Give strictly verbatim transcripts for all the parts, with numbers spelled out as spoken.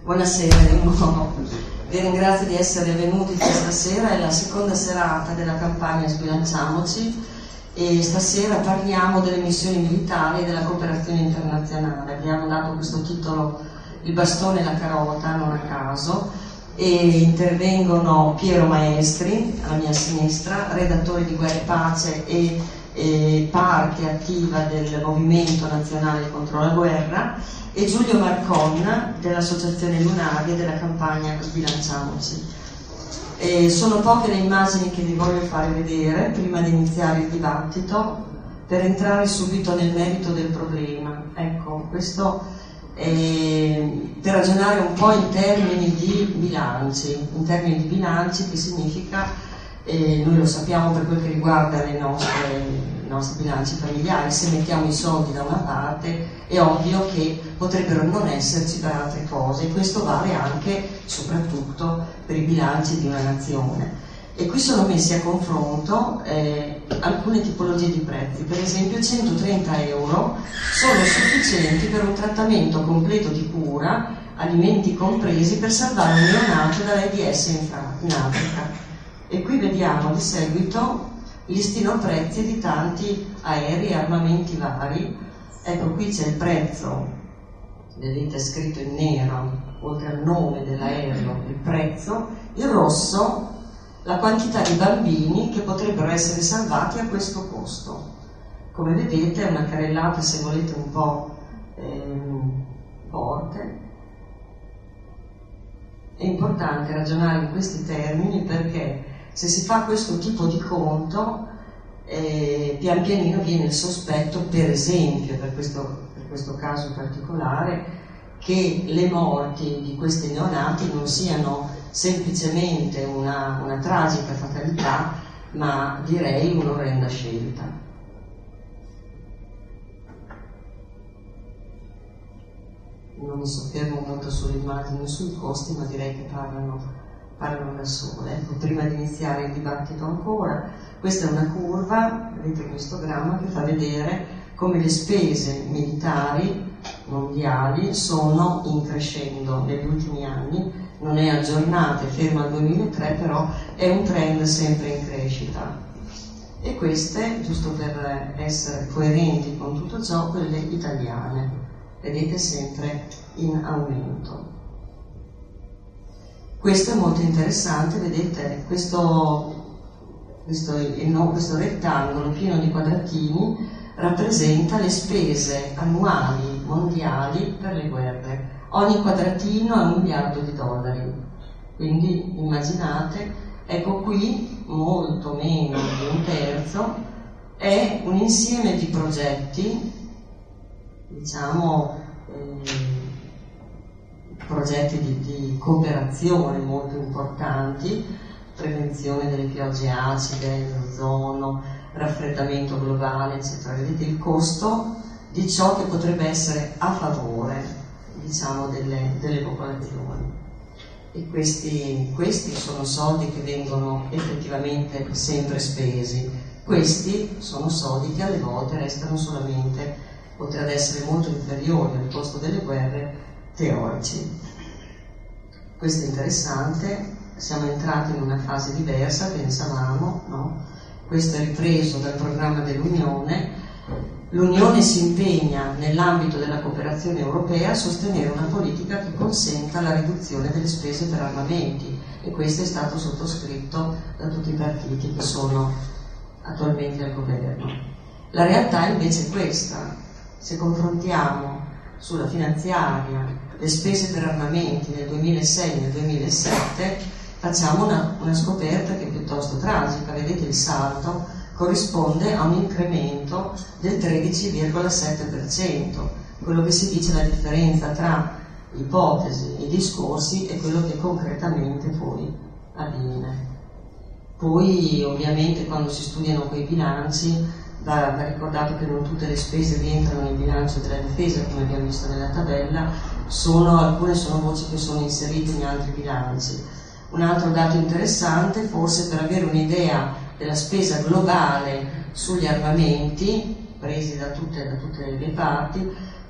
Buonasera di nuovo, vi ringrazio di essere venuti questa sera, è la seconda serata della campagna Sbilanciamoci e stasera parliamo delle missioni militari e della cooperazione internazionale. Abbiamo dato questo titolo Il bastone e la carota, non a caso, e intervengono Piero Maestri, alla mia sinistra, redattore di Guerra e Pace e, e parte attiva del Movimento Nazionale contro la Guerra, e Giulio Marcon dell'Associazione Lunardi e della campagna Sbilanciamoci. E sono poche le immagini che vi voglio fare vedere prima di iniziare il dibattito per entrare subito nel merito del problema. Ecco, questo è per ragionare un po' in termini di bilanci, in termini di bilanci che significa, eh, noi lo sappiamo per quel che riguarda le nostre i nostri bilanci familiari, se mettiamo i soldi da una parte è ovvio che potrebbero non esserci per altre cose, e questo vale anche soprattutto per i bilanci di una nazione. E qui sono messi a confronto eh, alcune tipologie di prezzi. Per esempio centotrenta euro sono sufficienti per un trattamento completo di cura, alimenti compresi, per salvare un neonato dall'AIDS in, in Africa. E qui vediamo di seguito listino prezzi di tanti aerei e armamenti vari. Ecco, qui c'è il prezzo, vedete scritto in nero, oltre al nome dell'aereo, il prezzo, il rosso, la quantità di bambini che potrebbero essere salvati a questo costo. Come vedete è una carrellata, se volete, un po' ehm, forte. È importante ragionare in questi termini perché se si fa questo tipo di conto, eh, pian pianino viene il sospetto, per esempio, per questo, per questo caso particolare, che le morti di questi neonati non siano semplicemente una, una tragica fatalità, ma direi un'orrenda scelta. Non mi soffermo molto sulle immagini e sui costi, ma direi che parlano parlano da sole. Ecco, prima di iniziare il dibattito ancora, questa è una curva, vedete questo gramma che fa vedere come le spese militari mondiali sono in crescendo negli ultimi anni, non è aggiornata, è ferma al duemilatré, però è un trend sempre in crescita. E queste, giusto per essere coerenti con tutto ciò, quelle italiane, vedete sempre in aumento. Questo è molto interessante, vedete, questo, questo, no, questo rettangolo pieno di quadratini rappresenta le spese annuali mondiali per le guerre. Ogni quadratino è un miliardo di dollari, quindi immaginate, ecco qui molto meno di un terzo è un insieme di progetti, diciamo, eh, progetti di, di cooperazione molto importanti, prevenzione delle piogge acide, l'ozono, raffreddamento globale, eccetera. Vedete il costo di ciò che potrebbe essere a favore, diciamo, delle, delle popolazioni. E questi, questi sono soldi che vengono effettivamente sempre spesi. Questi sono soldi che alle volte restano solamente, oltre ad essere molto inferiori al costo delle guerre, teorici. Questo è interessante, siamo entrati in una fase diversa, pensavamo, no? Questo è ripreso dal programma dell'Unione. L'Unione si impegna nell'ambito della cooperazione europea a sostenere una politica che consenta la riduzione delle spese per armamenti, e questo è stato sottoscritto da tutti i partiti che sono attualmente al governo. La realtà invece è questa: se confrontiamo sulla finanziaria le spese per armamenti nel duemilasei e nel duemilasette, facciamo una, una scoperta che è piuttosto tragica. Vedete, il saldo corrisponde a un incremento del tredici virgola sette per cento, quello che si dice la differenza tra ipotesi e discorsi e quello che concretamente poi avviene. Poi ovviamente quando si studiano quei bilanci va, va ricordato che non tutte le spese rientrano nel bilancio della difesa, come abbiamo visto nella tabella, sono, alcune sono voci che sono inserite in altri bilanci. Un altro dato interessante, forse per avere un'idea della spesa globale sugli armamenti, presi da tutte, da tutte le parti,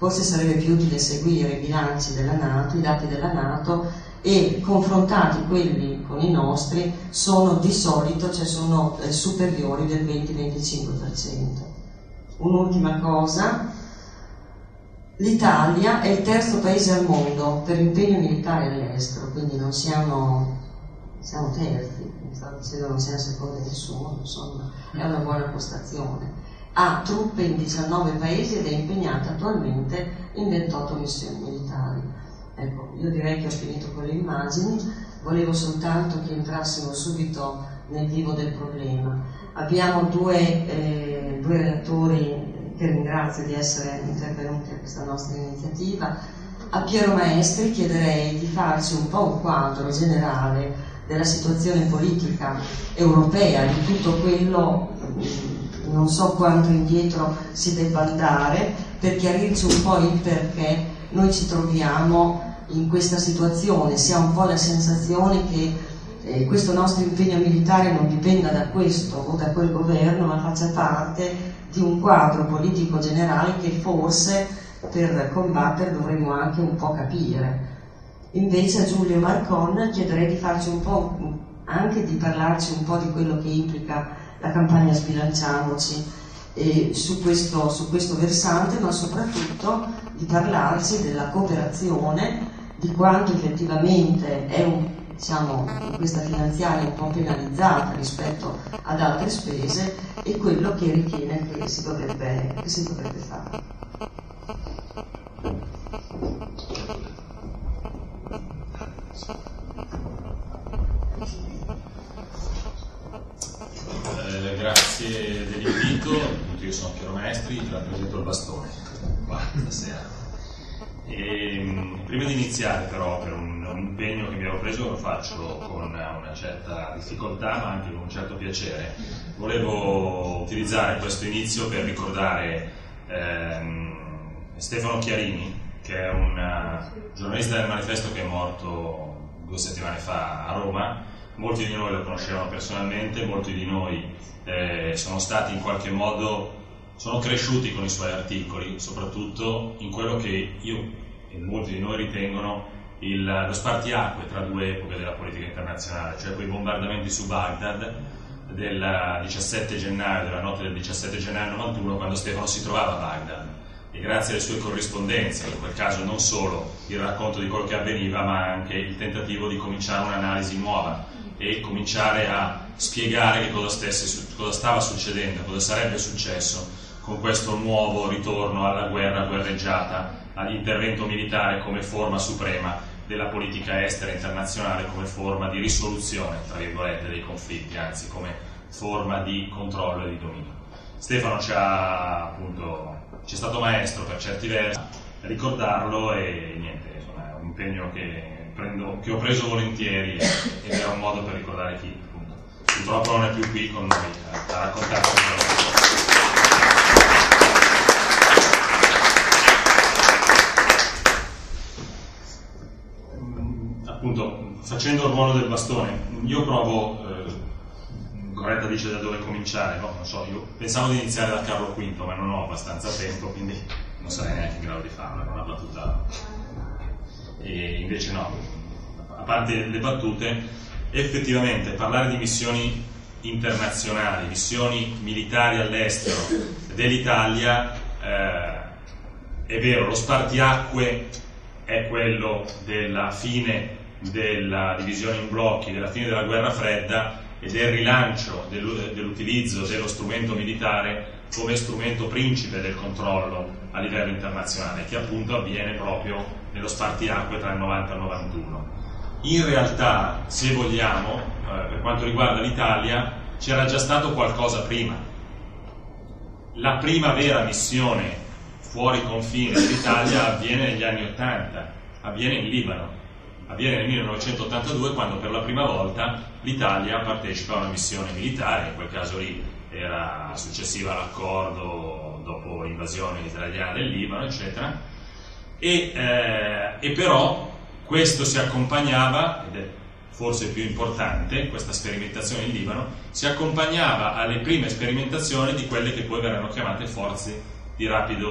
forse sarebbe più utile seguire i bilanci della NATO, i dati della NATO, e confrontati quelli con i nostri sono di solito, cioè sono eh, superiori del venti venticinque per cento. Un'ultima cosa, l'Italia è il terzo paese al mondo per impegno militare all'estero, quindi non siamo, siamo terzi, stavo dicendo non siamo secondi a nessuno, insomma è una buona postazione. Ha truppe in diciannove paesi ed è impegnata attualmente in ventotto missioni militari. Ecco, io direi che ho finito con le immagini, volevo soltanto che entrassimo subito nel vivo del problema. Abbiamo due, eh, due relatori che ringrazio di essere intervenuti a questa nostra iniziativa. A Piero Maestri chiederei di farci un po' un quadro generale della situazione politica europea, di tutto quello, non so quanto indietro si debba andare, per chiarirci un po' il perché noi ci troviamo in questa situazione. Si ha un po' la sensazione che eh, questo nostro impegno militare non dipenda da questo o da quel governo, ma faccia parte di un quadro politico generale che forse per combattere dovremmo anche un po' capire. Invece a Giulio Marcon chiederei di farci un po', anche di parlarci un po' di quello che implica la campagna Sbilanciamoci eh, su, questo, su questo versante, ma soprattutto di parlarci della cooperazione, di quanto effettivamente è un, diciamo, in questa finanziaria un po' penalizzata rispetto ad altre spese, e quello che ritiene che si dovrebbe, che si dovrebbe fare. Eh, grazie dell'invito. Io sono Piero Maestri, rappresento il bastone qua stasera. E, prima di iniziare però, per un, un impegno che mi ero preso, lo faccio con una certa difficoltà ma anche con un certo piacere. Volevo utilizzare questo inizio per ricordare ehm, Stefano Chiarini, che è un giornalista del Manifesto che è morto due settimane fa a Roma. Molti di noi lo conoscevano personalmente, molti di noi eh, sono stati in qualche modo, sono cresciuti con i suoi articoli, soprattutto in quello che io e molti di noi ritengono il, lo spartiacque tra due epoche della politica internazionale, cioè quei bombardamenti su Baghdad del diciassette gennaio, della notte del diciassette gennaio novantuno, quando Stefano si trovava a Baghdad, e grazie alle sue corrispondenze, in quel caso non solo il racconto di quello che avveniva, ma anche il tentativo di cominciare un'analisi nuova e cominciare a spiegare che cosa, stesse, cosa stava succedendo, cosa sarebbe successo con questo nuovo ritorno alla guerra guerreggiata, all'intervento militare come forma suprema della politica estera internazionale, come forma di risoluzione, tra virgolette, dei conflitti, anzi come forma di controllo e di dominio. Stefano ci ha appunto, ci è stato maestro per certi versi, ricordarlo, e niente, insomma, è un impegno che, prendo, che ho preso volentieri, ed era un modo per ricordare chi appunto purtroppo non è più qui con noi a, a raccontarci. Appunto, facendo il ruolo del bastone, io provo, eh, Coretta dice da dove cominciare, no, non so, io pensavo di iniziare da Carlo quinto, ma non ho abbastanza tempo, quindi non sarei neanche in grado di farlo, era una battuta. E invece no, a parte le battute, effettivamente parlare di missioni internazionali, missioni militari all'estero dell'Italia, eh, è vero, lo spartiacque è quello della fine della divisione in blocchi, della fine della guerra fredda e del rilancio dell'utilizzo dello strumento militare come strumento principe del controllo a livello internazionale, che appunto avviene proprio nello spartiacque tra il novanta e il novantuno. In realtà, se vogliamo, eh, per quanto riguarda l'Italia, c'era già stato qualcosa prima. La prima vera missione fuori confine dell'Italia avviene negli anni ottanta, avviene in Libano, avviene nel millenovecentottantadue, quando per la prima volta l'Italia partecipa a una missione militare. In quel caso lì era successiva all'accordo dopo l'invasione israeliana del Libano, eccetera, e, eh, e però questo si accompagnava, ed è forse più importante, questa sperimentazione in Libano, si accompagnava alle prime sperimentazioni di quelle che poi verranno chiamate forze di rapido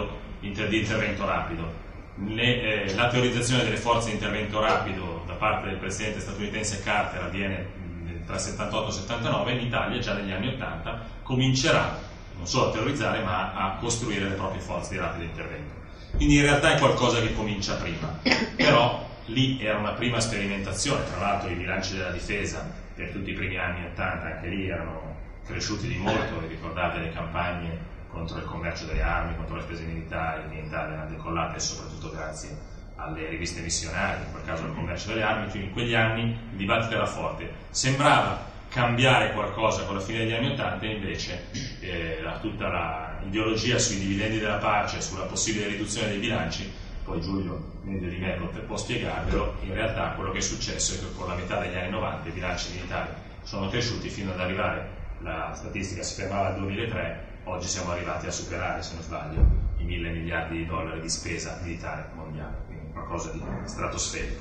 inter- di intervento rapido. Le, eh, la teorizzazione delle forze di intervento rapido da parte del presidente statunitense Carter avviene mh, tra settantotto e settantanove, in Italia già negli anni ottanta comincerà non solo a teorizzare ma a costruire le proprie forze di rapido intervento. Quindi in realtà è qualcosa che comincia prima, però lì era una prima sperimentazione. Tra l'altro i bilanci della difesa per tutti i primi anni ottanta anche lì erano cresciuti di molto, vi ricordate le campagne contro il commercio delle armi, contro le spese militari che in Italia erano decollate soprattutto grazie alle riviste missionarie, in quel caso il commercio delle armi. Quindi in quegli anni il dibattito era forte, sembrava cambiare qualcosa con la fine degli anni ottanta, invece eh, la, tutta la ideologia sui dividendi della pace, sulla possibile riduzione dei bilanci, poi Giulio meglio di me può spiegarvelo, in realtà quello che è successo è che con la metà degli anni novanta i bilanci militari sono cresciuti fino ad arrivare, la statistica si fermava al duemilatré, oggi siamo arrivati a superare, se non sbaglio, i mille miliardi di dollari di spesa militare mondiale, quindi qualcosa di stratosferico.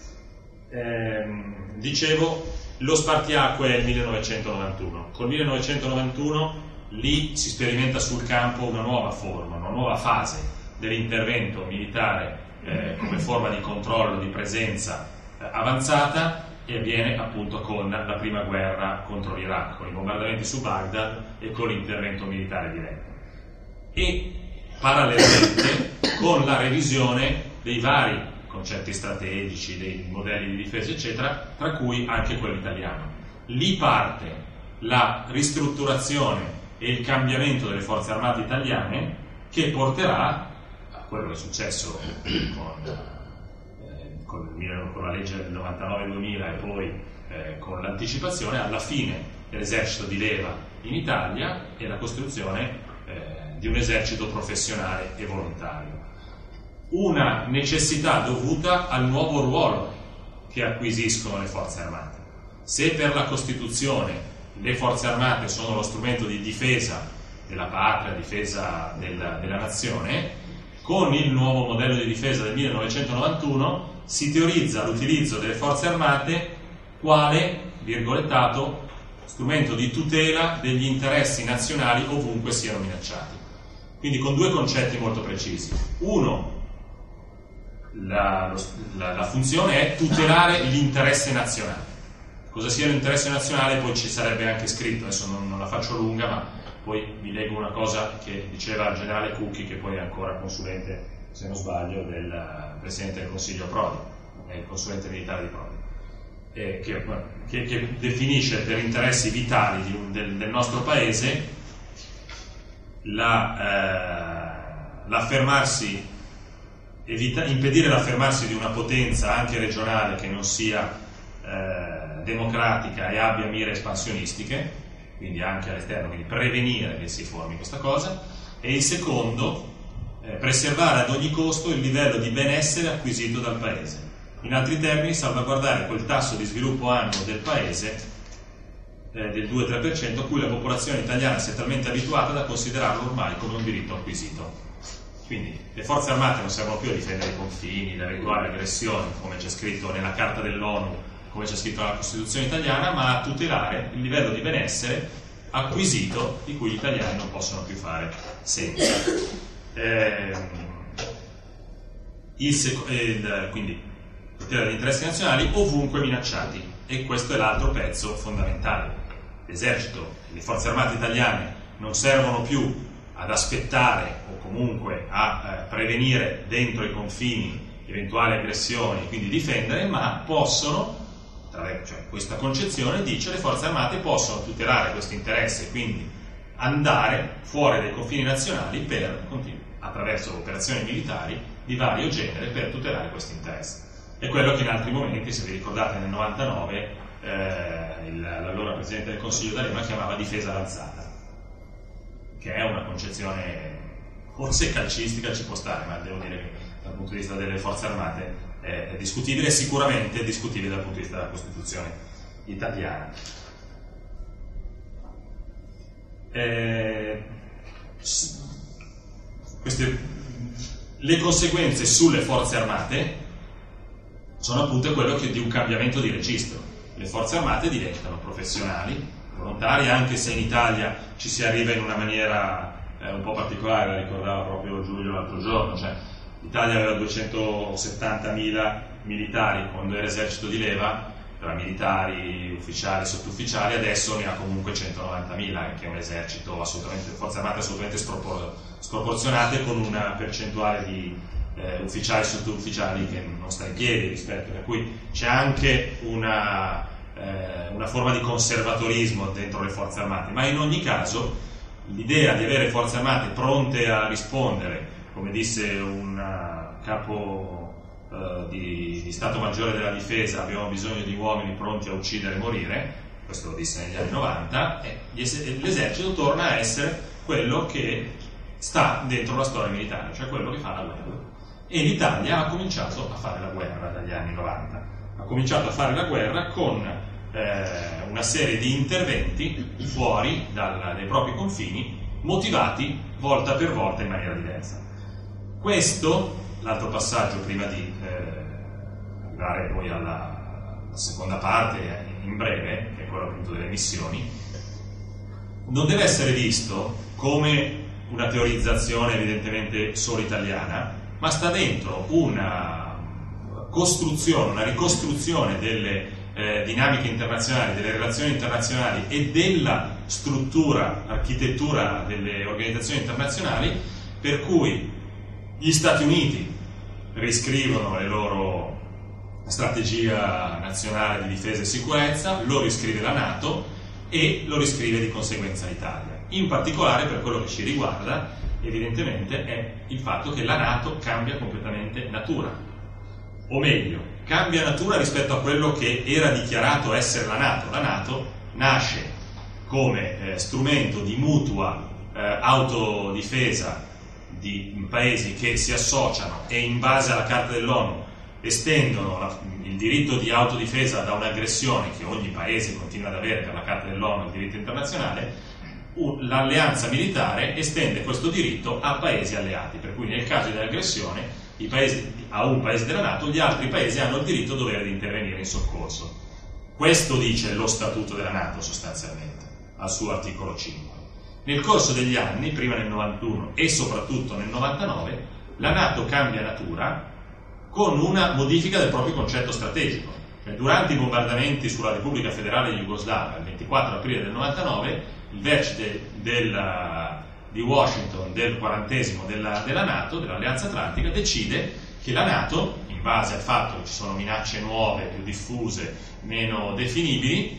Ehm, dicevo, lo spartiacque è il millenovecentonovantuno. Col millenovecentonovantuno lì si sperimenta sul campo una nuova forma, una nuova fase dell'intervento militare eh, come forma di controllo, di presenza eh, avanzata, e avviene appunto con la prima guerra contro l'Iraq, con i bombardamenti su Baghdad e con l'intervento militare diretto. E parallelamente con la revisione dei vari concetti strategici, dei modelli di difesa eccetera, tra cui anche quello italiano. Lì parte la ristrutturazione e il cambiamento delle forze armate italiane, che porterà a quello che è successo con Con, con la legge del novantanove duemila e poi eh, con l'anticipazione alla fine dell'esercito di leva in Italia e la costruzione eh, di un esercito professionale e volontario. Una necessità dovuta al nuovo ruolo che acquisiscono le forze armate. Se per la Costituzione le forze armate sono lo strumento di difesa della patria, difesa della, della nazione, con il nuovo modello di difesa del millenovecentonovantuno si teorizza l'utilizzo delle forze armate quale, virgolettato, strumento di tutela degli interessi nazionali ovunque siano minacciati. Quindi con due concetti molto precisi. Uno, la, la, la funzione è tutelare l'interesse nazionale. Cosa sia l'interesse nazionale poi ci sarebbe anche scritto, adesso non, non la faccio lunga, ma poi vi leggo una cosa che diceva il generale Cucchi, che poi è ancora consulente, se non sbaglio, del Presidente del Consiglio Prodi, è il consulente militare di Prodi, eh, che, che, che definisce per interessi vitali di un, del, del nostro Paese la, eh, l'affermarsi, evita, impedire l'affermarsi di una potenza anche regionale che non sia eh, democratica e abbia mire espansionistiche, quindi anche all'esterno, quindi prevenire che si formi questa cosa, e il secondo, eh, preservare ad ogni costo il livello di benessere acquisito dal Paese. In altri termini, salvaguardare quel tasso di sviluppo annuo del Paese eh, del due tre per cento a cui la popolazione italiana si è talmente abituata da considerarlo ormai come un diritto acquisito. Quindi le forze armate non servono più a difendere i confini, da eventuali aggressioni, come c'è scritto nella Carta dell'ONU, come c'è scritto nella Costituzione italiana, ma a tutelare il livello di benessere acquisito di cui gli italiani non possono più fare senza. Eh, il seco- il, quindi tutela degli interessi nazionali ovunque minacciati, e questo è l'altro pezzo fondamentale. L'esercito, le forze armate italiane non servono più ad aspettare o comunque a eh, prevenire dentro i confini eventuali aggressioni, quindi difendere, ma possono, cioè questa concezione dice, le forze armate possono tutelare questo interesse, quindi andare fuori dai confini nazionali per, attraverso operazioni militari di vario genere, per tutelare questo interesse. È quello che in altri momenti, se vi ricordate, nel novantanove eh, il, l'allora Presidente del Consiglio D'Alema chiamava difesa avanzata, che è una concezione forse calcistica, ci può stare, ma devo dire che dal punto di vista delle forze armate è, è discutibile, e sicuramente è discutibile dal punto di vista della Costituzione italiana. Eh, queste, le conseguenze sulle forze armate sono appunto quello che, di un cambiamento di registro. Le forze armate diventano professionali, volontari, anche se in Italia ci si arriva in una maniera eh, un po' particolare, la ricordava proprio Giulio l'altro giorno, cioè l'Italia aveva duecentosettantamila militari quando era esercito di leva, tra militari, ufficiali, sottufficiali, adesso ne ha comunque centonovantamila, che è un esercito assolutamente, forze armate assolutamente spropor- sproporzionate, con una percentuale di eh, ufficiali e sottufficiali che non sta in piedi rispetto, per cui c'è anche una, eh, una forma di conservatorismo dentro le forze armate, ma in ogni caso l'idea di avere forze armate pronte a rispondere, come disse un capo uh, di, di Stato Maggiore della Difesa, abbiamo bisogno di uomini pronti a uccidere e morire, questo lo disse negli anni novanta, e l'esercito torna a essere quello che sta dentro la storia militare, cioè quello che fa la guerra. E l'Italia ha cominciato a fare la guerra dagli anni novanta, ha cominciato a fare la guerra con eh, una serie di interventi fuori dal, dai propri confini, motivati volta per volta in maniera diversa. Questo, l'altro passaggio prima di eh, arrivare poi alla, alla seconda parte in breve, che è quello appunto delle missioni, non deve essere visto come una teorizzazione evidentemente solo italiana, ma sta dentro una costruzione, una ricostruzione delle eh, dinamiche internazionali, delle relazioni internazionali e della struttura, architettura delle organizzazioni internazionali, per cui gli Stati Uniti riscrivono la loro strategia nazionale di difesa e sicurezza, lo riscrive la NATO e lo riscrive di conseguenza l'Italia. In particolare, per quello che ci riguarda, evidentemente è il fatto che la NATO cambia completamente natura, o meglio, cambia natura rispetto a quello che era dichiarato essere la NATO. La NATO nasce come eh, strumento di mutua eh, autodifesa di paesi che si associano e in base alla Carta dell'ONU estendono la, il diritto di autodifesa da un'aggressione che ogni paese continua ad avere per la Carta dell'ONU e il diritto internazionale. L'alleanza militare estende questo diritto a paesi alleati, per cui nel caso di aggressione i paesi, a un paese della NATO, gli altri paesi hanno il diritto dovere di intervenire in soccorso. Questo dice lo statuto della NATO sostanzialmente, al suo articolo cinque. Nel corso degli anni, prima nel novantuno e soprattutto nel novantanove, la NATO cambia natura con una modifica del proprio concetto strategico. Cioè, durante i bombardamenti sulla Repubblica Federale Jugoslava, il ventiquattro aprile del novantanove, il vertice della, di Washington del quarantesimo della, della NATO, dell'Alleanza Atlantica, decide che la NATO, in base al fatto che ci sono minacce nuove, più diffuse, meno definibili,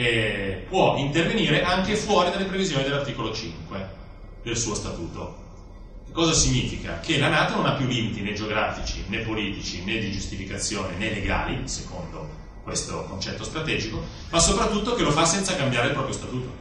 eh, può intervenire anche fuori dalle previsioni dell'articolo cinque del suo statuto. Che cosa significa? Che la NATO non ha più limiti né geografici, né politici, né di giustificazione, né legali, secondo questo concetto strategico, ma soprattutto che lo fa senza cambiare il proprio statuto.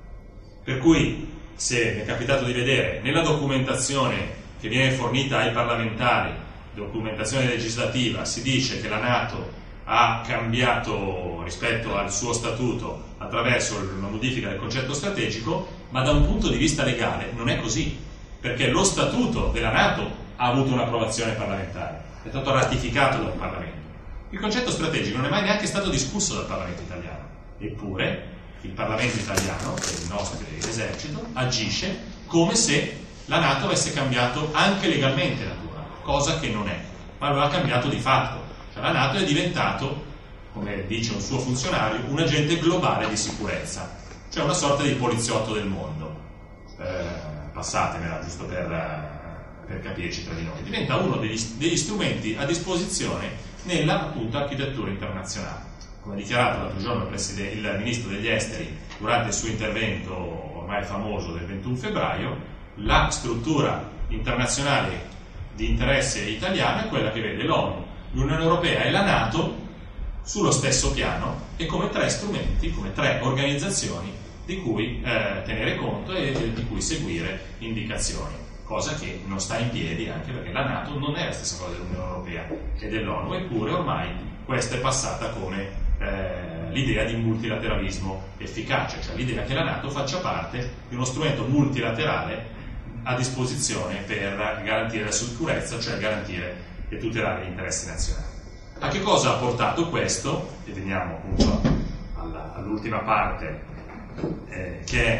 Per cui, se mi è capitato di vedere nella documentazione che viene fornita ai parlamentari, documentazione legislativa, si dice che la NATO ha cambiato rispetto al suo statuto attraverso una modifica del concetto strategico, ma da un punto di vista legale non è così, perché lo statuto della NATO ha avuto un'approvazione parlamentare, è stato ratificato dal Parlamento. Il concetto strategico non è mai neanche stato discusso dal Parlamento italiano, eppure il Parlamento italiano, che è il nostro esercito, agisce come se la NATO avesse cambiato anche legalmente natura, cosa che non è, ma lo ha cambiato di fatto. Cioè, la NATO è diventato, come dice un suo funzionario, un agente globale di sicurezza, cioè una sorta di poliziotto del mondo. Eh, passatemela, giusto per, per capirci tra di noi. Diventa uno degli, degli strumenti a disposizione nella appunto architettura internazionale. Come dichiarato l'altro giorno il, il ministro degli esteri durante il suo intervento ormai famoso del ventuno febbraio, la struttura internazionale di interesse italiano è quella che vede l'ONU, l'Unione Europea e la NATO sullo stesso piano e come tre strumenti, come tre organizzazioni di cui eh, tenere conto e di cui seguire indicazioni, cosa che non sta in piedi anche perché la NATO non è la stessa cosa dell'Unione Europea che dell'ONU, eppure ormai questa è passata come Eh, l'idea di multilateralismo efficace, cioè l'idea che la NATO faccia parte di uno strumento multilaterale a disposizione per garantire la sicurezza, cioè garantire e tutelare gli interessi nazionali. A che cosa ha portato questo? E veniamo appunto alla, all'ultima parte, eh, che è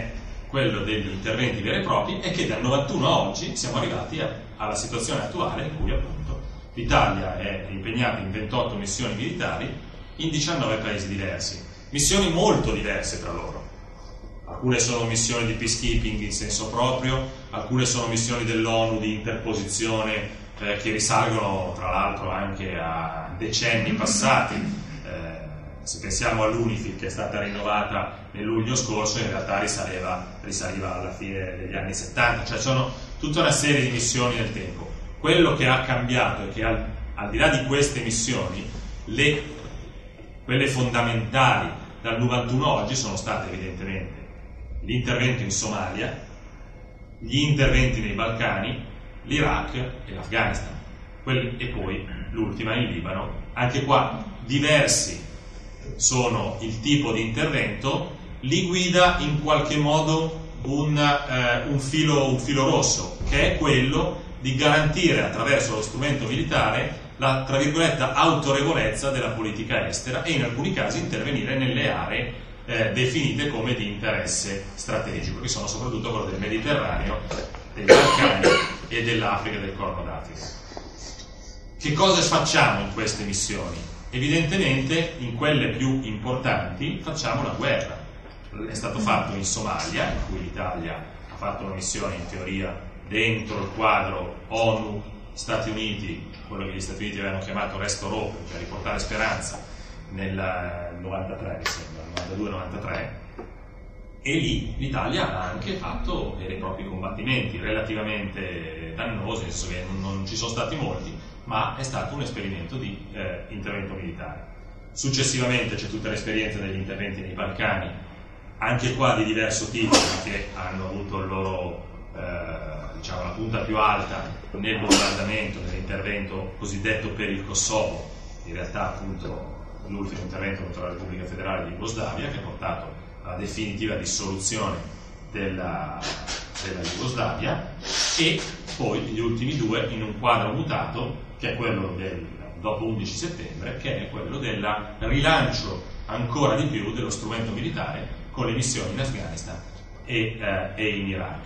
quello degli interventi veri e propri, e che dal novantuno a oggi siamo arrivati a, alla situazione attuale in cui appunto l'Italia è impegnata in ventotto missioni militari in diciannove paesi diversi, missioni molto diverse tra loro. Alcune sono missioni di peacekeeping in senso proprio, alcune sono missioni dell'ONU di interposizione eh, che risalgono tra l'altro anche a decenni passati. Eh, se pensiamo all'UNIFIL, che è stata rinnovata nel luglio scorso, in realtà risaliva, risaliva alla fine degli anni settanta, cioè sono tutta una serie di missioni nel tempo. Quello che ha cambiato è che al, al di là di queste missioni, le, quelle fondamentali dal novantuno a oggi sono state evidentemente l'intervento in Somalia, gli interventi nei Balcani, l'Iraq e l'Afghanistan, quelli, e poi l'ultima in Libano. Anche qua diversi sono il tipo di intervento, li guida in qualche modo un, eh, un, filo, un filo rosso, che è quello di garantire attraverso lo strumento militare la, tra virgolette, autorevolezza della politica estera e in alcuni casi intervenire nelle aree eh, definite come di interesse strategico, che sono soprattutto quello del Mediterraneo, dei Balcani e dell'Africa, del Corno d'Africa. Che cosa facciamo in queste missioni? Evidentemente in quelle più importanti facciamo la guerra. È stato fatto in Somalia, in cui l'Italia ha fatto una missione in teoria dentro il quadro ONU, Stati Uniti, quello che gli Stati Uniti avevano chiamato Restore Hope, cioè riportare speranza, nel novantatré, mi sembra, novantadue novantatré, e lì l'Italia ha anche fatto veri e propri combattimenti relativamente dannosi, nel senso che non, non ci sono stati molti, ma è stato un esperimento di eh, intervento militare. Successivamente c'è tutta l'esperienza degli interventi nei Balcani, anche qua di diverso tipo, che hanno avuto il loro eh, diciamo la punta più alta nel bombardamento, nell'intervento cosiddetto per il Kosovo, in realtà appunto l'ultimo intervento contro la Repubblica Federale di Jugoslavia, che ha portato alla definitiva dissoluzione della, della Jugoslavia, e poi gli ultimi due in un quadro mutato, che è quello del dopo undici settembre, che è quello del rilancio ancora di più dello strumento militare con le missioni in Afghanistan e, eh, e in Iraq.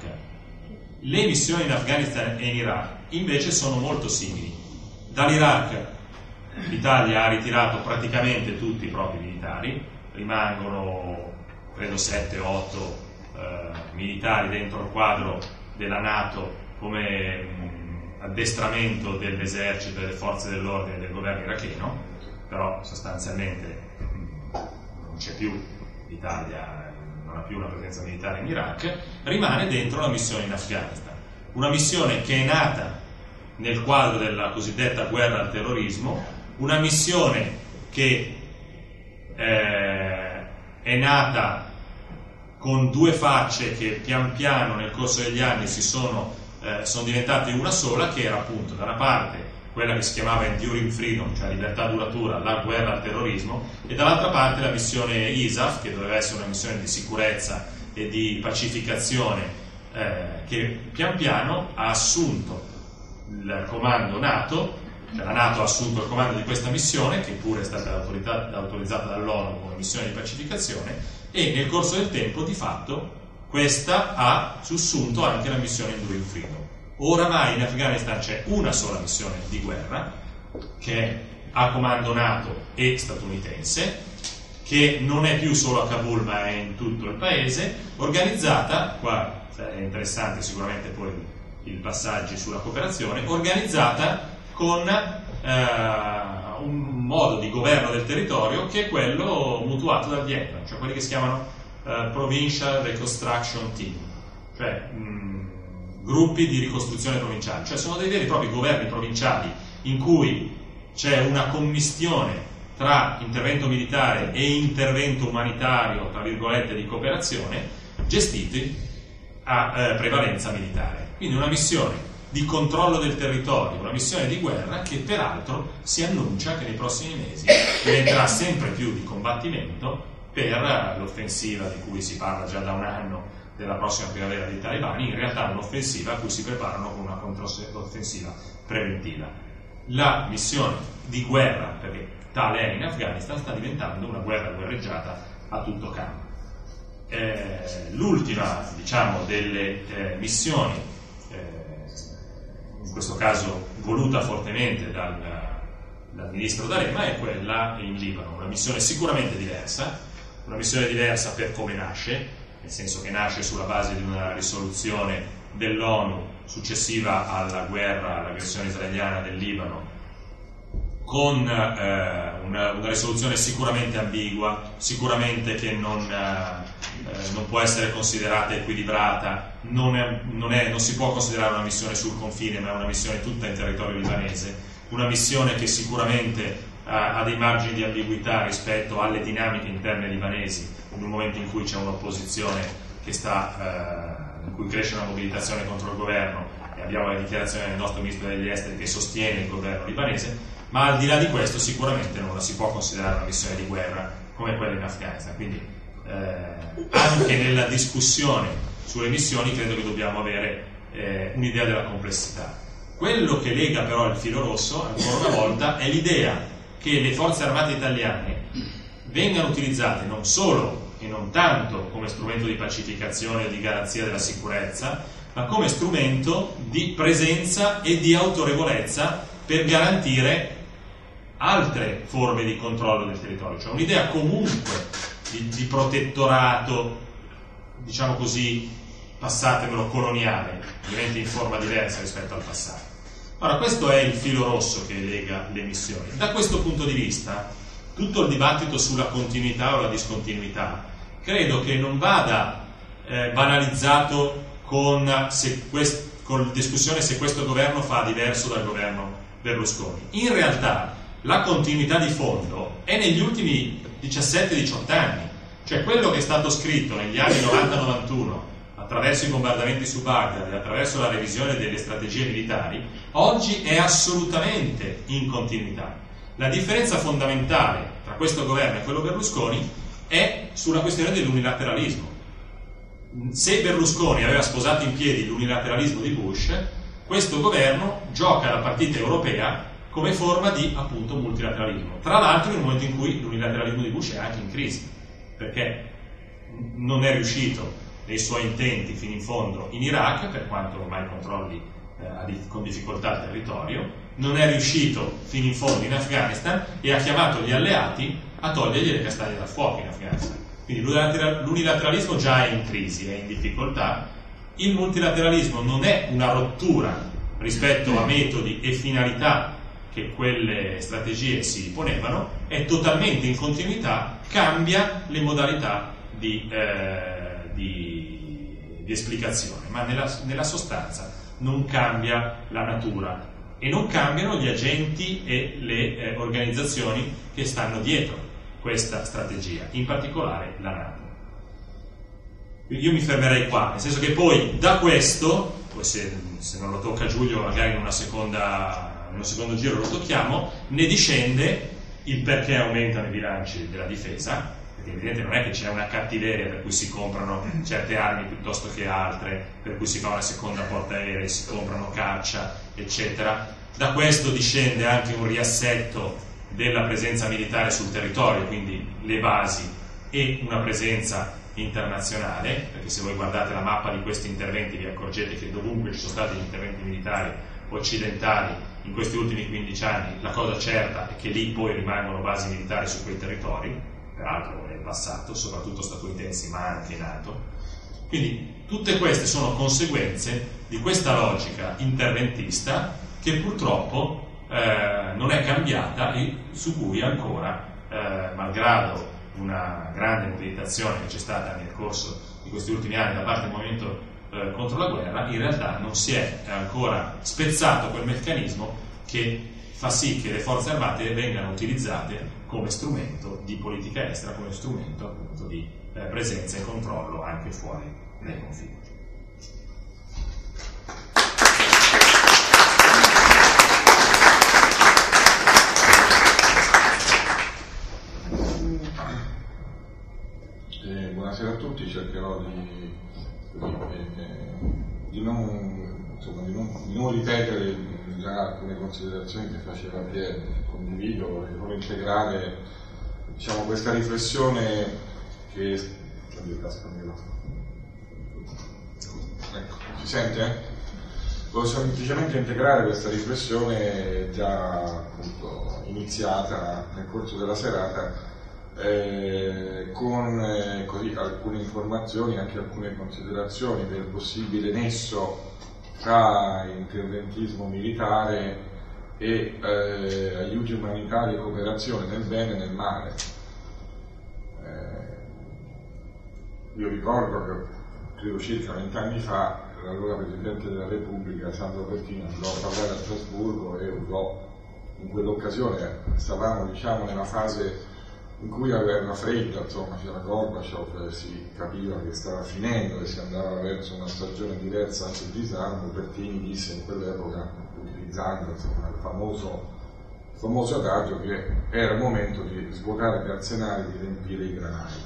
Le missioni in Afghanistan e in Iraq invece sono molto simili. Dall'Iraq l'Italia ha ritirato praticamente tutti i propri militari, rimangono credo sette otto eh, militari dentro il quadro della NATO come mh, addestramento dell'esercito e delle forze dell'ordine del governo iracheno, però sostanzialmente mh, non c'è più, l'Italia non ha più una presenza militare in Iraq, rimane dentro la missione in Afghanistan, una missione che è nata nel quadro della cosiddetta guerra al terrorismo, una missione che eh, è nata con due facce che pian piano nel corso degli anni si sono, eh, sono diventate una sola, che era appunto da una parte quella che si chiamava Enduring Freedom, cioè libertà duratura, la guerra al terrorismo, e dall'altra parte la missione I S A F, che doveva essere una missione di sicurezza e di pacificazione, eh, che pian piano ha assunto il comando NATO. La NATO ha assunto il comando di questa missione, che pure è stata autorizzata dall'ONU come missione di pacificazione, e nel corso del tempo di fatto questa ha sussunto anche la missione Enduring Freedom. Oramai in Afghanistan c'è una sola missione di guerra, che è a comando NATO e statunitense, che non è più solo a Kabul ma è in tutto il paese, organizzata, qua è interessante sicuramente poi il passaggio sulla cooperazione, organizzata con eh, un modo di governo del territorio che è quello mutuato dal Vietnam, cioè quelli che si chiamano eh, Provincial Reconstruction Team, cioè mh, gruppi di ricostruzione provinciale, cioè sono dei veri e propri governi provinciali in cui c'è una commistione tra intervento militare e intervento umanitario, tra virgolette, di cooperazione, gestiti a eh, prevalenza militare. Quindi una missione di controllo del territorio, una missione di guerra che peraltro si annuncia che nei prossimi mesi diventerà sempre più di combattimento per l'offensiva di cui si parla già da un anno della prossima primavera dei talebani, in realtà un'offensiva a cui si preparano con una controffensiva preventiva. La missione di guerra, perché tale è in Afghanistan, sta diventando una guerra guerreggiata a tutto campo. eh, l'ultima, diciamo, delle eh, missioni, eh, in questo caso voluta fortemente dal, dal ministro D'Alema, è quella in Libano, una missione sicuramente diversa, una missione diversa per come nasce, nel senso che nasce sulla base di una risoluzione dell'ONU successiva alla guerra, all'aggressione israeliana del Libano, con eh, una, una risoluzione sicuramente ambigua, sicuramente che non, eh, non può essere considerata equilibrata, non, è, non, è, non si può considerare una missione sul confine, ma è una missione tutta in territorio libanese, una missione che sicuramente ha, ha dei margini di ambiguità rispetto alle dinamiche interne libanesi, in un momento in cui c'è un'opposizione che sta, eh, in cui cresce una mobilitazione contro il governo, e abbiamo la dichiarazione del nostro ministro degli esteri che sostiene il governo libanese. Ma al di là di questo sicuramente non la si può considerare una missione di guerra come quella in Afghanistan, quindi eh, anche nella discussione sulle missioni credo che dobbiamo avere eh, un'idea della complessità. Quello che lega però il filo rosso, ancora una volta, è l'idea che le forze armate italiane vengano utilizzate non solo e non tanto come strumento di pacificazione o di garanzia della sicurezza, ma come strumento di presenza e di autorevolezza per garantire altre forme di controllo del territorio, cioè un'idea comunque di, di protettorato, diciamo così, passatemelo, coloniale, ovviamente in forma diversa rispetto al passato. Ora, questo è il filo rosso che lega le missioni. Da questo punto di vista, tutto il dibattito sulla continuità o la discontinuità credo che non vada eh, banalizzato con, se quest, con la discussione se questo governo fa diverso dal governo Berlusconi. In realtà la continuità di fondo è negli ultimi diciassette diciotto anni, cioè quello che è stato scritto negli anni novanta novantuno attraverso i bombardamenti su Baghdad e attraverso la revisione delle strategie militari, oggi è assolutamente in continuità. La differenza fondamentale tra questo governo e quello Berlusconi è sulla questione dell'unilateralismo. Se Berlusconi aveva sposato in piedi l'unilateralismo di Bush, questo governo gioca la partita europea come forma di, appunto, multilateralismo. Tra l'altro in un momento in cui l'unilateralismo di Bush è anche in crisi, perché non è riuscito nei suoi intenti fino in fondo in Iraq, per quanto ormai controlli eh, con difficoltà il territorio, non è riuscito fino in fondo in Afghanistan e ha chiamato gli alleati a togliergli le castagne dal fuoco in Afghanistan. Quindi l'unilateralismo già è in crisi, è in difficoltà. Il multilateralismo non è una rottura rispetto a metodi e finalità che quelle strategie si ponevano, è totalmente in continuità, cambia le modalità di, eh, di, di esplicazione, ma nella, nella sostanza non cambia la natura e non cambiano gli agenti e le eh, organizzazioni che stanno dietro questa strategia, in particolare la NATO. Io mi fermerei qua, nel senso che poi da questo, poi se, se non lo tocca Giulio magari in una seconda in un secondo giro lo tocchiamo, ne discende il perché aumentano i bilanci della difesa, perché evidentemente non è che c'è una cattiveria per cui si comprano certe armi piuttosto che altre, per cui si fa una seconda portaerei, si comprano caccia, eccetera. Da questo discende anche un riassetto della presenza militare sul territorio, quindi le basi e una presenza internazionale, perché se voi guardate la mappa di questi interventi vi accorgete che dovunque ci sono stati gli interventi militari occidentali in questi ultimi quindici anni, la cosa certa è che lì poi rimangono basi militari su quei territori, peraltro nel passato, soprattutto statunitensi ma anche NATO. Quindi tutte queste sono conseguenze di questa logica interventista che purtroppo eh, non è cambiata e su cui ancora, eh, malgrado una grande mobilitazione che c'è stata nel corso di questi ultimi anni da parte del movimento eh, contro la guerra, in realtà non si è ancora spezzato quel meccanismo che fa sì che le forze armate vengano utilizzate come strumento di politica estera, come strumento appunto di eh, presenza e controllo anche fuori dai confini. Eh, buonasera a tutti, cercherò di, di, di, non, insomma, di, non, di non ripetere già alcune considerazioni che faceva Pier, condivido, vorrei solo integrare, diciamo, questa riflessione che Ecco, si sente? Volevo semplicemente integrare questa riflessione già appunto iniziata nel corso della serata eh, con eh, così, alcune informazioni, anche alcune considerazioni del possibile nesso tra interventismo militare e eh, aiuti umanitari e cooperazione nel bene e nel male. Eh, io ricordo che credo circa vent'anni fa l'allora Presidente della Repubblica Sandro Pertini andò a parlare a Strasburgo e usò in quell'occasione, stavamo diciamo nella fase in cui la guerra fredda, insomma c'era Gorbaciov, si capiva che stava finendo e si andava verso una stagione diversa anche il disarmo. Pertini disse in quell'epoca, utilizzando insomma, il famoso, famoso adagio, che era il momento di svuotare gli arsenali, di riempire i granai.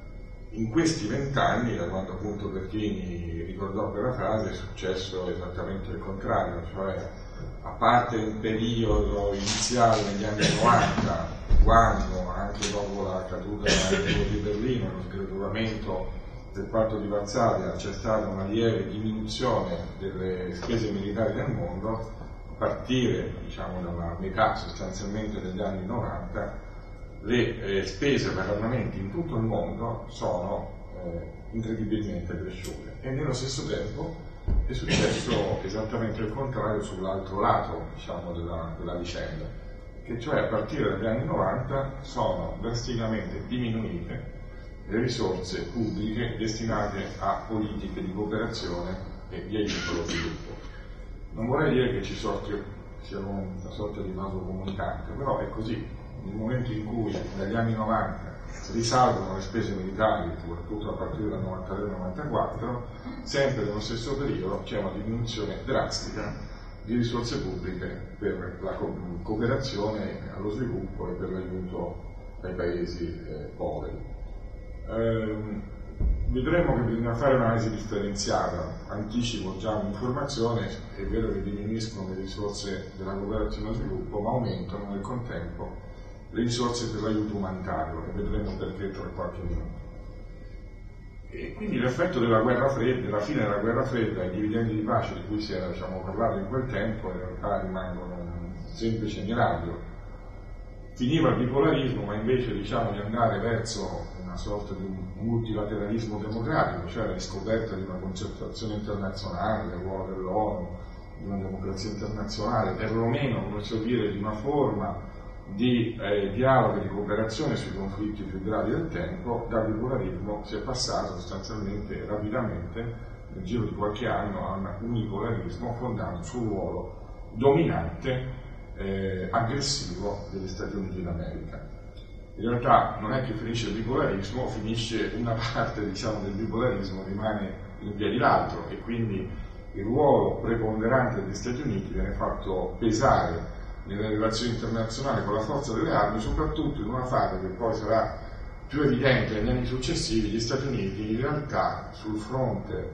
In questi vent'anni, da quando appunto Pertini ricordò quella frase, è successo esattamente il contrario, cioè a parte il periodo iniziale negli anni novanta, quando anche dopo la caduta del muro di Berlino, lo sgretolamento del patto di Varsavia, c'è stata una lieve diminuzione delle spese militari nel mondo, a partire diciamo dalla metà sostanzialmente degli anni novanta, le eh, spese per armamenti in tutto il mondo sono eh, incredibilmente cresciute e nello stesso tempo è successo esattamente il contrario sull'altro lato diciamo, della, della vicenda, che cioè a partire dagli anni novanta sono drasticamente diminuite le risorse pubbliche destinate a politiche di cooperazione e di aiuto allo sviluppo. Non vorrei dire che ci sorti, sia una sorta di vaso comunicante, però è così. Nel momento in cui dagli anni novanta risalgono le spese militari, soprattutto a partire dal novantatré novantaquattro, sempre nello stesso periodo c'è una diminuzione drastica di risorse pubbliche per la co- cooperazione allo sviluppo e per l'aiuto ai paesi eh, poveri. Ehm, vedremo che bisogna fare un'analisi differenziata. Anticipo già un'informazione: è vero che diminuiscono le risorse della cooperazione allo sviluppo, ma aumentano nel contempo le risorse per l'aiuto umanitario, e vedremo perché tra qualche minuto. E quindi l'effetto della guerra fredda, della fine della guerra fredda e i dividendi di pace di cui si era diciamo, parlato in quel tempo, in realtà rimangono un semplice miraggio. Finiva il bipolarismo, ma invece diciamo, di andare verso una sorta di un multilateralismo democratico, cioè la riscoperta di una concertazione internazionale, del ruolo dell'ONU, di una democrazia internazionale, perlomeno, come si può dire, di una forma di eh, dialogo e di cooperazione sui conflitti più gravi del tempo. Dal bipolarismo si è passato sostanzialmente rapidamente, nel giro di qualche anno, a un unipolarismo fondato sul ruolo dominante, eh, aggressivo degli Stati Uniti d'America. In realtà non è che finisce il bipolarismo, finisce una parte diciamo, del bipolarismo, rimane in piedi l'altro, e quindi il ruolo preponderante degli Stati Uniti viene fatto pesare nelle relazioni internazionali con la forza delle armi, soprattutto in una fase che poi sarà più evidente negli anni successivi. Gli Stati Uniti in realtà sul fronte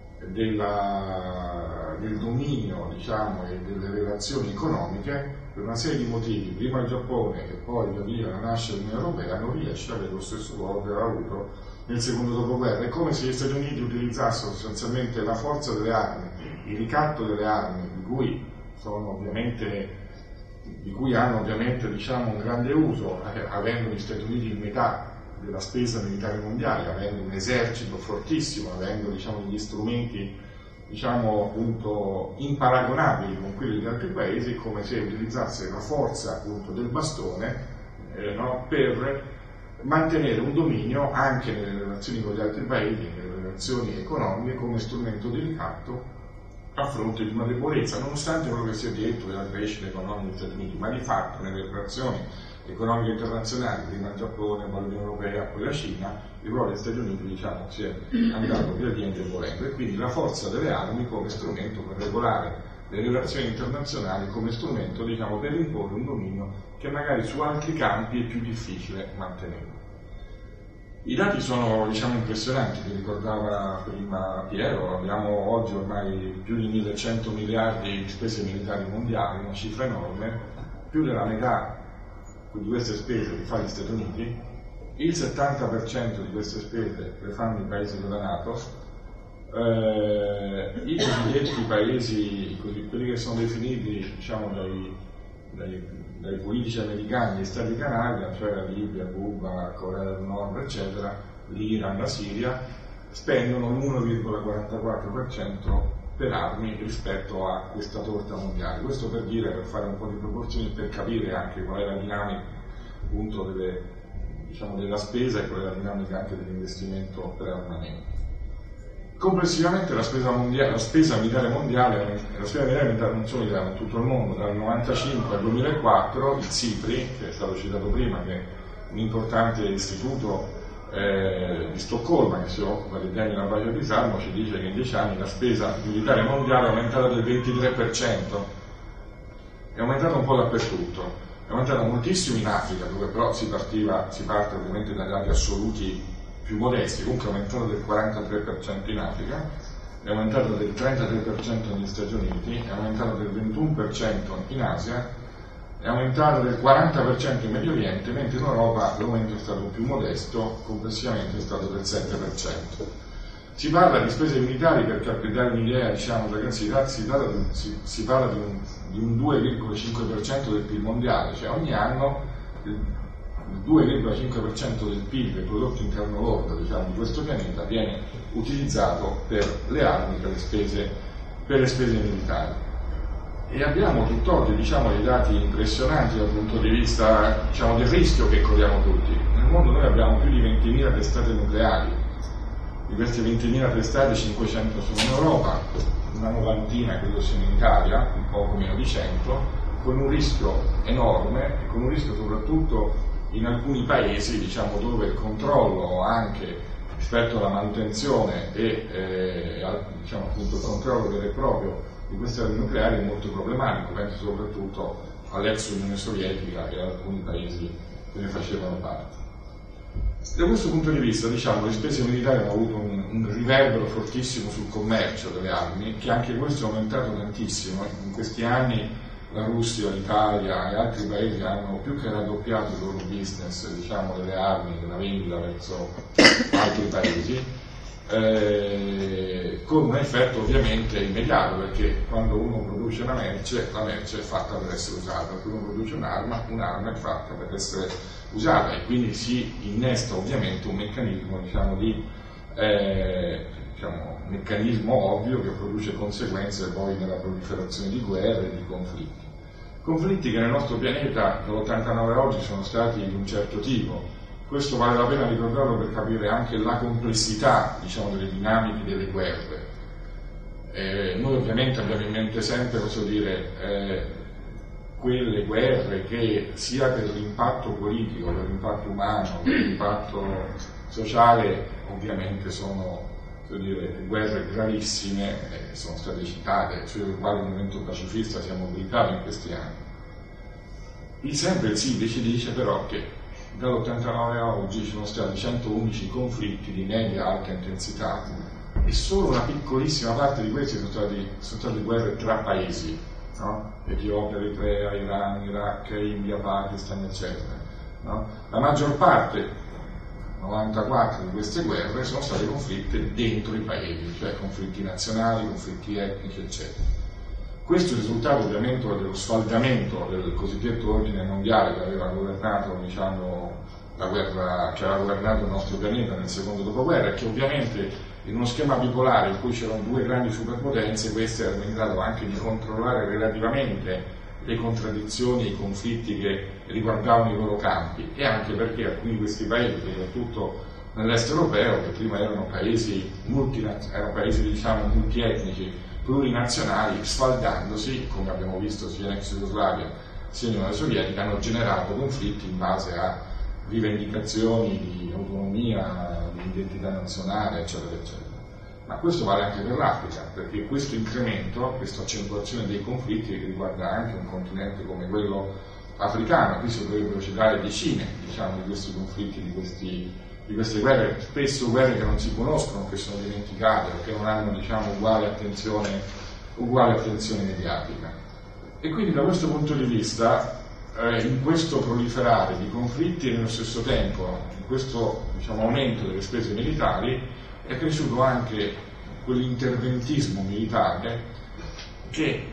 della, del dominio diciamo, e delle relazioni economiche, per una serie di motivi, prima il Giappone e poi via via la nascita dell'Unione Europea, non riesce ad avere lo stesso ruolo che aveva avuto nel secondo dopoguerra. È come se gli Stati Uniti utilizzassero sostanzialmente la forza delle armi, il ricatto delle armi, di cui sono ovviamente di cui hanno ovviamente diciamo, un grande uso, eh, avendo gli Stati Uniti il metà della spesa militare mondiale, avendo un esercito fortissimo, avendo diciamo, degli strumenti diciamo, appunto, imparagonabili con quelli di altri paesi, come se utilizzasse la forza appunto, del bastone eh, no, per mantenere un dominio anche nelle relazioni con gli altri paesi, nelle relazioni economiche, come strumento di ricatto a fronte di una debolezza, nonostante quello che si è detto della crescita economica degli Stati Uniti, ma di fatto nelle relazioni economiche internazionali, prima il Giappone, poi l'Unione Europea, poi la Cina, il ruolo degli Stati Uniti diciamo, si è andato via via indebolendo, e quindi la forza delle armi come strumento per regolare le relazioni internazionali, come strumento diciamo, per imporre un dominio che magari su altri campi è più difficile mantenere. I dati sono diciamo, impressionanti, vi ricordava prima Piero, abbiamo oggi ormai più di millecento miliardi di spese militari mondiali, una cifra enorme, più della metà di queste spese li fa gli Stati Uniti, il settanta per cento di queste spese le fanno i paesi della NATO, eh, i cosiddetti paesi, quelli che sono definiti diciamo, dai, dai, dai politici americani, gli stati canali, cioè la Libia, Cuba, Corea del Nord, eccetera, l'Iran, la Siria, spendono l'uno virgola quarantaquattro per cento per armi rispetto a questa torta mondiale. Questo per dire, per fare un po' di proporzioni, per capire anche qual è la dinamica appunto delle, diciamo, della spesa e qual è la dinamica anche dell'investimento per armamento. Complessivamente la spesa, mondiale, la spesa militare mondiale, la spesa militare militare non solo in tutto il mondo, dal novantacinque al duemilaquattro, il SIPRI, che è stato citato prima, che è un importante istituto eh, di Stoccolma che si occupa dei temi della pace di Salmo, ci dice che in dieci anni la spesa militare mondiale è aumentata del ventitré per cento, è aumentata un po' dappertutto, è aumentata moltissimo in Africa, dove però si partiva, si parte ovviamente da dati assoluti più modesti, comunque è aumentato del quarantatré per cento in Africa, è aumentato del trentatré per cento negli Stati Uniti, è aumentato del ventuno per cento in Asia, è aumentato del quaranta per cento in Medio Oriente, mentre in Europa l'aumento è stato più modesto, complessivamente è stato del sette per cento. Si parla di spese militari perché per dare un'idea, diciamo, si, si, si, si parla di un, di un due virgola cinque per cento del P I L mondiale, cioè ogni anno il, il due virgola cinque per cento del P I L, del prodotto interno lordo, diciamo, di questo pianeta, viene utilizzato per le armi, per le spese, per le spese militari. E abbiamo tutt'oggi, diciamo, dei dati impressionanti dal punto di vista, diciamo, del rischio che corriamo tutti. Nel mondo noi abbiamo più di ventimila testate nucleari, di queste ventimila testate cinquecento sono in Europa, una novantina credo siano in Italia, un poco meno di cento, con un rischio enorme e con un rischio soprattutto in alcuni paesi, diciamo, dove il controllo anche rispetto alla manutenzione e eh, al, diciamo, appunto, il controllo vero e proprio di queste armi nucleari è molto problematico, penso soprattutto all'ex Unione Sovietica e ad alcuni paesi che ne facevano parte. Da questo punto di vista, diciamo, le spese militari hanno avuto un, un riverbero fortissimo sul commercio delle armi, che anche questo è aumentato tantissimo. In questi anni la Russia, l'Italia e altri paesi hanno più che raddoppiato il loro business, diciamo, delle armi, della vendita verso altri paesi. Eh, con un effetto ovviamente immediato, perché quando uno produce una merce, la merce è fatta per essere usata, quando uno produce un'arma, un'arma è fatta per essere usata e quindi si innesta ovviamente un meccanismo, diciamo, di eh, diciamo, un meccanismo ovvio che produce conseguenze poi nella proliferazione di guerre e di conflitti. Conflitti che nel nostro pianeta dall'ottantanove a oggi sono stati di un certo tipo. Questo vale la pena ricordarlo per capire anche la complessità, diciamo, delle dinamiche delle guerre. Eh, noi ovviamente abbiamo in mente sempre, posso dire, eh, quelle guerre che sia per l'impatto politico, per l'impatto umano, per l'impatto sociale, ovviamente sono, posso dire, guerre gravissime, eh, sono state citate, sulle quali il movimento pacifista si è mobilitato in questi anni. Il sempre il SIPRI ci dice però che dall'ottantanove a oggi ci sono stati centoundici conflitti di media e alta intensità e solo una piccolissima parte di questi sono stati, sono state guerre tra paesi, no? Etiopia, Eritrea, Iran, Iraq, India, Pakistan, eccetera. No? La maggior parte, novantaquattro di queste guerre, sono state conflitte dentro i paesi, cioè conflitti nazionali, conflitti etnici, eccetera. Questo è il risultato ovviamente dello sfaldamento del cosiddetto ordine mondiale che aveva governato, diciamo, la guerra, che aveva governato il nostro pianeta nel secondo dopoguerra, e che ovviamente in uno schema bipolare in cui c'erano due grandi superpotenze, queste erano in grado anche di controllare relativamente le contraddizioni e i conflitti che riguardavano i loro campi, e anche perché alcuni di questi paesi, soprattutto nell'est europeo, che prima erano paesi, multinaz- erano paesi diciamo, multietnici, plurinazionali, sfaldandosi, come abbiamo visto sia in ex Jugoslavia sia in Unione Sovietica, hanno generato conflitti in base a rivendicazioni di autonomia, di identità nazionale, eccetera, eccetera. Ma questo vale anche per l'Africa, perché questo incremento, questa accentuazione dei conflitti riguarda anche un continente come quello africano. Qui si dovrebbero citare decine, diciamo, di questi conflitti, di questi di queste guerre, spesso guerre che non si conoscono, che sono dimenticate o che non hanno, diciamo, uguale attenzione, uguale attenzione mediatica. E quindi da questo punto di vista eh, in questo proliferare di conflitti e nello stesso tempo in questo, diciamo, aumento delle spese militari è cresciuto anche quell'interventismo militare che,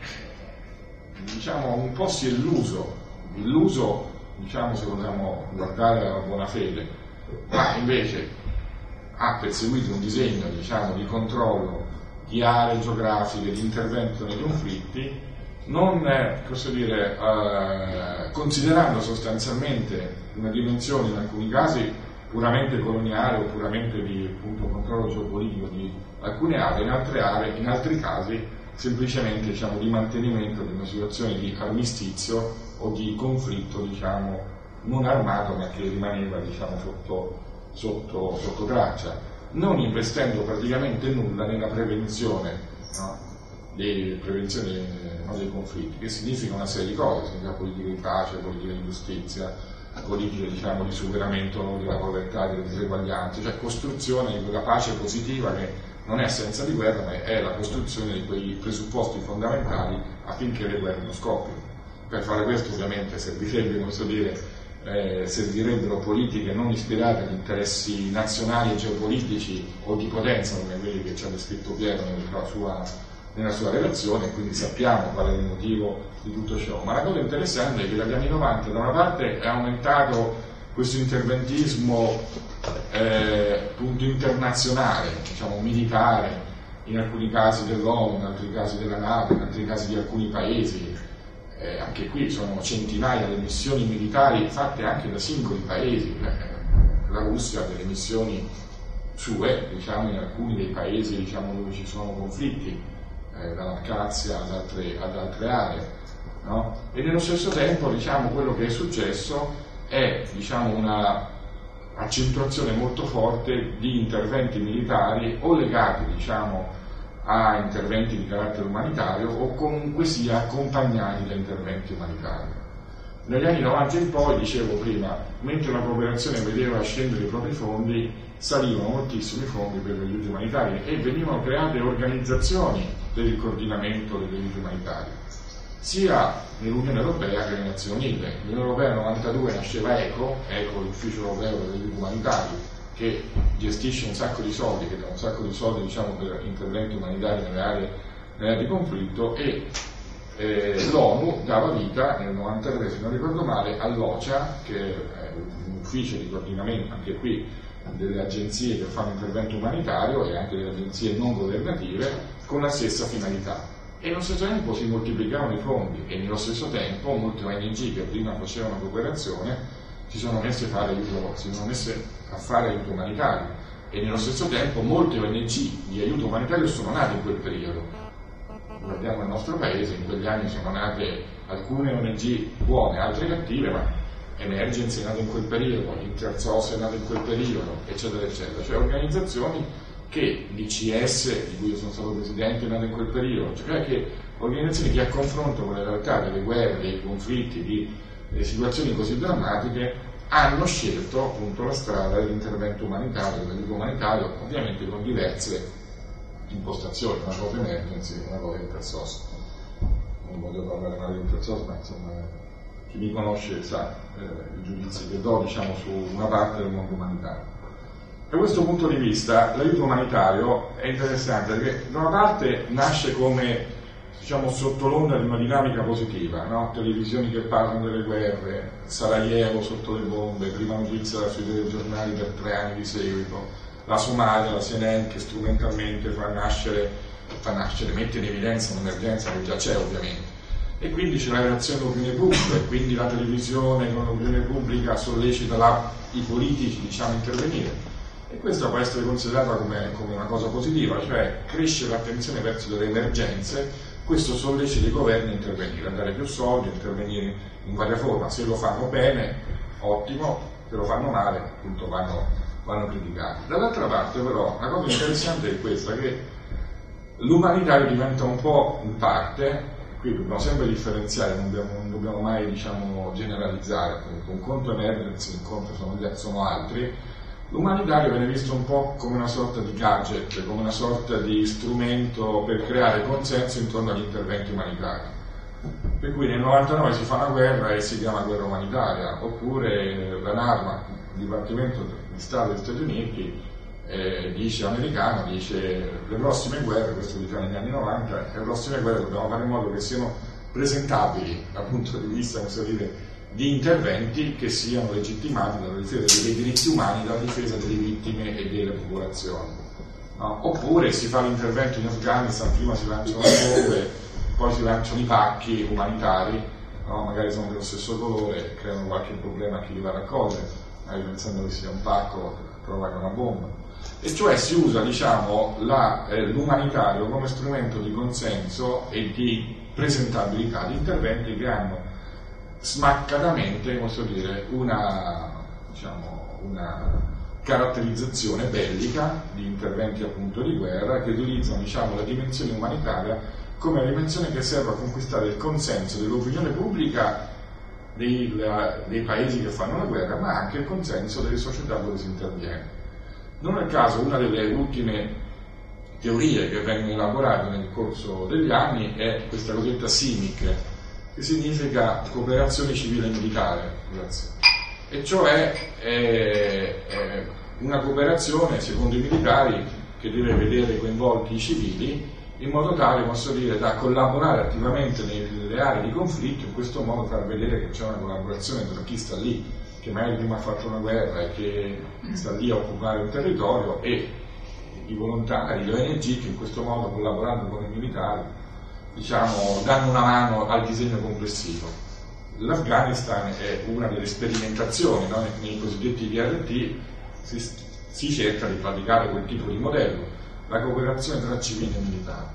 diciamo, un po' si è illuso, illuso, diciamo, se vogliamo guardare alla buona fede, ma invece ha perseguito un disegno, diciamo, di controllo di aree geografiche, di intervento nei conflitti, non, posso dire, eh, considerando sostanzialmente una dimensione in alcuni casi puramente coloniale o puramente di, appunto, controllo geopolitico di alcune aree, in altre aree, in altri casi semplicemente, diciamo, di mantenimento di una situazione di armistizio o di conflitto, diciamo, non armato ma che rimaneva, diciamo, sotto, sotto, sotto traccia, non investendo praticamente nulla nella prevenzione, no? Di prevenzione, no, dei conflitti, che significa una serie di cose, significa politica di pace, politica di giustizia, politiche, diciamo, di superamento della povertà, delle diseguaglianze, cioè costruzione di quella pace positiva che non è assenza di guerra, ma è la costruzione di quei presupposti fondamentali affinché le guerre non scoppino. Per fare questo ovviamente servirebbe, come so dire, eh, servirebbero politiche non ispirate ad interessi nazionali e geopolitici o di potenza, come quelli che ci ha descritto Piero nella sua, nella sua relazione, quindi sappiamo qual è il motivo di tutto ciò. Ma la cosa interessante è che dagli anni novanta da una parte è aumentato questo interventismo eh, appunto internazionale, diciamo militare, in alcuni casi dell'ONU, in altri casi della NATO, in altri casi di alcuni paesi. Eh, anche qui sono centinaia le missioni militari fatte anche da singoli paesi. Eh, la Russia ha delle missioni sue, diciamo, in alcuni dei paesi, diciamo, dove ci sono conflitti, eh, dall'Abkhazia ad altre, ad altre aree, no? E nello stesso tempo, diciamo, quello che è successo è, diciamo, una accentuazione molto forte di interventi militari o legati, diciamo, a interventi di carattere umanitario o comunque sia accompagnati da interventi umanitari. Negli anni novanta in poi, dicevo prima, mentre la cooperazione vedeva scendere i propri fondi, salivano moltissimi fondi per gli aiuti umanitari e venivano create organizzazioni per il coordinamento degli aiuti umanitari, sia nell'Unione Europea che nelle Nazioni Unite. L'Unione Europea nel novantadue nasceva ECHO, ECHO, l'Ufficio Europeo degli aiuti umanitari, che gestisce un sacco di soldi, che dà un sacco di soldi, diciamo, per interventi umanitari nelle aree, nelle aree di conflitto, e eh, l'ONU dava vita nel novantatré, se non ricordo male, all'OCHA, che è un ufficio di coordinamento, anche qui, delle agenzie che fanno intervento umanitario e anche delle agenzie non governative, con la stessa finalità. E nello stesso tempo si moltiplicavano i fondi e nello stesso tempo molte O N G che prima facevano cooperazione si sono messe a fare aiuto, si sono messe a fare aiuto umanitario, e nello stesso tempo molte O N G di aiuto umanitario sono nate in quel periodo. Guardiamo il nostro paese, in quegli anni sono nate alcune O N G buone, altre cattive, ma Emergency è nato in quel periodo, Intersos è nato in quel periodo, eccetera eccetera, cioè organizzazioni che l'I C S, di cui io sono stato presidente, è nato in quel periodo, cioè che organizzazioni che a confronto con le realtà delle guerre, dei conflitti, di le situazioni così drammatiche, hanno scelto appunto la strada dell'intervento umanitario, dell'aiuto umanitario, ovviamente con diverse impostazioni, una cosa emergency, una cosa intersos. Non voglio parlare male di intersos, ma insomma chi mi conosce sa eh, i giudizi che do, diciamo, su una parte del mondo umanitario. Da questo punto di vista l'aiuto umanitario è interessante perché da una parte nasce come, diciamo, sotto l'onda di una dinamica positiva, no? Televisioni che parlano delle guerre, Sarajevo sotto le bombe, prima notizia sui telegiornali per tre anni di seguito, la Somalia, la C N N che strumentalmente fa nascere, fa nascere, mette in evidenza un'emergenza che già c'è ovviamente, e quindi c'è la reazione dell'opinione pubblica, e quindi la televisione con l'opinione pubblica sollecita la, i politici, diciamo, a intervenire. E questa può essere considerata come, come una cosa positiva, cioè cresce l'attenzione verso delle emergenze, questo sollecita i governi a intervenire, a dare più soldi, a intervenire in varia forma. Se lo fanno bene, ottimo, se lo fanno male, appunto vanno, vanno criticati. Dall'altra parte però, la cosa interessante è questa, che l'umanitario diventa un po' in parte, qui dobbiamo sempre differenziare, non dobbiamo, non dobbiamo mai, diciamo, generalizzare, appunto. Un conto emergency, un conto sono, sono altri. L'umanitario viene visto un po' come una sorta di gadget, come una sorta di strumento per creare consenso intorno agli interventi umanitari. Per cui nel novantanove si fa una guerra e si chiama guerra umanitaria, oppure la NARMA, il Dipartimento di Stato degli Stati Uniti, eh, dice americano, dice le prossime guerre, questo diciamo negli anni novanta, le prossime guerre dobbiamo fare in modo che siano presentabili dal punto di vista, come si dire, di interventi che siano legittimati dalla difesa dei diritti umani, dalla difesa delle vittime e delle popolazioni. No? Oppure si fa l'intervento in Afghanistan, prima si lanciano le bombe, poi si lanciano i pacchi umanitari, no? Magari sono dello stesso colore, creano qualche problema a chi li va a raccogliere, magari pensando che sia un pacco, provoca una bomba. E cioè si usa, diciamo, la, eh, l'umanitario come strumento di consenso e di presentabilità di interventi che hanno smaccatamente, posso dire, una, diciamo, una caratterizzazione bellica di interventi appunto di guerra che utilizzano, diciamo, la dimensione umanitaria come una dimensione che serve a conquistare il consenso dell'opinione pubblica dei, la, dei paesi che fanno la guerra, ma anche il consenso delle società dove si interviene. Non a caso una delle ultime teorie che vengono elaborate nel corso degli anni è questa cosiddetta C I M I C, che significa cooperazione civile e militare, grazie. E cioè è, è una cooperazione, secondo i militari, che deve vedere coinvolti i civili, in modo tale, posso dire, da collaborare attivamente nelle aree di conflitto, in questo modo far vedere che c'è una collaborazione tra chi sta lì, che magari prima ha fatto una guerra e che sta lì a occupare un territorio, e i volontari, le O N G, che in questo modo, collaborando con i militari, diciamo, danno una mano al disegno complessivo. L'Afghanistan è una delle sperimentazioni, no? Nei cosiddetti D R T si, si cerca di praticare quel tipo di modello, la cooperazione tra civili e militari.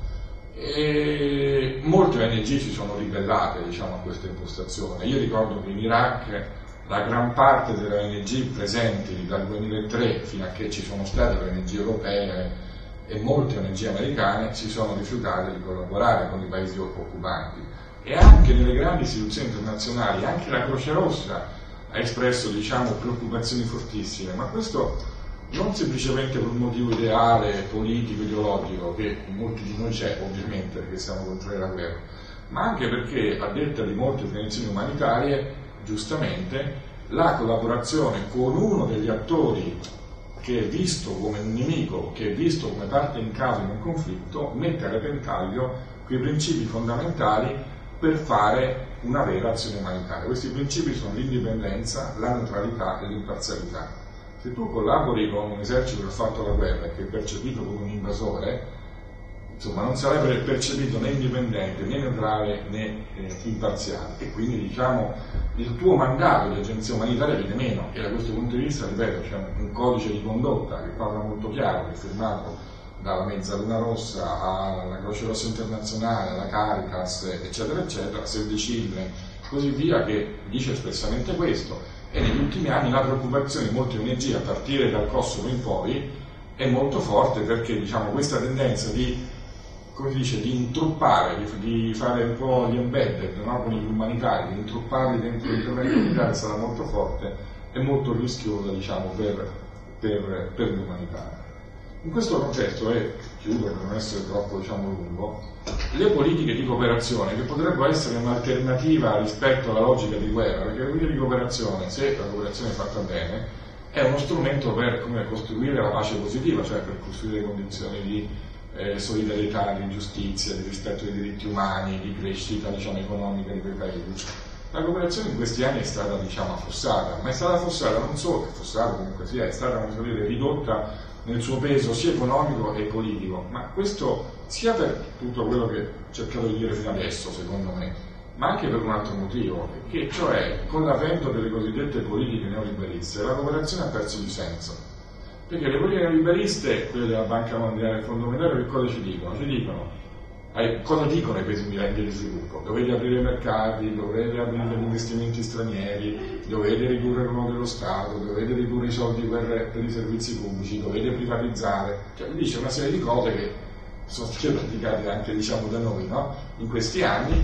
E molte O N G si sono ribellate, diciamo, a questa impostazione. Io ricordo che in Iraq la gran parte delle O N G presenti dal duemilatré fino a che ci sono state le O N G europee e molte O N G americane si sono rifiutate di collaborare con i paesi occupanti, e anche nelle grandi istituzioni internazionali, anche la Croce Rossa ha espresso, diciamo, preoccupazioni fortissime, ma questo non semplicemente per un motivo ideale, politico, ideologico, che in molti di noi c'è ovviamente perché siamo contrari alla guerra, ma anche perché, a detta di molte organizzazioni umanitarie, giustamente, la collaborazione con uno degli attori che è visto come un nemico, che è visto come parte in causa in un conflitto, mette a repentaglio quei principi fondamentali per fare una vera azione umanitaria. Questi principi sono l'indipendenza, la neutralità e l'imparzialità. Se tu collabori con un esercito che ha fatto la guerra e che è percepito come un invasore, insomma, non sarebbe percepito né indipendente, né neutrale, né eh, imparziale, e quindi, diciamo, il tuo mandato di agenzia umanitaria viene meno. E da questo punto di vista, ripeto, c'è un codice di condotta che parla molto chiaro, che è firmato dalla Mezzaluna Rossa alla Croce Rossa Internazionale, alla Caritas, eccetera eccetera, Save the Children, così via, che dice espressamente questo. E negli ultimi anni la preoccupazione di molte O N G, a partire dal Kosovo in poi, è molto forte, perché, diciamo, questa tendenza di, come si dice, di intruppare, di, di fare un po' gli embedded, no? Con gli umanitari, di intrupparli dentro l'intervento militare sarà molto forte e molto rischiosa, diciamo, per, per, per l'umanità. In questo contesto, e chiudo per non essere troppo, diciamo, lungo, le politiche di cooperazione, che potrebbero essere un'alternativa rispetto alla logica di guerra, perché le politiche di cooperazione, se la cooperazione è fatta bene, è uno strumento per, come, costruire la pace positiva, cioè per costruire condizioni di eh, solidarietà, di giustizia, di rispetto dei diritti umani, di crescita, diciamo, economica di quei paesi. La cooperazione in questi anni è stata, diciamo, affossata, ma è stata affossata non solo, affossata comunque sia, è stata, come dire, ridotta nel suo peso sia economico che politico, ma questo sia per tutto quello che ho cercato di dire fino adesso, secondo me, ma anche per un altro motivo, che cioè, con l'avvento delle cosiddette politiche neoliberiste, la cooperazione ha perso di senso, perché le politiche neoliberiste, quelle della Banca Mondiale e del Fondo Monetario, che cosa ci dicono? Ci dicono Eh, cosa dicono i paesi mirati di sviluppo? Dovete aprire i mercati, dovete aprire gli investimenti stranieri, dovete ridurre il ruolo dello Stato, dovete ridurre i soldi per, per i servizi pubblici, dovete privatizzare. Cioè, dice una serie di cose che sono state praticate anche, diciamo, da noi, no? In questi anni,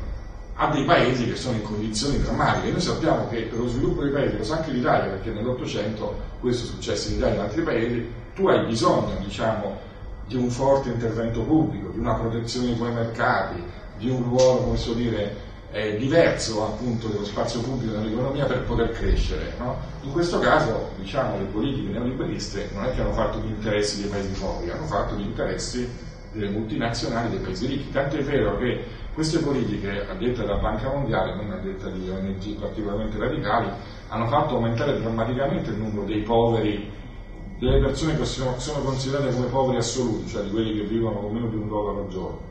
a dei paesi che sono in condizioni drammatiche. Noi sappiamo che per lo sviluppo dei paesi, lo sa anche l'Italia, perché nell'Ottocento questo è successo in Italia e in altri paesi, tu hai bisogno, diciamo, di un forte intervento pubblico, di una protezione dei tuoi mercati, di un ruolo, come so dire, eh, diverso appunto dello spazio pubblico nell'economia per poter crescere, no? In questo caso, diciamo, le politiche neoliberiste non è che hanno fatto gli interessi dei paesi poveri, hanno fatto gli interessi delle multinazionali dei paesi ricchi, tanto è vero che queste politiche, a detta della Banca Mondiale, non a detta di O N G particolarmente radicali, hanno fatto aumentare drammaticamente il numero dei poveri, delle persone che sono, sono considerate come poveri assoluti, cioè di quelli che vivono con meno di un dollaro al giorno.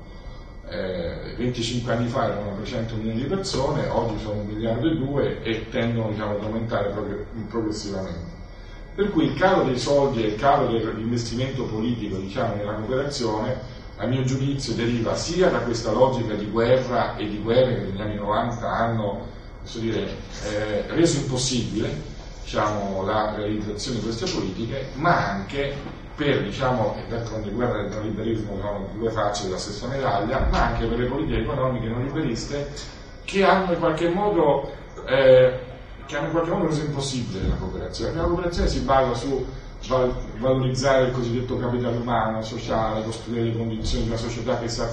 Eh, venticinque anni fa erano trecento milioni di persone, oggi sono un miliardo e due e tendono, diciamo, ad aumentare progressivamente. Per cui il calo dei soldi e il calo dell'investimento politico, diciamo, nella cooperazione, a mio giudizio deriva sia da questa logica di guerra e di guerre che negli anni novanta hanno, posso dire, eh, reso impossibile, diciamo, la realizzazione di queste politiche, ma anche per, diciamo, d'altronde guerra del neoliberismo sono due facce della stessa medaglia, ma anche per le politiche economiche neoliberiste che hanno in qualche modo eh, che hanno in qualche modo reso impossibile la cooperazione. La cooperazione si basa su val- valorizzare il cosiddetto capitale umano, sociale, costruire le condizioni di una società che sa.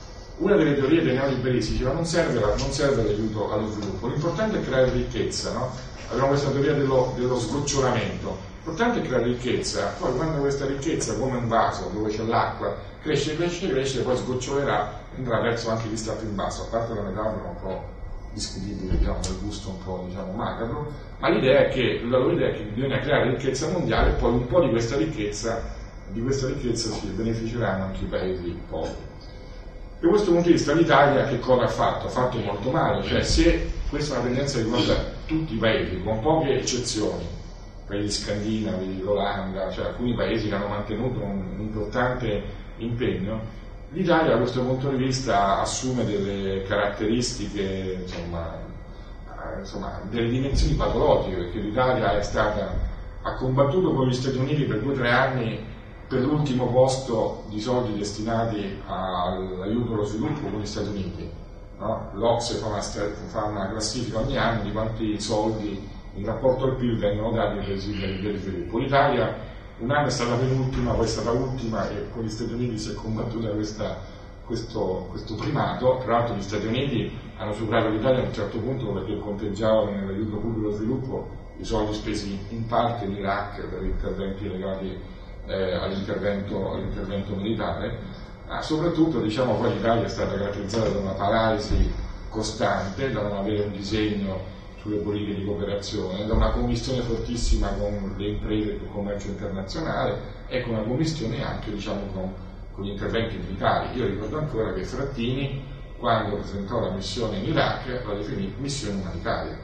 Una delle teorie dei neoliberisti diceva non serve, la, non serve l'aiuto allo sviluppo, l'importante è creare ricchezza, no? Abbiamo questa teoria dello, dello sgocciolamento. L'importante è creare ricchezza, poi quando questa ricchezza, come un vaso dove c'è l'acqua, cresce, cresce, cresce, poi sgocciolerà, andrà verso anche chi sta più in basso, a parte la metafora un po' discutibile, diciamo, il gusto un po', diciamo, macabro, ma l'idea è che, la loro idea è che bisogna creare ricchezza mondiale e poi un po' di questa ricchezza, di questa ricchezza si beneficeranno anche i paesi poveri. Da questo punto di vista l'Italia che cosa ha fatto? Ha fatto molto male, cioè se questa è una tendenza che riguarda tutti i paesi, con poche eccezioni, paesi scandinavi, l'Olanda, cioè alcuni paesi che hanno mantenuto un importante impegno, l'Italia da questo punto di vista assume delle caratteristiche, insomma, insomma delle dimensioni patologiche, perché l'Italia è stata, ha combattuto con gli Stati Uniti per due o tre anni per l'ultimo posto di soldi destinati all'aiuto allo sviluppo con gli Stati Uniti, no? L'O C S E fa una, fa una classifica ogni anno di quanti soldi in rapporto al P I L vengono dati ai paesi di sviluppo. L'Italia un anno è stata penultima, poi è stata ultima e con gli Stati Uniti si è combattuta questa, questo, questo primato. Tra l'altro gli Stati Uniti hanno superato l'Italia a un certo punto perché conteggiavano nell'aiuto pubblico allo sviluppo i soldi spesi in parte in Iraq per interventi legati eh, all'intervento, all'intervento militare, ma soprattutto, diciamo, poi l'Italia è stata caratterizzata da una paralisi costante, da non avere un disegno sulle politiche di cooperazione, da una commistione fortissima con le imprese e il commercio internazionale e con una commistione anche, diciamo, con, con gli interventi militari. Io ricordo ancora che Frattini, quando presentò la missione in Iraq, la definì missione umanitaria.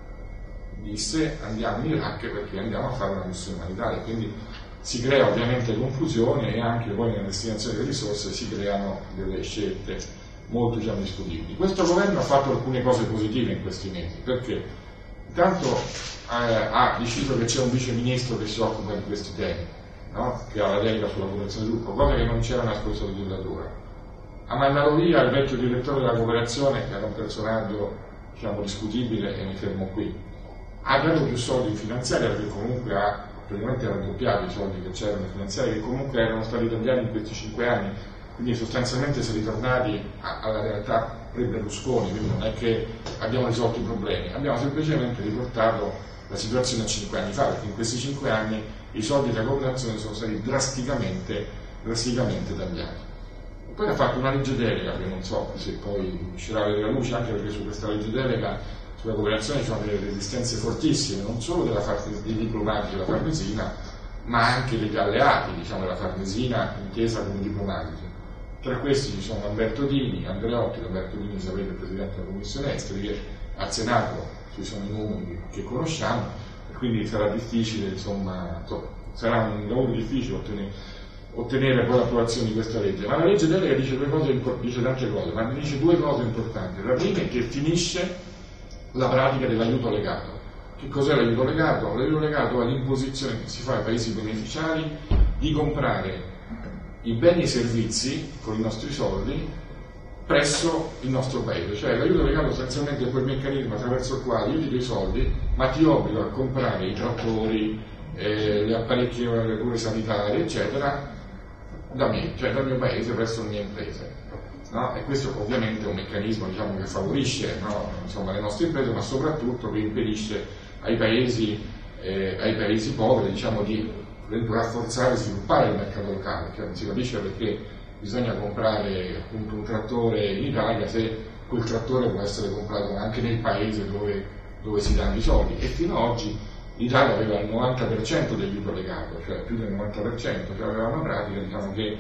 Disse andiamo in Iraq perché andiamo a fare una missione umanitaria, quindi si crea ovviamente confusione e anche poi nella destinazione delle risorse si creano delle scelte molto, diciamo, discutibili. Questo governo ha fatto alcune cose positive in questi mesi, perché intanto eh, ha deciso che c'è un vice ministro che si occupa di questi temi, no? Che ha la delega sulla cooperazione e sviluppo, cosa che non c'era nella scorsa legislatura. Ha mandato via il vecchio direttore della cooperazione, che era un personaggio, diciamo, discutibile, e mi fermo qui. Ha dato più soldi in finanziaria, perché comunque ha praticamente raddoppiato i soldi che c'erano in finanziaria, che comunque erano stati tagliati in questi cinque anni. Quindi sostanzialmente si è ritornati a, alla realtà pre-Berlusconi, quindi non è che abbiamo risolto i problemi, abbiamo semplicemente riportato la situazione a cinque anni fa, perché in questi cinque anni i soldi della cooperazione sono stati drasticamente, drasticamente tagliati. Poi ha fatto una legge delega, che non so se poi riuscirà a vedere la luce, anche perché su questa legge delega sulla cooperazione ci sono delle resistenze fortissime, non solo della Farnesina, dei diplomatici della Farnesina, ma anche degli alleati, diciamo, della Farnesina intesa come diplomatici. Tra questi ci sono Alberto Dini, Andreotti. Alberto Dini, sapete, il Presidente della Commissione Esteri, che al Senato ci sono i numeri che conosciamo, e quindi sarà difficile, insomma, sarà un lavoro difficile ottenere, ottenere poi l'approvazione di questa legge. Ma la legge delega dice due cose, dice tante cose, ma dice due cose importanti. La prima è che finisce la pratica dell'aiuto legato. Che cos'è l'aiuto legato? L'aiuto legato è l'imposizione che si fa ai paesi beneficiari di comprare i beni e servizi con i nostri soldi presso il nostro paese, cioè l'aiuto legato sostanzialmente è quel meccanismo attraverso il quale io ti do i soldi ma ti obbligo a comprare i trattori, eh, le apparecchiature, le cure sanitarie eccetera da me, cioè dal mio paese presso le mie imprese. no? E questo ovviamente è un meccanismo, diciamo, che favorisce, no? Insomma, le nostre imprese, ma soprattutto che impedisce ai paesi, eh, ai paesi poveri, diciamo, di rafforzare e sviluppare il mercato locale, che non si capisce perché bisogna comprare appunto un trattore in Italia se quel trattore può essere comprato anche nel paese dove, dove si danno i soldi. E fino ad oggi l'Italia aveva il novanta per cento dell'aiuto legato, cioè più del novanta per cento, cioè aveva una pratica, diciamo, che,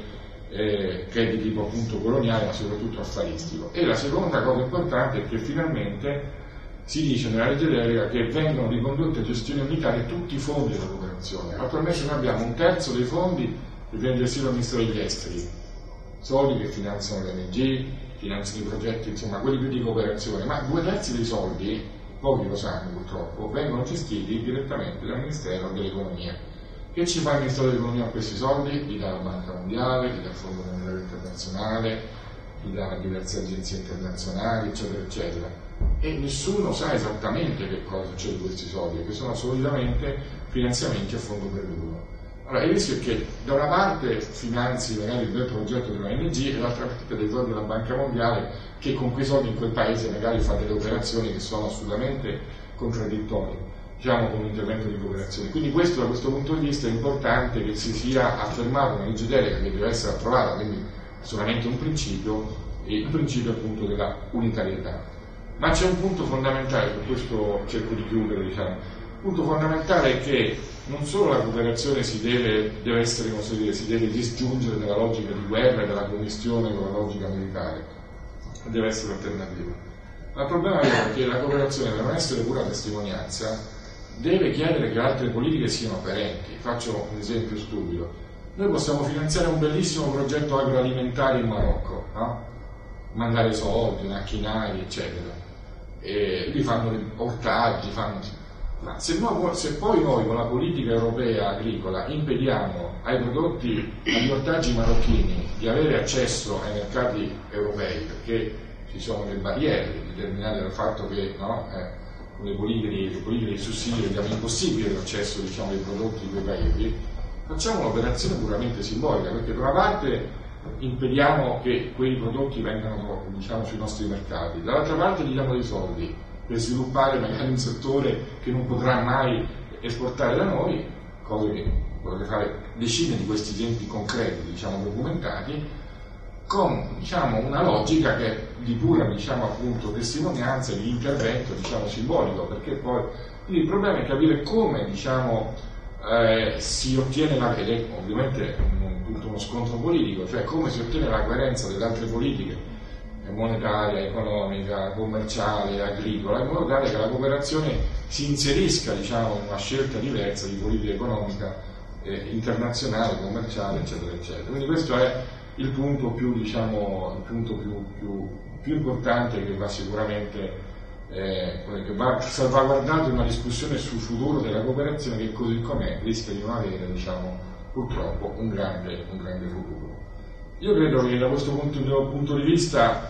eh, che è di tipo appunto coloniale, ma soprattutto affaristico. E la seconda cosa importante è che finalmente si dice nella legge delega che vengono ricondotte a gestione unitaria tutti i fondi della cooperazione. Attualmente noi abbiamo un terzo dei fondi che viene gestito dal Ministero degli Esteri, soldi che finanziano le O N G, finanziano i progetti, insomma quelli più di cooperazione, ma due terzi dei soldi, pochi lo sanno purtroppo, vengono gestiti direttamente dal Ministero dell'Economia. Che ci fa il Ministero dell'Economia con questi soldi? Li dà la Banca Mondiale, li dà il Fondo Monetario Internazionale, li dà a diverse agenzie internazionali, eccetera, eccetera. E nessuno sa esattamente che cosa c'è di questi soldi, che sono solitamente finanziamenti a fondo perduto. Allora, il rischio è che da una parte finanzi magari il bel progetto della O N G e dall'altra parte dei soldi della Banca Mondiale, che con quei soldi in quel paese magari fa delle operazioni che sono assolutamente contraddittorie, diciamo, con un intervento di cooperazione. Quindi questo, da questo punto di vista, è importante che si sia affermata una legge delega che deve essere approvata, quindi solamente un principio, e il principio appunto della unitarietà. Ma c'è un punto fondamentale, su questo cerco di chiudere, diciamo. Il punto fondamentale è che non solo la cooperazione si deve, deve essere, come si, dire, si deve disgiungere dalla logica di guerra e dalla commistione con la logica militare, deve essere alternativa. Ma il problema è che la cooperazione, per non essere pura testimonianza, deve chiedere che altre politiche siano coerenti. Faccio un esempio stupido. Noi possiamo finanziare un bellissimo progetto agroalimentare in Marocco, no? Mandare soldi, macchinari, eccetera. E lì fanno ortaggi, fanno... Ma se, noi, se poi noi con la politica europea agricola impediamo ai prodotti, agli ortaggi marocchini di avere accesso ai mercati europei, perché ci sono le barriere determinate dal fatto che, no, eh, con le politiche, le politiche di sussidio rendiamo impossibile l'accesso, diciamo, ai prodotti di quei paesi, facciamo un'operazione puramente simbolica, perché da una parte impediamo che quei prodotti vengano, diciamo, sui nostri mercati, dall'altra parte gli diamo dei soldi per sviluppare magari un settore che non potrà mai esportare da noi, cose che potete fare decine di questi esempi concreti, diciamo, documentati, con, diciamo, una logica che è di pura, diciamo, appunto, testimonianza e di intervento, diciamo, simbolico, perché poi quindi il problema è capire come, diciamo, eh, si ottiene la, ed è ovviamente un, tutto uno scontro politico, cioè come si ottiene la coerenza delle altre politiche monetaria, economica, commerciale, agricola, in modo tale che la cooperazione si inserisca, diciamo, in una scelta diversa di politica economica, eh, internazionale, commerciale, eccetera, eccetera. Quindi questo è il punto più, diciamo, il punto più, più, più importante che va sicuramente eh, che va salvaguardato in una discussione sul futuro della cooperazione, che così com'è rischia di non avere, diciamo, purtroppo un grande, un grande futuro. Io credo che da questo punto, punto di vista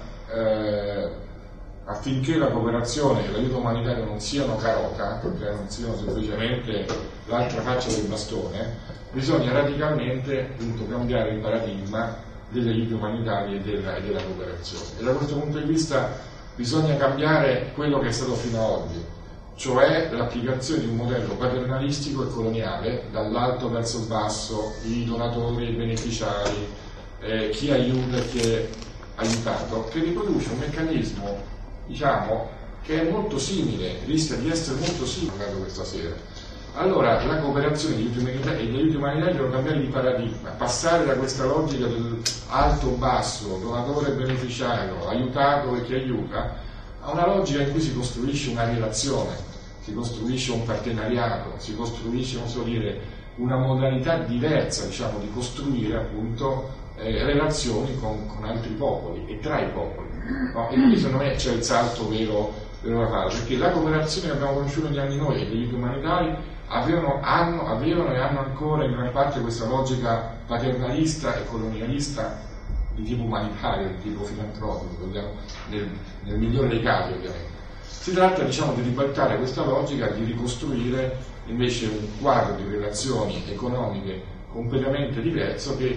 Eh, affinché la cooperazione e l'aiuto umanitario non siano carota, perché non siano semplicemente l'altra faccia del bastone, bisogna radicalmente, appunto, cambiare il paradigma degli aiuti umanitari e della, e della cooperazione. E da questo punto di vista bisogna cambiare quello che è stato fino ad oggi, cioè l'applicazione di un modello paternalistico e coloniale, dall'alto verso il basso, i donatori, i beneficiari, eh, chi aiuta e chi è aiutato, che riproduce un meccanismo, diciamo, che è molto simile, rischia di essere molto simile a questa sera. Allora la cooperazione e gli aiuti umanitari, gli aiuti umanitari devono cambiare di paradigma, passare da questa logica del alto-basso, donatore e beneficiario, aiutato e chi aiuta, a una logica in cui si costruisce una relazione, si costruisce un partenariato, si costruisce, non so dire, una modalità diversa, diciamo, di costruire appunto Eh, relazioni con, con altri popoli e tra i popoli, no? E quindi secondo me c'è il salto vero, vero da fare, perché la cooperazione che abbiamo conosciuto negli anni noi e gli aiuti umanitari avevano, hanno, avevano e hanno ancora in gran parte questa logica paternalista e colonialista di tipo umanitario, di tipo filantropico, nel, nel migliore dei casi ovviamente. Si tratta, diciamo, di ribaltare questa logica, di ricostruire invece un quadro di relazioni economiche completamente diverso che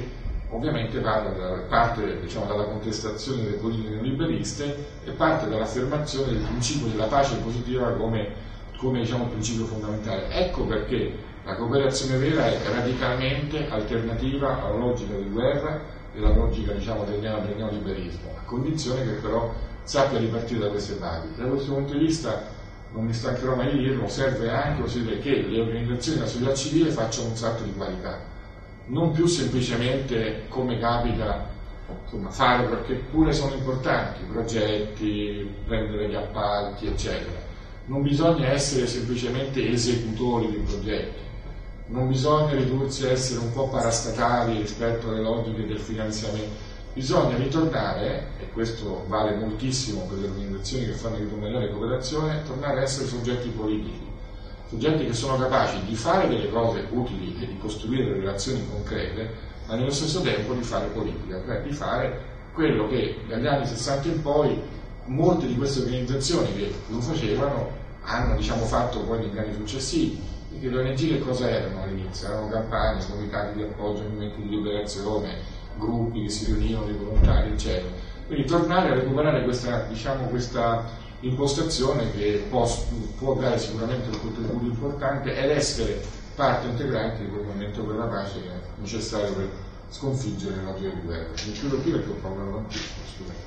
ovviamente parte, da, parte diciamo, dalla contestazione delle politiche neoliberiste e parte dall'affermazione del principio della pace positiva come, come diciamo, principio fondamentale. Ecco perché la cooperazione vera è radicalmente alternativa alla logica di guerra e alla logica diciamo, del neoliberismo, a condizione che però sappia ripartire da queste basi. Da questo punto di vista, non mi stancherò mai di dirlo, serve anche che le organizzazioni della società civile facciano un salto di qualità, non più semplicemente come capita insomma, fare, perché pure sono importanti progetti, prendere gli appalti eccetera. Non bisogna essere semplicemente esecutori di progetti, non bisogna ridursi a essere un po' parastatali rispetto alle logiche del finanziamento. Bisogna ritornare, e questo vale moltissimo per le organizzazioni che fanno ritornare la cooperazione, tornare a essere soggetti politici, soggetti che sono capaci di fare delle cose utili e di costruire delle relazioni concrete, ma nello stesso tempo di fare politica, cioè di fare quello che dagli anni sessanta in poi molte di queste organizzazioni che lo facevano hanno diciamo, fatto poi negli anni successivi. Perché le O N G che cosa erano all'inizio? Erano campagne, comitati di appoggio, movimenti di liberazione, gruppi che si riunivano, di volontari, eccetera. Quindi tornare a recuperare questa, diciamo, questa impostazione che può, può dare sicuramente un contributo importante ed essere parte integrante di quel movimento per la pace che è necessario per sconfiggere la logica di guerra. Mi chiudo qui perché ho parlato tantissimo, scusate.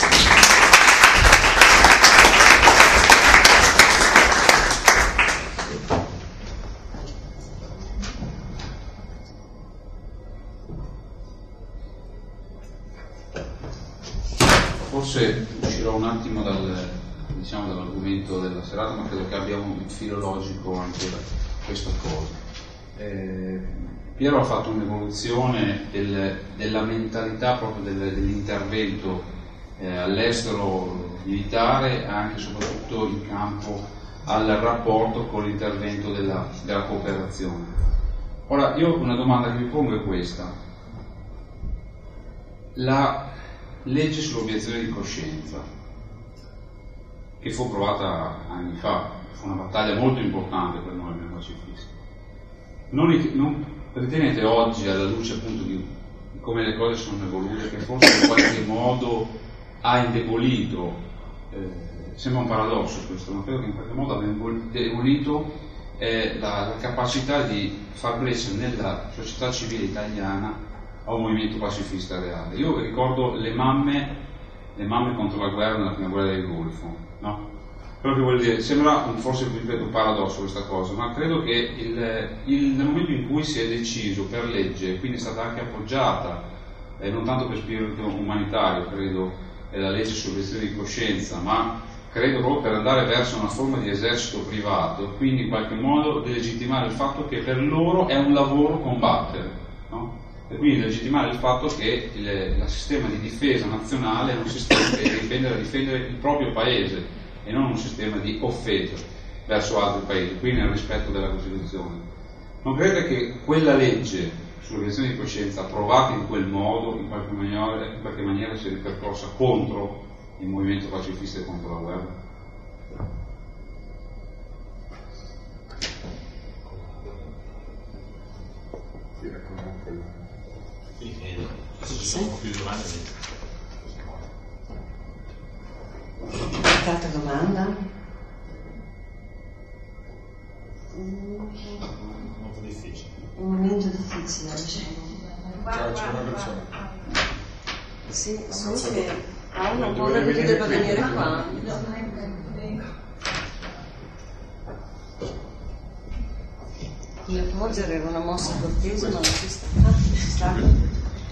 Forse uscirò un attimo dal, diciamo, dall'argomento della serata, ma credo che abbia un filo logico anche questa cosa. Eh, Piero ha fatto un'evoluzione del, della mentalità proprio del, dell'intervento eh, all'estero militare, anche e soprattutto in campo al rapporto con l'intervento della, della cooperazione. Ora, io una domanda che mi pongo è questa. La legge sull'obiezione di coscienza, che fu approvata anni fa, fu una battaglia molto importante per noi pacifisti. Non, non ritenete oggi, alla luce appunto di come le cose sono evolute, che forse in qualche modo ha indebolito, eh, sembra un paradosso questo, ma credo che in qualche modo abbia indebolito eh, la, la capacità di far crescere nella società civile italiana a un movimento pacifista reale. Io ricordo le mamme, le mamme contro la guerra nella prima guerra del Golfo, no? Quello che vuol dire, sembra un, forse ripeto, un paradosso questa cosa, ma credo che il, il, nel momento in cui si è deciso per legge, quindi è stata anche appoggiata, eh, non tanto per spirito umanitario, credo, eh, la legge sull'obiezione di coscienza, ma credo proprio per andare verso una forma di esercito privato, quindi in qualche modo delegittimare il fatto che per loro è un lavoro combattere, no? E quindi legittimare il fatto che il, il sistema di difesa nazionale è un sistema che dipende da difendere il proprio paese e non un sistema di offesa verso altri paesi, quindi nel rispetto della Costituzione. Non credete che quella legge sull'obiezione di coscienza approvata in quel modo in qualche maniera, in qualche maniera sia ripercorsa contro il movimento pacifista e contro la guerra? Sì. Più domande? Altra domanda? Molto difficile. Un momento difficile, diciamo. Ciao, c'è una persona. Sì, solo che Paolo vuole che tu debba venire qua. Come porgere era una mossa cortese, ma non si sta. Ah, si sta.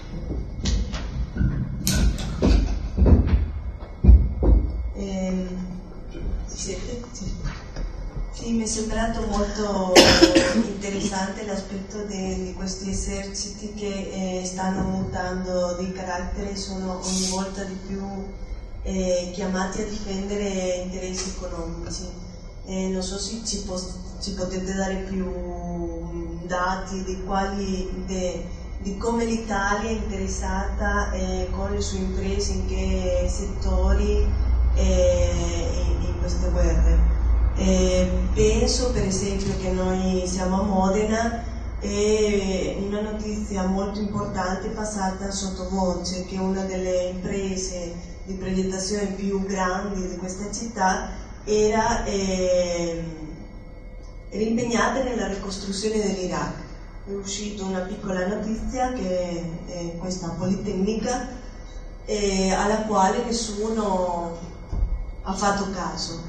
Eh, ci siete? Sì. Sì, mi è sembrato molto interessante l'aspetto di, di questi eserciti che eh, stanno mutando di carattere, sono ogni volta di più eh, chiamati a difendere interessi economici. Eh, non so se ci, po- ci potete dare più dati di quali de, di come l'Italia è interessata eh, con le sue imprese, in che settori eh, in, in queste guerre. Eh, penso per esempio che noi siamo a Modena, e una notizia molto importante passata sottovoce, che una delle imprese di progettazione più grandi di questa città era, eh, era impegnata nella ricostruzione dell'Iraq. È uscita una piccola notizia che è questa Politecnica, eh, alla quale nessuno ha fatto caso.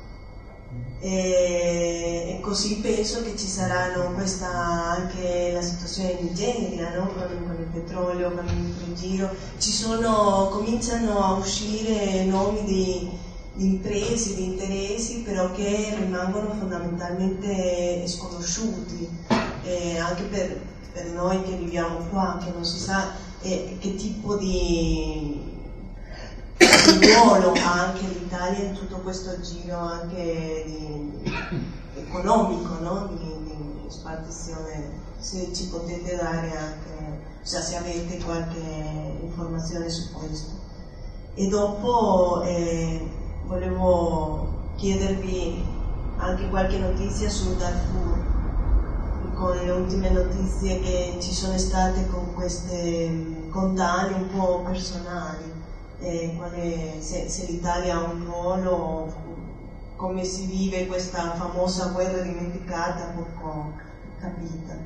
E, e così penso che ci saranno questa anche la situazione in Nigeria, no? con, con il petrolio, con il giro, ci sono, cominciano a uscire nomi di, di imprese, di interessi, però che rimangono fondamentalmente sconosciuti, eh, anche per, per noi che viviamo qua, che non si sa eh, che tipo di il ruolo ha anche l'Italia in tutto questo giro anche di, economico, no? di, di spartizione, se ci potete dare anche, cioè se avete qualche informazione su questo. E dopo eh, volevo chiedervi anche qualche notizia sul Darfur, con le ultime notizie che ci sono state con queste condanne un po' personali. Eh, quale, se, se l'Italia ha un ruolo, come si vive questa famosa guerra dimenticata, poco capita.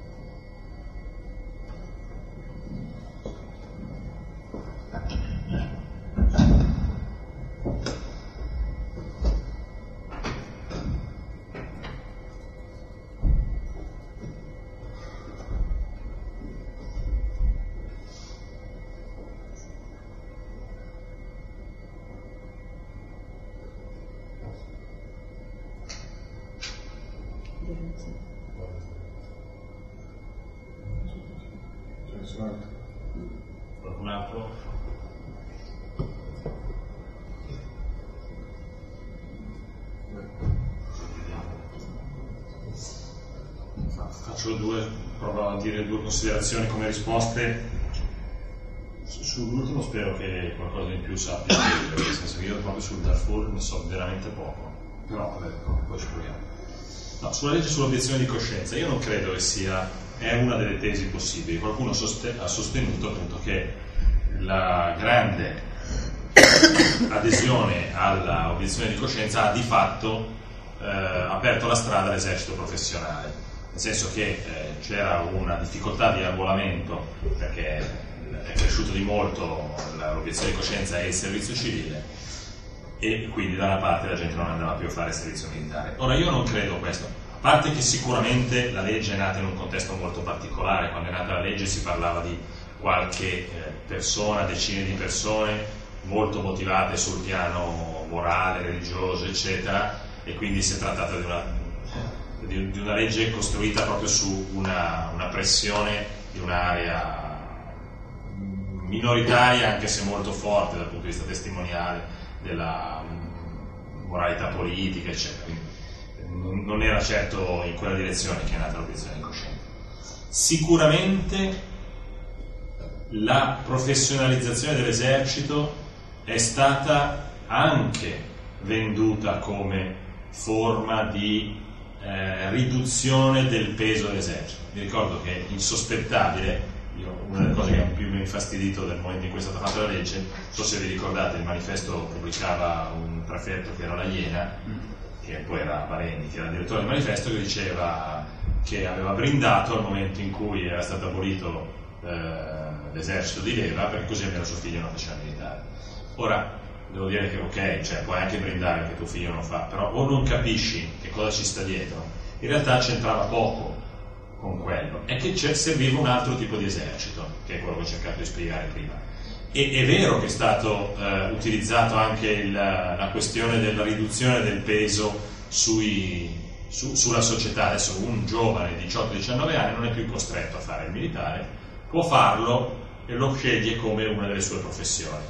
Qualcun altro? Faccio due, provo a dire due considerazioni come risposte. Sull'ultimo spero che qualcosa di più sappia, nel senso che io proprio sul Darfur ne so veramente poco, però vabbè, poi ci proviamo. No, sulla legge sull'obiezione di coscienza, io non credo che sia, è una delle tesi possibili. Qualcuno soste, ha sostenuto appunto che la grande adesione all'obiezione di coscienza ha di fatto eh, aperto la strada all'esercito professionale, nel senso che eh, c'era una difficoltà di arruolamento perché è cresciuto di molto l'obiezione di coscienza e il servizio civile, e quindi da una parte la gente non andava più a fare il servizio militare. Ora io non credo questo, a parte che sicuramente la legge è nata in un contesto molto particolare. Quando è nata la legge si parlava di qualche eh, persona, decine di persone molto motivate sul piano morale, religioso, eccetera, e quindi si è trattato di una, di, di una legge costruita proprio su una, una pressione di un'area minoritaria, anche se molto forte dal punto di vista testimoniale, della moralità politica, eccetera. Quindi non era certo in quella direzione che è nata l'obiezione di coscienza. Sicuramente la professionalizzazione dell'esercito è stata anche venduta come forma di eh, riduzione del peso dell'esercito. Mi ricordo che insospettabile, io, una delle cose che più mi ha infastidito nel momento in cui è stata fatta la legge, non so se vi ricordate, il manifesto pubblicava un prefetto che era la Iena, che poi era Varendi, che era il direttore del manifesto, che diceva che aveva brindato al momento in cui era stato abolito eh, l'esercito di leva, perché così almeno suo figlio non faceva militare. Ora, devo dire che ok, cioè puoi anche brindare che tuo figlio non fa, però o non capisci che cosa ci sta dietro, in realtà c'entrava poco con quello, è che serviva un altro tipo di esercito, che è quello che ho cercato di spiegare prima. E è vero che è stato eh, utilizzato anche il, la questione della riduzione del peso sui, su, sulla società. Adesso un giovane di diciotto diciannove anni non è più costretto a fare il militare, può farlo e lo sceglie come una delle sue professioni.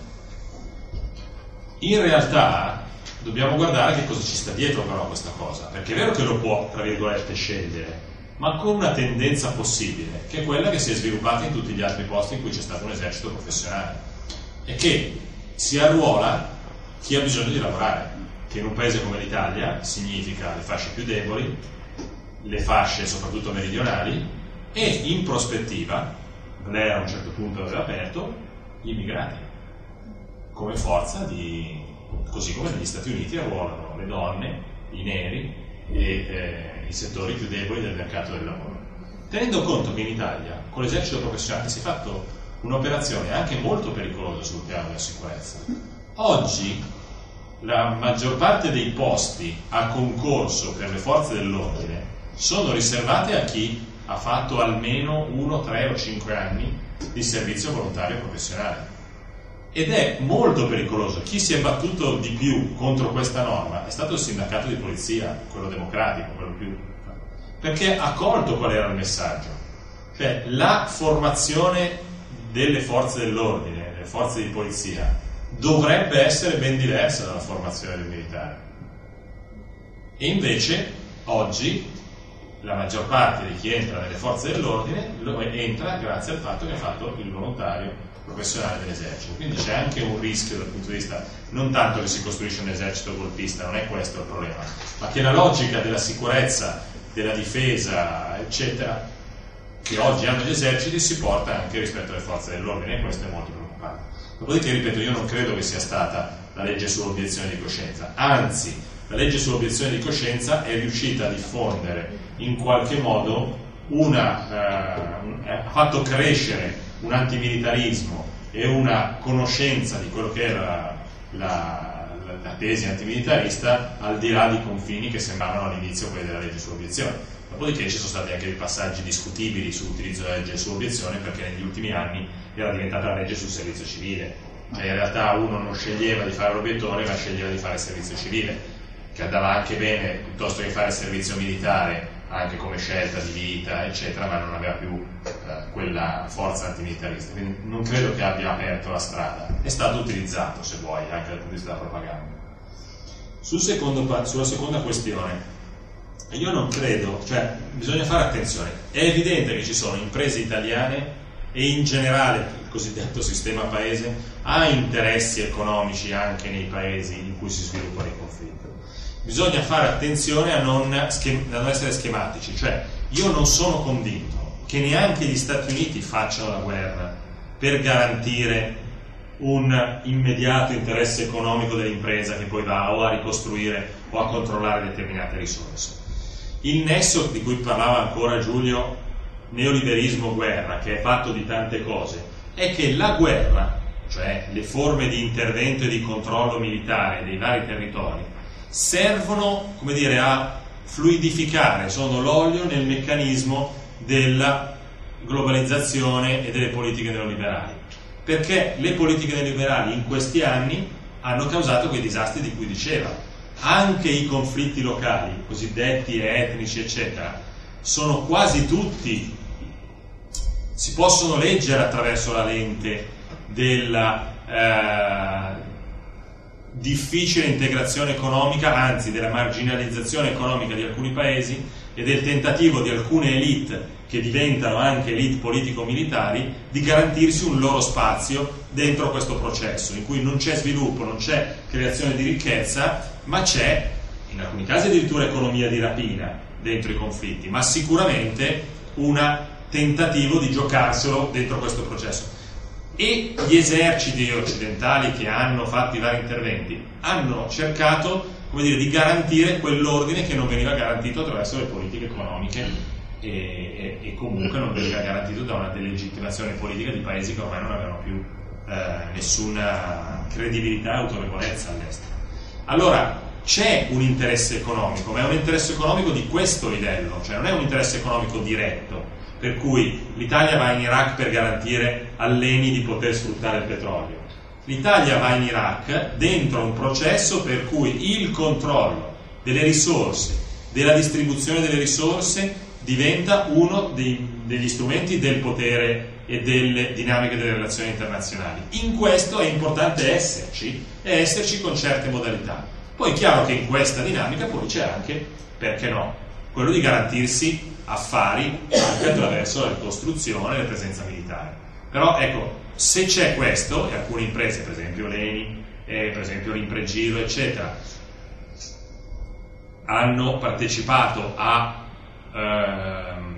In realtà dobbiamo guardare che cosa ci sta dietro però a questa cosa, perché è vero che lo può, tra virgolette, scegliere, ma con una tendenza possibile, che è quella che si è sviluppata in tutti gli altri posti in cui c'è stato un esercito professionale, e che si arruola chi ha bisogno di lavorare, che in un paese come l'Italia significa le fasce più deboli, le fasce soprattutto meridionali, e in prospettiva, lei a un certo punto aveva aperto, gli immigrati, come forza di, così come negli Stati Uniti arruolano le donne, i neri e eh, i settori più deboli del mercato del lavoro. Tenendo conto che in Italia con l'esercito professionale si è fatto un'operazione anche molto pericolosa sul piano della sicurezza, oggi la maggior parte dei posti a concorso per le forze dell'ordine sono riservate a chi ha fatto almeno uno, tre o cinque anni di servizio volontario professionale. Ed è molto pericoloso. Chi si è battuto di più contro questa norma è stato il sindacato di polizia, quello democratico, quello più... perché ha colto qual era il messaggio. Cioè, la formazione delle forze dell'ordine, delle forze di polizia, dovrebbe essere ben diversa dalla formazione del militare. E invece, oggi, la maggior parte di chi entra nelle forze dell'ordine lo entra grazie al fatto che ha fatto il volontario professionale dell'esercito. Quindi c'è anche un rischio dal punto di vista, non tanto che si costruisce un esercito golpista, non è questo il problema, ma che la logica della sicurezza, della difesa, eccetera, che oggi hanno gli eserciti si porta anche rispetto alle forze dell'ordine, e questo è molto preoccupante. Dopodiché, ripeto, io non credo che sia stata la legge sull'obiezione di coscienza, anzi, la legge sull'obiezione di coscienza è riuscita a diffondere in qualche modo una, eh, ha fatto crescere un antimilitarismo e una conoscenza di quello che era la, la, la tesi antimilitarista, al di là di confini che sembravano all'inizio quelli della legge sull'obiezione. Dopodiché ci sono stati anche dei passaggi discutibili sull'utilizzo della legge sull'obiezione, perché negli ultimi anni era diventata la legge sul servizio civile, cioè in realtà uno non sceglieva di fare l'obiettore, ma sceglieva di fare il servizio civile, che andava anche bene piuttosto che fare il servizio militare, anche come scelta di vita, eccetera, ma non aveva più eh, quella forza antimilitarista. Quindi non credo che abbia aperto la strada. È stato utilizzato, se vuoi, anche dal punto di vista della propaganda. Sul secondo, sulla seconda questione, io non credo, cioè bisogna fare attenzione. È evidente che ci sono imprese italiane e in generale il cosiddetto sistema paese ha interessi economici anche nei paesi in cui si sviluppano i conflitti. Bisogna fare attenzione a non, a non essere schematici, cioè io non sono convinto che neanche gli Stati Uniti facciano la guerra per garantire un immediato interesse economico dell'impresa che poi va o a ricostruire o a controllare determinate risorse. Il nesso di cui parlava ancora Giulio, neoliberismo-guerra, che è fatto di tante cose, è che la guerra, cioè le forme di intervento e di controllo militare dei vari territori, servono, come dire, a fluidificare, sono l'olio nel meccanismo della globalizzazione e delle politiche neoliberali, perché le politiche neoliberali in questi anni hanno causato quei disastri di cui diceva. Anche i conflitti locali, cosiddetti etnici, eccetera, sono quasi tutti, si possono leggere attraverso la lente della eh, difficile integrazione economica, anzi della marginalizzazione economica di alcuni paesi e del tentativo di alcune elite che diventano anche elite politico-militari di garantirsi un loro spazio dentro questo processo in cui non c'è sviluppo, non c'è creazione di ricchezza, ma c'è in alcuni casi addirittura economia di rapina dentro i conflitti, ma sicuramente un tentativo di giocarselo dentro questo processo. E gli eserciti occidentali che hanno fatto i vari interventi hanno cercato, come dire, di garantire quell'ordine che non veniva garantito attraverso le politiche economiche e, e, e comunque non veniva garantito da una delegittimazione politica di paesi che ormai non avevano più eh, nessuna credibilità e autorevolezza all'estero. Allora c'è un interesse economico, ma è un interesse economico di questo livello, cioè non è un interesse economico diretto, per cui l'Italia va in Iraq per garantire all'Eni di poter sfruttare il petrolio. L'Italia va in Iraq dentro un processo per cui il controllo delle risorse, della distribuzione delle risorse, diventa uno dei, degli strumenti del potere e delle dinamiche delle relazioni internazionali. In questo è importante esserci, e esserci con certe modalità. Poi è chiaro che in questa dinamica poi c'è anche, perché no, quello di garantirsi affari anche attraverso la ricostruzione e la presenza militare. Però ecco, se c'è questo, e alcune imprese, per esempio l'Eni, eh, per esempio l'Impregilo, eccetera, hanno partecipato a ehm,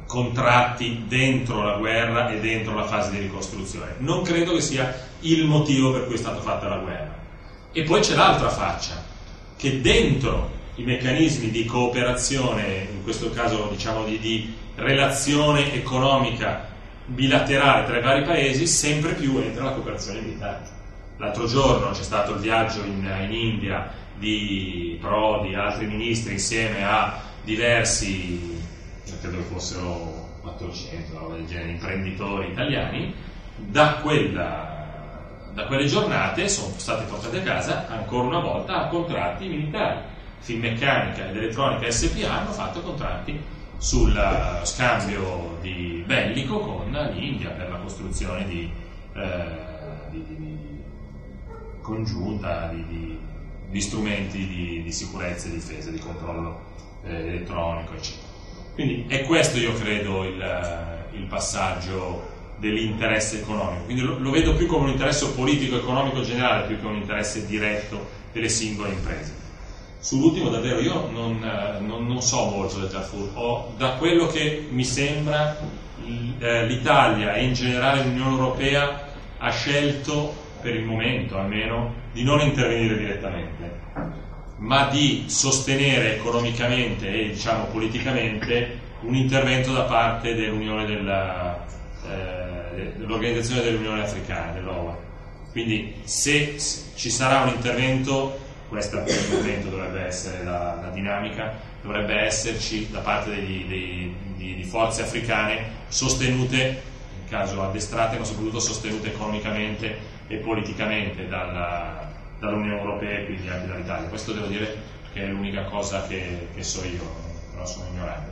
contratti dentro la guerra e dentro la fase di ricostruzione. Non credo che sia il motivo per cui è stata fatta la guerra. E poi c'è l'altra faccia, che dentro i meccanismi di cooperazione, in questo caso diciamo di, di relazione economica bilaterale tra i vari paesi, sempre più entra la cooperazione militare. L'altro giorno c'è stato il viaggio in, in India di Prodi, altri ministri, insieme a diversi, credo che fossero quattrocento, roba del genere, imprenditori italiani. Da quella Da quelle giornate sono state portate a casa ancora una volta a contratti militari. Finmeccanica ed Elettronica S P A hanno fatto contratti sul scambio di bellico con l'India per la costruzione di, eh, di, di congiunta di, di, di strumenti di, di sicurezza e difesa, di controllo eh, elettronico, eccetera. Quindi è questo, io credo, il, il passaggio dell'interesse economico, quindi lo, lo vedo più come un interesse politico-economico generale più che un interesse diretto delle singole imprese. Sull'ultimo davvero io non, non, non so molto del Darfur, o da quello che mi sembra l'Italia e in generale l'Unione Europea ha scelto, per il momento almeno, di non intervenire direttamente, ma di sostenere economicamente e diciamo politicamente un intervento da parte dell'Unione della eh, dell'Organizzazione dell'Unione Africana, dell'O A. Quindi se ci sarà un intervento, questa per il momento dovrebbe essere la, la dinamica, dovrebbe esserci da parte degli, dei, di, di forze africane sostenute, in caso addestrate, ma soprattutto sostenute economicamente e politicamente dalla, dall'Unione Europea e quindi anche dall'Italia. Questo devo dire che è l'unica cosa che, che so io, però sono ignorante.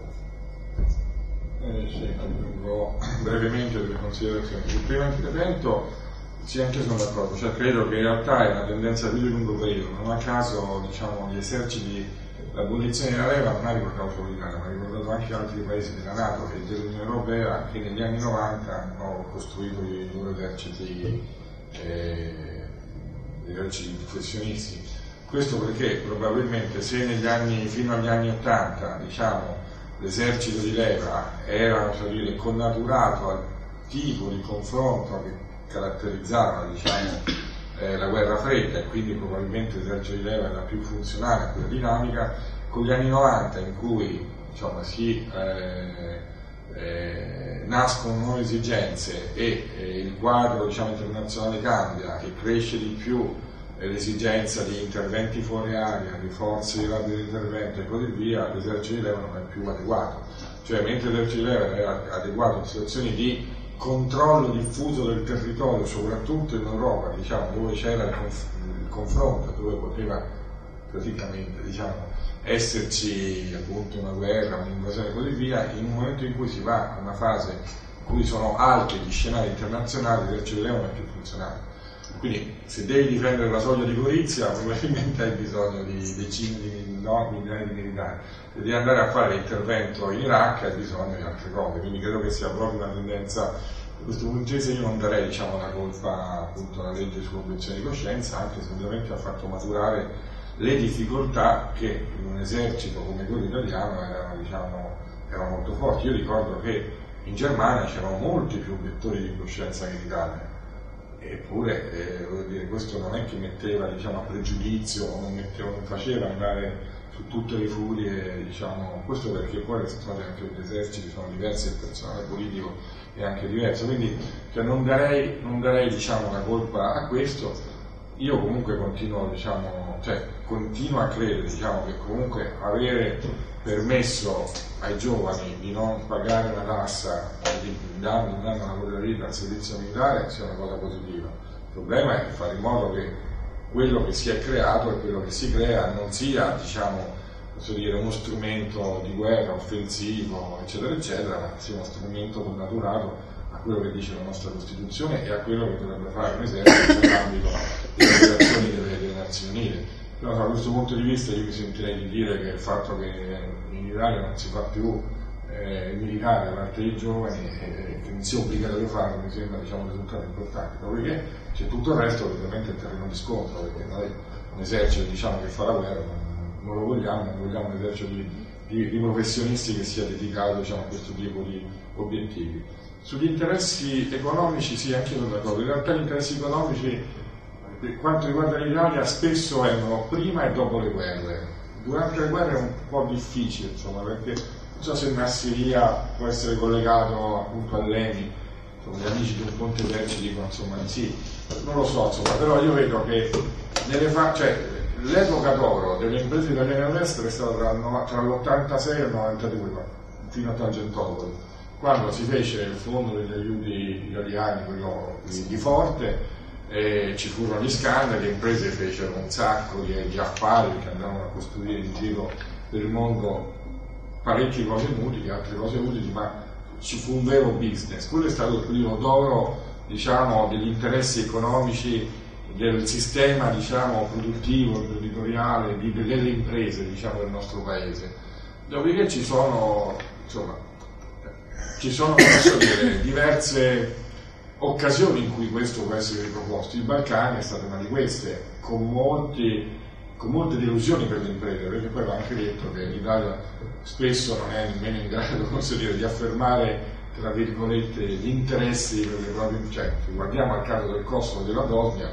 Eh, sì, aggiungo brevemente delle considerazioni. Sul primo intervento sì, anche sono d'accordo, cioè credo che in realtà è una tendenza più di lungo periodo, non a caso diciamo, gli eserciti, l'abolizione della leva non ha ricordato solo l'Italia, ma ha ricordato anche altri paesi della NATO e dell'Unione Europea che negli anni novanta hanno costruito i loro eserciti, eh, gli eserciti professionisti. Questo perché probabilmente se negli anni, fino agli anni ottanta, diciamo, l'esercito di leva era, so dire, connaturato al tipo di confronto che caratterizzava diciamo, eh, la guerra fredda e quindi probabilmente l'esercito di leva era più funzionale a quella dinamica, con gli anni novanta in cui diciamo, si eh, eh, nascono nuove esigenze e eh, il quadro diciamo, internazionale cambia e cresce di più l'esigenza di interventi fuori area, di forze di rapido intervento e così via, l'esercito di leva non è più adeguato. Cioè, mentre l'esercito di leva era adeguato in situazioni di controllo diffuso del territorio, soprattutto in Europa, diciamo, dove c'era il, conf- il confronto, dove poteva praticamente diciamo, esserci appunto una guerra, un'invasione e così via, in un momento in cui si va a una fase in cui sono alti gli scenari internazionali, l'esercito di leva non è più funzionale. Quindi se devi difendere la soglia di Gorizia probabilmente hai bisogno di decine di migliaia di militari, se devi andare a fare l'intervento in Iraq hai bisogno di altre cose, quindi credo che sia proprio una tendenza. Da questo punto di vista io non darei diciamo, la colpa appunto alla legge sull'obiezione di coscienza, anche se ovviamente ha fatto maturare le difficoltà che in un esercito come quello italiano erano, diciamo, erano molto forti. Io ricordo che in Germania c'erano molti più obiettori di coscienza che in Italia. Eppure eh, voglio dire, questo non è che metteva diciamo, a pregiudizio o non, metteva, non faceva andare su tutte le furie, diciamo, questo perché poi le storie anche degli eserciti sono diverse, il personale politico è anche diverso, quindi cioè, non darei, non darei diciamo, la colpa a questo. Io comunque continuo, diciamo, cioè, continuo a credere diciamo, che comunque avere permesso ai giovani di non pagare una tassa di danno, un danno alla propria vita al servizio militare sia una cosa positiva. Il problema è fare in modo che quello che si è creato e quello che si crea non sia, diciamo, posso dire, uno strumento di guerra offensivo, eccetera, eccetera, ma sia uno strumento connaturato a quello che dice la nostra Costituzione e a quello che dovrebbe fare un esercito nell'ambito delle operazioni delle, delle Nazioni Unite. Però da questo punto di vista io mi sentirei di dire che il fatto che in Italia non si fa più eh, il militare da parte dei giovani e che non sia obbligatorio farlo mi sembra diciamo, un risultato importante, dopodiché c'è tutto il resto che ovviamente è il terreno di scontro, perché noi un esercito diciamo, che fa la guerra non, non lo vogliamo, non vogliamo un esercito di di, di professionisti che sia dedicato, diciamo, a questo tipo di obiettivi. Sugli interessi economici sì, anche io sono d'accordo. In realtà gli interessi economici, per quanto riguarda l'Italia, spesso vengono prima e dopo le guerre. Durante le guerre è un po' difficile, insomma, perché non so se in Nassiria può essere collegato appunto all'Eni, gli amici di un Ponteverci dicono insomma sì, non lo so, insomma, però io vedo che nelle fa- cioè, l'epoca d'oro delle imprese italiane all'estero è stata tra, no, tra l'ottantasei e il novantadue, fino a Tangentopoli, quando si fece il fondo degli aiuti italiani, quello di, di Forte, e ci furono gli scandali, le imprese fecero un sacco di, di affari che andavano a costruire in giro per il mondo parecchie cose inutili, altre cose utili, ma ci fu un vero business. Quello è stato il periodo d'oro, diciamo, degli interessi economici del sistema, diciamo, produttivo, imprenditoriale, di, delle imprese, diciamo, del nostro paese. Dopodiché ci sono, insomma, ci sono, posso dire, diverse occasioni in cui questo può essere riproposto. I Balcani è stata una di queste, con, molti, con molte delusioni per le imprese, perché poi va anche detto che l'Italia spesso non è nemmeno in grado, posso dire, di affermare, tra virgolette, gli interessi per le proprie, cioè, se guardiamo al caso del Kosovo e della Bosnia,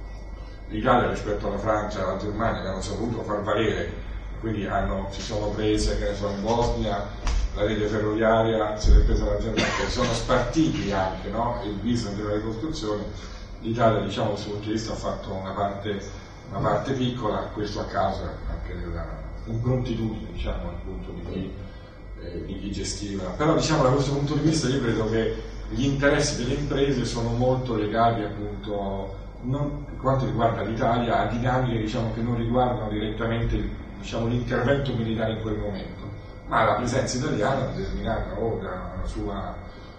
l'Italia rispetto alla Francia e alla Germania che hanno saputo far valere, quindi hanno, si sono prese, che ne so, in Bosnia la rete ferroviaria, se l'è presa la Germania, sono spartiti anche, no? Il business della ricostruzione. L'Italia, diciamo, da questo punto di vista ha fatto una parte, una parte piccola, questo a causa anche della improntitudine, diciamo, appunto di chi, eh, di chi gestiva. Però, diciamo, da questo punto di vista io credo che gli interessi delle imprese sono molto legati, appunto, non, per quanto riguarda l'Italia, a dinamiche, diciamo, che non riguardano direttamente, diciamo, l'intervento militare in quel momento, ma la presenza italiana determinata o da una sua,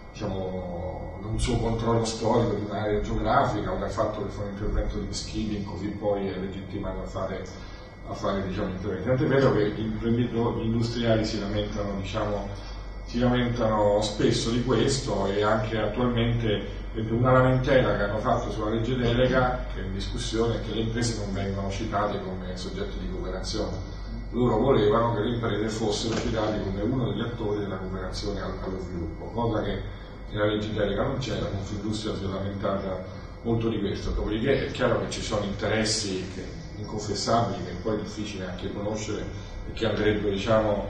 diciamo, un suo controllo storico di un'area geografica o dal fatto che fa un intervento di peacekeeping, così poi è legittimato a fare, a fare, diciamo, interventi. Tant'è vero che gli industriali si lamentano, diciamo, si lamentano spesso di questo, e anche attualmente una lamentela che hanno fatto sulla legge delega, che è in discussione, è che le imprese non vengono citate come soggetti di cooperazione. Loro volevano che le imprese fossero citate come uno degli attori della cooperazione allo sviluppo, cosa che nella legge delega non c'è. La Confindustria si è lamentata molto di questo. Dopodiché è chiaro che ci sono interessi che, inconfessabili, che poi è difficile anche conoscere e che andrebbero, diciamo,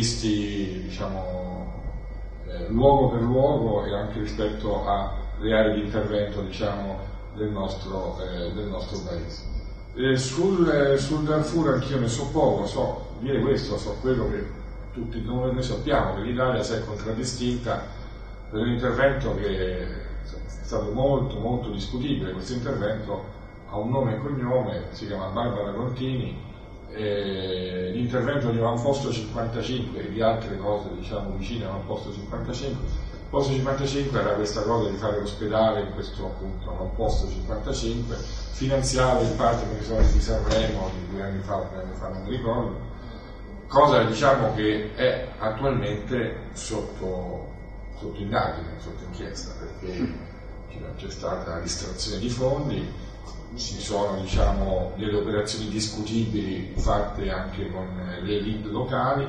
visti, diciamo, eh, luogo per luogo e anche rispetto alle aree di intervento, diciamo, del nostro, eh, del nostro paese. Eh, sul, eh, sul Darfur anch'io ne so poco, so dire questo, so quello che tutti noi sappiamo, che l'Italia si è contraddistinta per un intervento che è stato molto molto discutibile. Questo intervento ha un nome e cognome, si chiama Barbara Contini, eh, l'intervento di un posto cinquantacinque e di altre cose, diciamo, vicine a un posto cinquantacinque. Il posto cinquantacinque era questa cosa di fare l'ospedale in questo, appunto, a un posto cinquantacinque, finanziato in parte con i soldi di Sanremo di due anni fa, due anni fa non mi ricordo, cosa, diciamo, che è attualmente sotto, sotto indagine, sotto inchiesta, perché c'è stata distrazione di fondi, ci sono, diciamo, delle operazioni discutibili fatte anche con le elite locali,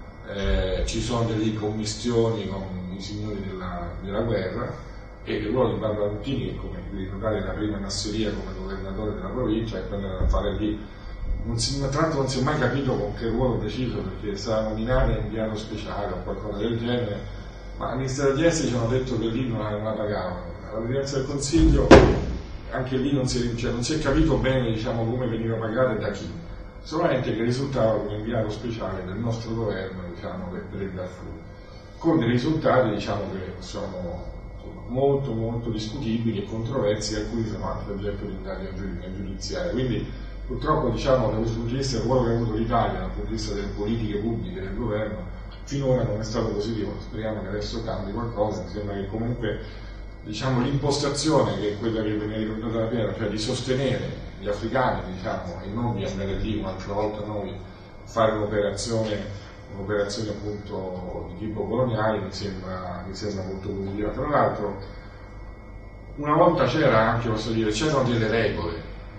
eh, ci sono delle commistioni con i signori della, della guerra, e il ruolo di Barbara Contini, che, come vi ricordate, la prima Nassiria come governatore della provincia, e poi andare a fare lì, non si, tra l'altro non si è mai capito con che ruolo preciso, perché sarà nominata inviato speciale o qualcosa del genere, ma al Ministero degli Esteri ci hanno detto che lì non la, non la pagavano. Alla Presidenza del Consiglio anche lì non si, cioè, non si è capito bene, diciamo, come veniva pagata e da chi, solamente che risultava come inviato speciale del nostro governo, diciamo, per, per il Darfur, con dei risultati, diciamo, che sono molto molto discutibili e controversi, alcuni sono anche oggetto di indagine giudiziaria. Quindi purtroppo, diciamo, da questo punto di vista il ruolo che ha avuto l'Italia dal punto di vista delle politiche pubbliche del governo finora non è stato positivo. Speriamo che adesso cambi qualcosa. Mi sembra che comunque, diciamo, l'impostazione, che è quella che viene ricordata da Piero, cioè di sostenere gli africani, diciamo, e non di andare lì un'altra volta noi a fare un'operazione un'operazione appunto di tipo coloniale, mi sembra, mi sembra molto positiva. Tra l'altro una volta c'era anche, posso dire, c'erano delle regole,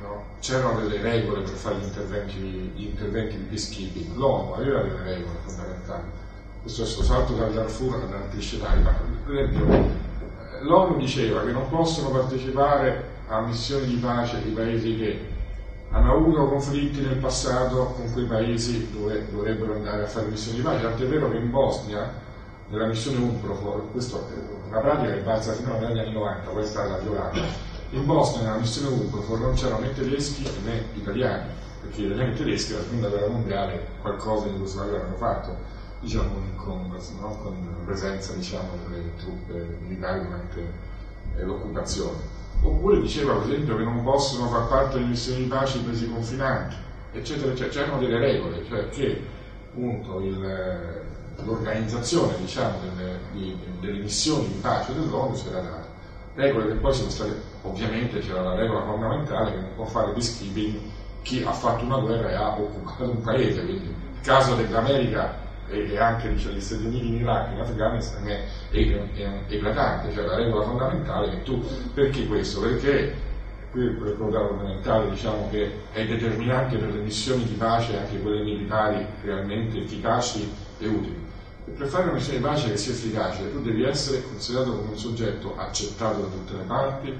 no, c'erano delle regole per fare gli interventi, gli interventi di peacekeeping. L'ONU aveva delle regole fondamentali. Questo è stato salto dal Darfur all'Antiscenari, ma per esempio l'ONU diceva che non possono partecipare a missioni di pace di paesi che hanno avuto conflitti nel passato con quei paesi dove dovrebbero andare a fare missioni di pace. Tant'è vero che in Bosnia, nella missione UNPROFOR, questa è una pratica che è valsa fino agli anni novanta, poi è stata violata. In Bosnia, nella missione UNPROFOR, non c'erano né tedeschi né italiani, perché gli italiani e i tedeschi alla seconda guerra mondiale qualcosa in Jugoslavia avevano fatto, diciamo, con, no? con la presenza, diciamo, delle truppe militari durante eh, l'occupazione. Oppure diceva, per esempio, che non possono far parte delle missioni di pace i paesi confinanti, eccetera, eccetera. C'erano delle regole, cioè che appunto il, l'organizzazione, diciamo, delle, di, delle missioni di pace dell'ONU si era data. Regole che poi sono state, ovviamente c'era la regola fondamentale che non può fare peacekeeping chi ha fatto una guerra e ha occupato un paese, quindi il caso dell'America e anche, diciamo, gli Stati Uniti in Iraq, in Afghanistan è, è, è eclatante, cioè la regola fondamentale che tu, perché questo? Perché qui è quello fondamentale, diciamo, che è determinante per le missioni di pace, anche quelle militari realmente efficaci e utili. E per fare una missione di pace che sia efficace tu devi essere considerato come un soggetto accettato da tutte le parti,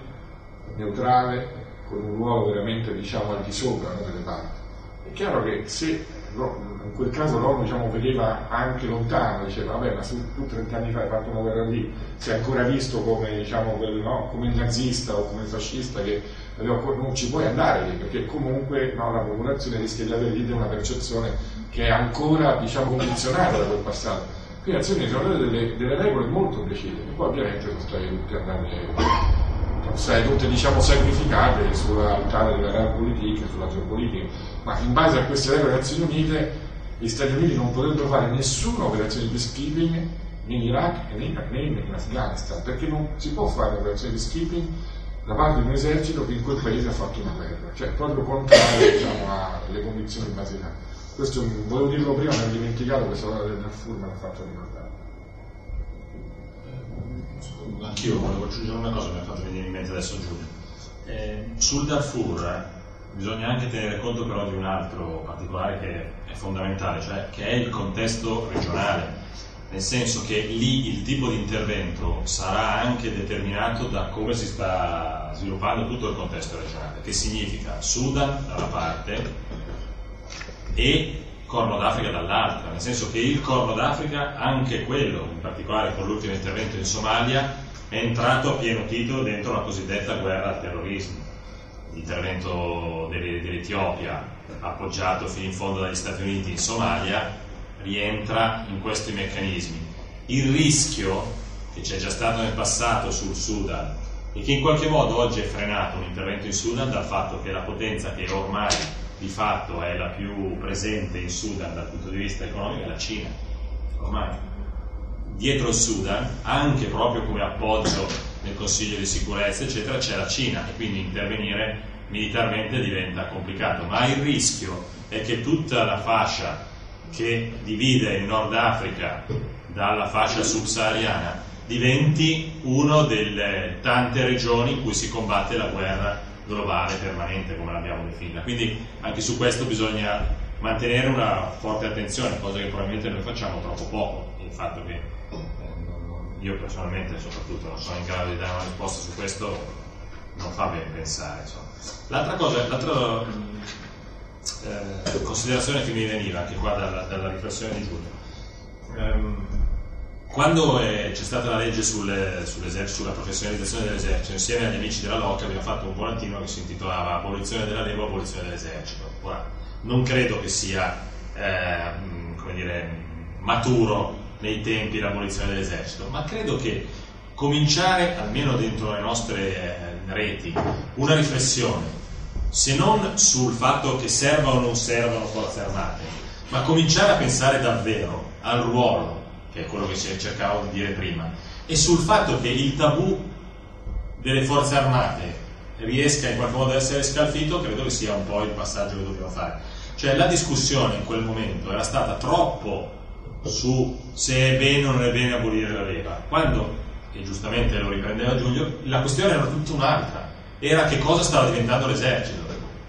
neutrale, con un ruolo veramente, diciamo, al di sopra, no, delle parti. È chiaro che se in quel caso l'ONU, diciamo, vedeva anche lontano, diceva vabbè, ma se tu trent'anni fa hai fatto una guerra lì, sei ancora visto come, diciamo, quel, no, come il nazista o come il fascista, che non ci puoi andare lì, perché comunque, no, la popolazione rischia di avere lì una percezione che è ancora, diciamo, condizionata da quel passato. Quindi le Nazioni Unite sono delle, delle regole molto precise, che poi ovviamente sono state tutte andate sai, tutte, diciamo, sacrificate sull'altare della realpolitik, sulla geopolitica, ma in base a queste regole delle Nazioni Unite gli Stati Uniti non potrebbero fare nessuna operazione di peacekeeping né in Iraq né in, né in Afghanistan, perché non si può fare un'operazione di peacekeeping da parte di un esercito che in quel paese ha fatto una guerra, cioè proprio contrario, diciamo, alle condizioni basilari. Questo volevo dirlo prima, mi ero dimenticato, questa cosa del Darfur me l'ha fatto ricordare. Anch'io volevo aggiungere una cosa che mi ha fatto venire in mente adesso Giulio. Eh, sul Darfur eh, bisogna anche tenere conto però di un altro particolare che è fondamentale, cioè che è il contesto regionale, nel senso che lì il tipo di intervento sarà anche determinato da come si sta sviluppando tutto il contesto regionale, che significa Sudan da una parte e Corno d'Africa dall'altra, nel senso che il Corno d'Africa, anche quello, in particolare con l'ultimo intervento in Somalia, è entrato a pieno titolo dentro la cosiddetta guerra al terrorismo. L'intervento dell'Etiopia, appoggiato fino in fondo dagli Stati Uniti in Somalia, rientra in questi meccanismi. Il rischio che c'è già stato nel passato sul Sudan e che in qualche modo oggi è frenato un intervento in Sudan dal fatto che la potenza che ormai di fatto è la più presente in Sudan dal punto di vista economico è la Cina. Ormai dietro il Sudan, anche proprio come appoggio nel Consiglio di sicurezza eccetera, c'è la Cina e quindi intervenire militarmente diventa complicato, ma il rischio è che tutta la fascia che divide il Nord Africa dalla fascia subsahariana diventi una delle tante regioni in cui si combatte la guerra globale permanente, come l'abbiamo definita. Quindi anche su questo bisogna mantenere una forte attenzione, cosa che probabilmente noi facciamo troppo poco. Il fatto che eh, io personalmente soprattutto non sono in grado di dare una risposta su questo non fa ben pensare, insomma. L'altra cosa, l'altra eh, considerazione che mi veniva anche qua dalla, dalla riflessione di Giulio, ehm, quando è, c'è stata la legge sulle, sulla professionalizzazione dell'esercito, insieme agli amici della Locke abbiamo fatto un volantino che si intitolava Abolizione della leva, abolizione dell'esercito. Ora, non credo che sia eh, come dire, maturo nei tempi l'abolizione dell'esercito, ma credo che cominciare, almeno dentro le nostre eh, reti, una riflessione, se non sul fatto che serva o non servano forze armate, ma cominciare a pensare davvero al ruolo, che è quello che cercavo di dire prima, e sul fatto che il tabù delle forze armate riesca in qualche modo ad essere scalfito, credo che sia un po' il passaggio che dobbiamo fare. Cioè la discussione in quel momento era stata troppo su se è bene o non è bene abolire la leva, quando, e giustamente lo riprendeva Giulio, la questione era tutta un'altra, era che cosa stava diventando l'esercito.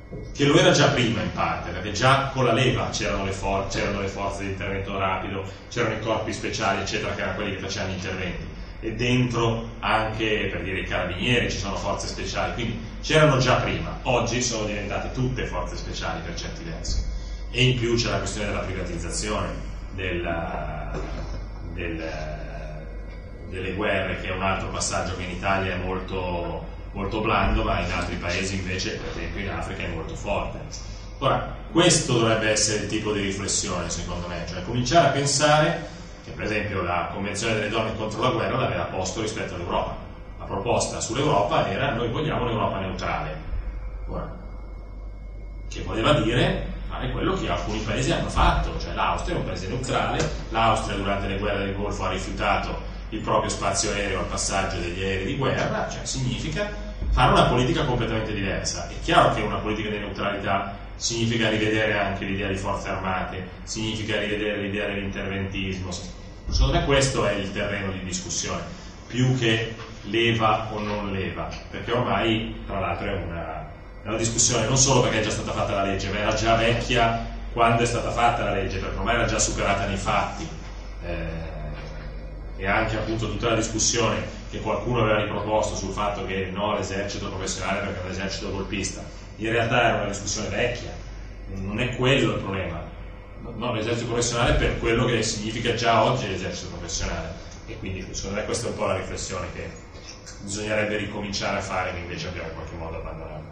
che lo era già prima in parte, perché già con la leva c'erano le, for- c'erano le forze di intervento rapido, c'erano i corpi speciali eccetera, che erano quelli che facevano gli interventi, e dentro anche, per dire, i carabinieri, ci sono forze speciali, quindi c'erano già prima. Oggi sono diventate tutte forze speciali per certi versi, e in più c'è la questione della privatizzazione della, del, delle guerre, che è un altro passaggio che in Italia è molto, molto blando, ma in altri paesi invece, per esempio in Africa, è molto forte. Ora, questo dovrebbe essere il tipo di riflessione, secondo me, cioè cominciare a pensare che, per esempio, la Convenzione delle donne contro la guerra l'aveva posto rispetto all'Europa. La proposta sull'Europa era: noi vogliamo un'Europa neutrale. Ora, che voleva dire fare quello che alcuni paesi hanno fatto, cioè l'Austria è un paese neutrale, l'Austria durante le guerre del Golfo ha rifiutato il proprio spazio aereo al passaggio degli aerei di guerra, cioè significa fare una politica completamente diversa. È chiaro che una politica di neutralità significa rivedere anche l'idea di forze armate, significa rivedere l'idea dell'interventismo. Secondo me questo è il terreno di discussione, più che leva o non leva, perché ormai, tra l'altro, è una, è una discussione non solo perché è già stata fatta la legge, ma era già vecchia quando è stata fatta la legge, perché ormai era già superata nei fatti. Eh, e anche appunto tutta la discussione che qualcuno aveva riproposto sul fatto che no, l'esercito professionale perché è un esercito golpista, in realtà era una discussione vecchia, non è quello il problema. No, l'esercito professionale per quello che significa già oggi l'esercito professionale, e quindi secondo me questa è un po' la riflessione che bisognerebbe ricominciare a fare, che invece abbiamo in qualche modo abbandonato.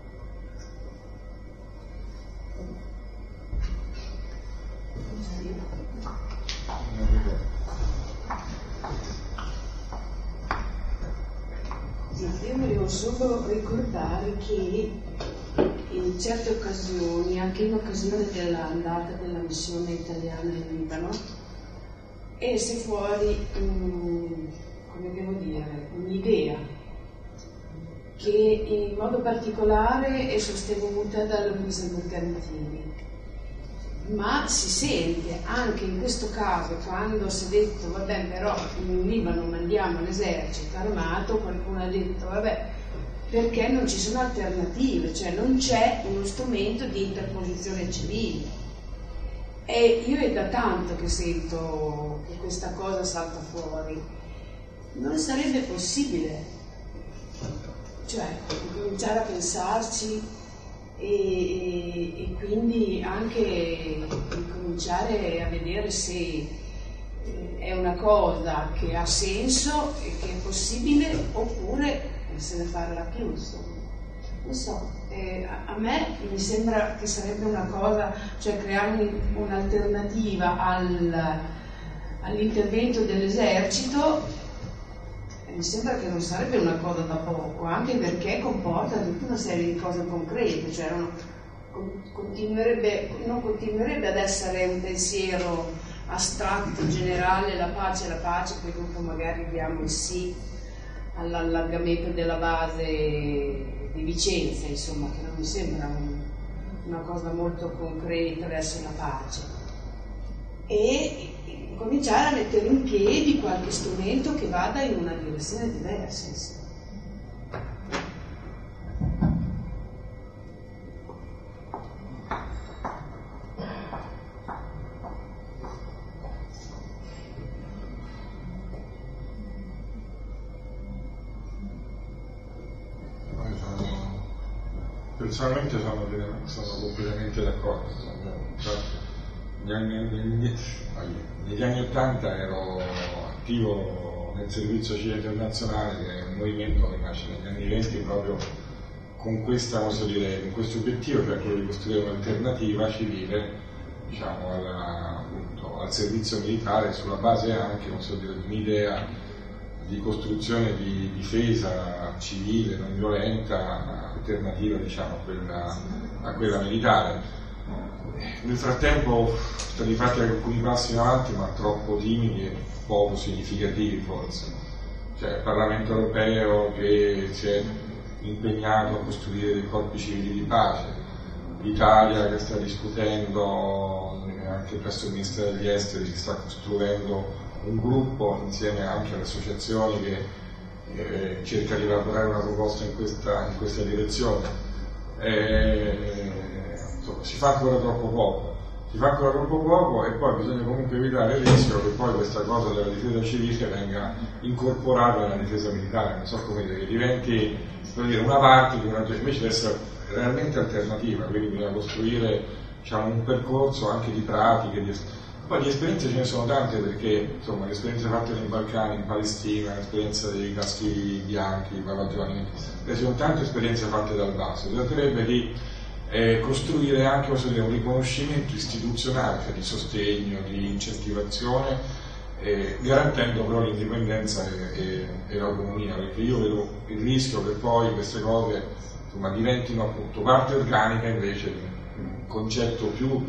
Io volevo solo ricordare che in certe occasioni, anche in occasione dell'andata della missione italiana in Libano, esce fuori, um, come devo dire, un'idea che in modo particolare è sostenuta da Luisa Morgantini, ma si sente anche in questo caso, quando si è detto vabbè, però in Libano mandiamo l'esercito armato, qualcuno ha detto vabbè, perché non ci sono alternative, cioè non c'è uno strumento di interposizione civile. E io è da tanto che sento che questa cosa salta fuori. Non sarebbe possibile, cioè cominciare a pensarci e, e, e quindi anche cominciare a vedere se è una cosa che ha senso e che è possibile, oppure se ne parla più, insomma. Non so, eh, a, a me mi sembra che sarebbe una cosa, cioè creare un, un'alternativa al, all'intervento dell'esercito, eh, mi sembra che non sarebbe una cosa da poco, anche perché comporta tutta una serie di cose concrete, cioè non continuerebbe, non continuerebbe ad essere un pensiero astratto, generale, la pace, la pace, poi dopo magari diamo il sì all'allargamento della base di Vicenza, insomma, che non mi sembra un, una cosa molto concreta verso la pace, e cominciare a mettere in piedi qualche strumento che vada in una direzione diversa, insomma. Personalmente sono, sono completamente d'accordo. Negli anni, negli, negli anni ottanta ero attivo nel servizio civile internazionale, che è un movimento che nasce negli anni venti proprio con questa, posso dire, con questo obiettivo, cioè quello di costruire un'alternativa civile, diciamo, alla, appunto, al servizio militare, sulla base anche, posso dire, di un'idea di costruzione di difesa civile non violenta, alternativa, diciamo, a quella, a quella militare. Nel frattempo sono stati fatti alcuni passi in avanti, ma troppo timidi e poco significativi forse. Cioè il Parlamento europeo che si è impegnato a costruire dei corpi civili di pace, l'Italia che sta discutendo, anche presso il Ministero degli Esteri si sta costruendo un gruppo insieme anche alle associazioni che eh, cerca di elaborare una proposta in questa, in questa direzione. eh, insomma, si fa ancora troppo poco, si fa ancora troppo poco e poi bisogna comunque evitare il rischio che poi questa cosa della difesa civile venga incorporata nella difesa militare, non so come dire, che diventi per dire, una parte di una, invece deve essere realmente alternativa, quindi bisogna costruire, diciamo, un percorso anche di pratiche, di, poi di esperienze ce ne sono tante, perché insomma le esperienze fatte nei Balcani, in Palestina, l'esperienza dei caschi bianchi, i bavaglioni, ci sono tante esperienze fatte dal basso, si tratterebbe di eh, costruire anche dire, un riconoscimento istituzionale, cioè di sostegno, di incentivazione, eh, garantendo però l'indipendenza e, e, e l'autonomia, perché io vedo il rischio che poi queste cose insomma, diventino appunto parte organica invece di un concetto più,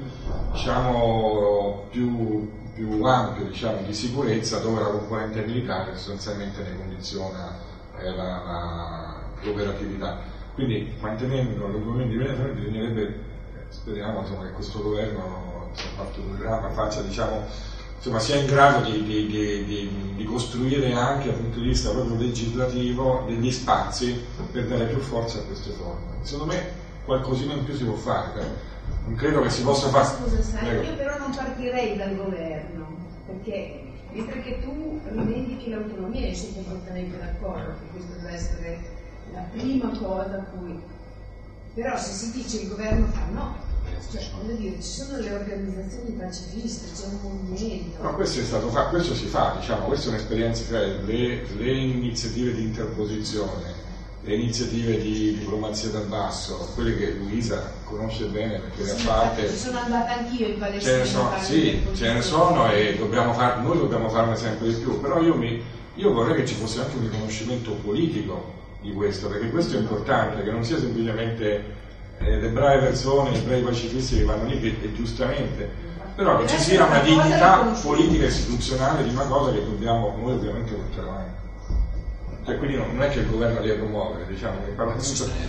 diciamo, più, più ampio, diciamo, di sicurezza, dove la componente militare sostanzialmente ne condiziona eh, la, la, l'operatività. Quindi mantenendo l'autonomia indipendente bisognerebbe, speriamo insomma, che questo governo insomma, fatto un programma, faccia, diciamo, insomma, sia in grado di, di, di, di, di costruire anche dal punto di vista proprio legislativo degli spazi per dare più forza a queste forme. Secondo me qualcosina in più si può fare. Non credo che si possa fare. Scusa, sai, io però non partirei dal governo, perché mentre che tu rivendichi l'autonomia, io sono completamente d'accordo che questo deve essere la prima cosa a cui. Però se si dice il governo fa no, cioè voglio dire, ci sono le organizzazioni pacifiste, c'è un movimento. No, questo è stato fatto, questo si fa, diciamo, questa è un'esperienza, cioè le, le iniziative di interposizione, le iniziative di diplomazia dal basso, quelle che Luisa conosce bene perché sì, le ha fatte. Ci sono andata anch'io in Palestina. Ce ne sono, sì, ce ne sono e dobbiamo far, noi dobbiamo farne sempre di più, però io, mi, io vorrei che ci fosse anche un riconoscimento politico di questo, perché questo è importante, che non sia semplicemente eh, le brave persone, i bravi pacifisti che vanno lì, che, e giustamente, però che ci sia una dignità politica e istituzionale di una cosa che dobbiamo, noi ovviamente portare avanti. Cioè, quindi non è che il governo deve promuovere, diciamo, che parla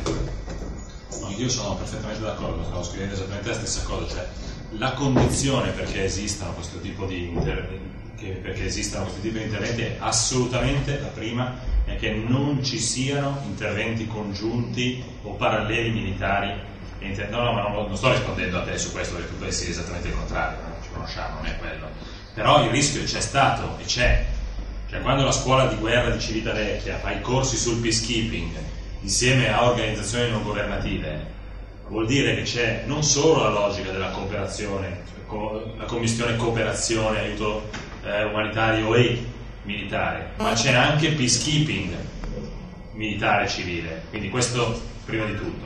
no, io sono perfettamente d'accordo, stavo scrivendo esattamente la stessa cosa, cioè la condizione perché esistano questo tipo di interventi, perché esistano questo tipo di interventi è assolutamente la prima, è che non ci siano interventi congiunti o paralleli militari. No, no, ma non, non sto rispondendo a te su questo perché tu pensi esattamente il contrario, no? Ci conosciamo, non è quello. Però il rischio c'è stato e c'è. Cioè, quando la scuola di guerra di Civitavecchia fa i corsi sul peacekeeping insieme a organizzazioni non governative, vuol dire che c'è non solo la logica della cooperazione, la commissione cooperazione, aiuto eh, umanitario e militare, ma c'è anche peacekeeping militare e civile, quindi questo prima di tutto.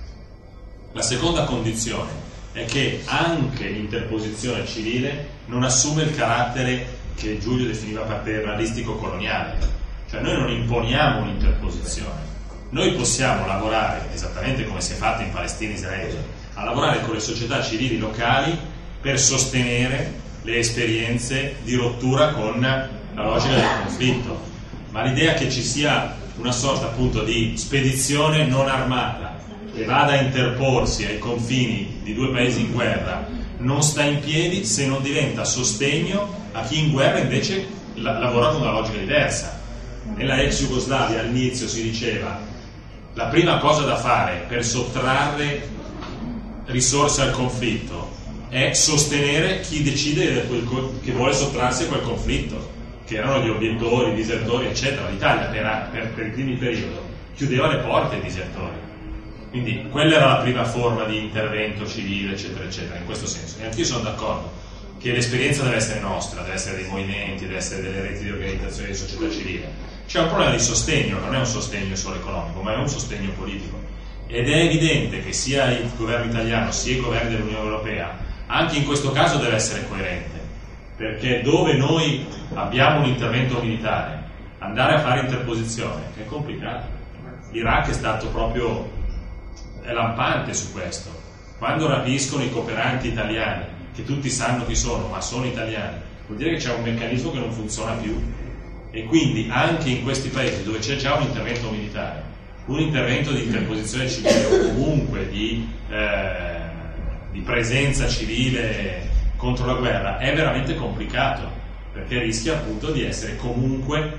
La seconda condizione è che anche l'interposizione civile non assume il carattere che Giulio definiva paternalistico coloniale, cioè noi non imponiamo un'interposizione, noi possiamo lavorare, esattamente come si è fatto in Palestina e Israele, a lavorare con le società civili locali per sostenere le esperienze di rottura con la logica del conflitto, ma l'idea che ci sia una sorta appunto di spedizione non armata che vada a interporsi ai confini di due paesi in guerra non sta in piedi se non diventa sostegno a chi in guerra invece la- lavora con una logica diversa. Nella ex Jugoslavia all'inizio si diceva la prima cosa da fare per sottrarre risorse al conflitto è sostenere chi decide che vuole sottrarsi a quel conflitto, che erano gli obiettori, i disertori, eccetera. L'Italia per, per, per il primo periodo chiudeva le porte ai disertori. Quindi quella era la prima forma di intervento civile, eccetera, eccetera, in questo senso. E anch'io sono d'accordo che l'esperienza deve essere nostra, deve essere dei movimenti, deve essere delle reti di organizzazione di società civile. C'è un problema di sostegno, non è un sostegno solo economico, ma è un sostegno politico. Ed è evidente che sia il governo italiano sia i governi dell'Unione Europea, anche in questo caso deve essere coerente, perché dove noi abbiamo un intervento militare, andare a fare interposizione è complicato. L'Iraq è stato proprio è lampante su questo. Quando rapiscono i cooperanti italiani, che tutti sanno chi sono, ma sono italiani, vuol dire che c'è un meccanismo che non funziona più. E quindi anche in questi paesi dove c'è già un intervento militare, un intervento di interposizione civile o comunque di, eh, di presenza civile contro la guerra è veramente complicato, perché rischia appunto di essere comunque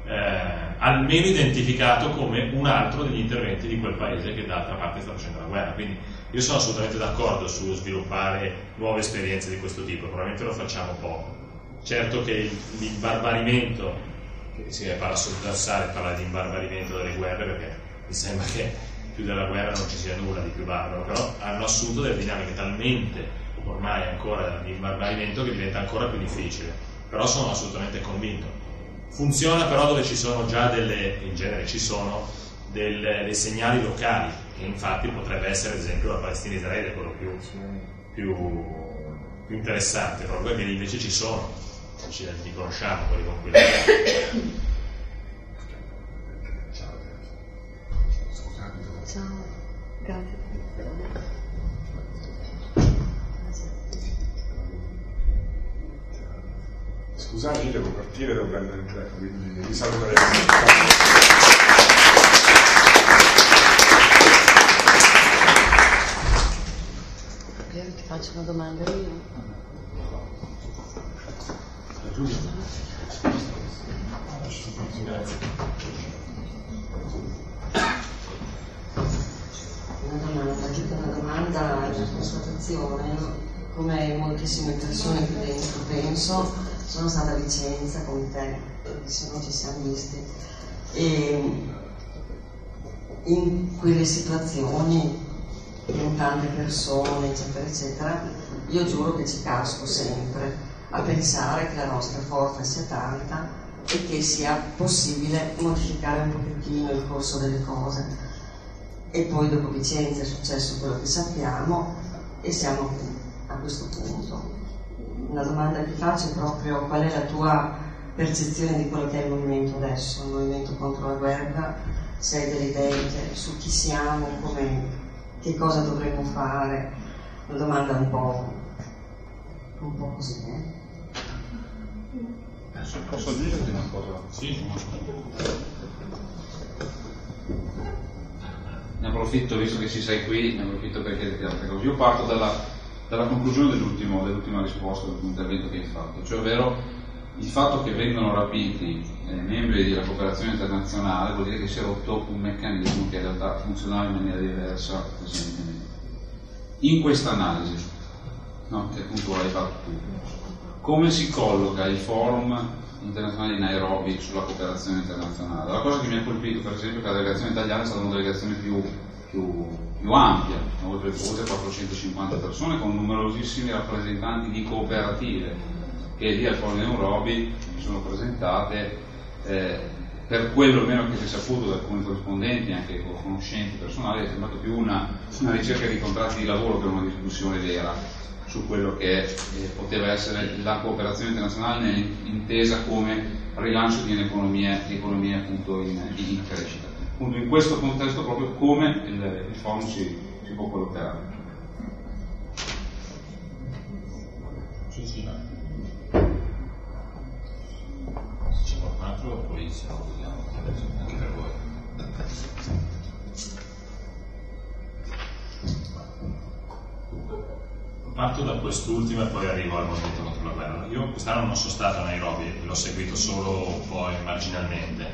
eh, almeno identificato come un altro degli interventi di quel paese che d'altra parte sta facendo la guerra. Quindi io sono assolutamente d'accordo su sviluppare nuove esperienze di questo tipo, probabilmente lo facciamo poco. Certo che l'imbarbarimento, che si è paradossale parlare di imbarbarimento delle guerre, perché mi sembra che più della guerra non ci sia nulla di più barbaro, però hanno assunto delle dinamiche talmente ormai ancora di imbarbarimento che diventa ancora più difficile. Però sono assolutamente convinto. Funziona però dove ci sono già delle, in genere ci sono del, dei segnali locali, che infatti potrebbe essere ad esempio la Palestina e Israele, quello più, più, più interessante, proprio perché invece ci sono, ci, li conosciamo quelli con cui lavoriamo. Ciao, grazie. Scusate, io devo partire, devo prendere il treno, quindi vi saluterei. Io ti faccio una domanda io. Giulia. Una domanda, anche una domanda, una constatazione. Come moltissime persone qui dentro penso, sono stata a Vicenza con te, se non ci siamo visti, e in quelle situazioni, con tante persone, eccetera, eccetera, io giuro che ci casco sempre a pensare che la nostra forza sia tanta e che sia possibile modificare un pochettino il corso delle cose. E poi dopo Vicenza è successo quello che sappiamo e siamo qui, a questo punto. Una domanda che faccio è proprio: qual è la tua percezione di quello che è il movimento adesso, il movimento contro la guerra? Se hai delle idee su chi siamo, come, che cosa dovremmo fare? Una domanda un po', un po' così, eh? Posso aggiungere una cosa? Sì. Ne approfitto, visto che ci sei qui, ne approfitto per chiederti altre cose. Io parto dalla, dalla conclusione dell'ultimo, dell'ultima risposta dell'intervento che hai fatto, cioè ovvero il fatto che vengono rapiti eh, membri della cooperazione internazionale vuol dire che si è rotto un meccanismo che in realtà funzionava in maniera diversa precedentemente. In questa analisi, no, che appunto hai fatto tu, come si colloca il forum internazionale di Nairobi sulla cooperazione internazionale? La cosa che mi ha colpito, per esempio, è che la delegazione italiana è stata una delegazione più, più, più ampia, oltre, oltre quattrocentocinquanta persone, con numerosissimi rappresentanti di cooperative che lì al forum di Nairobi sono presentate, eh, per quello meno che si è saputo da alcuni corrispondenti, anche con conoscenti personali, è sembrato più una, una ricerca di contratti di lavoro che una discussione vera su quello che eh, poteva essere la cooperazione internazionale intesa come rilancio di un'economia, di economia appunto in, in crescita. Appunto in questo contesto proprio come il, il forum si, si può collocare. Sì, sì. Se c'è qualcun altro poi siamo anche per voi. Parto da quest'ultima e poi arrivo al movimento contro la guerra. Io quest'anno non sono stato a Nairobi, l'ho seguito solo un po' marginalmente,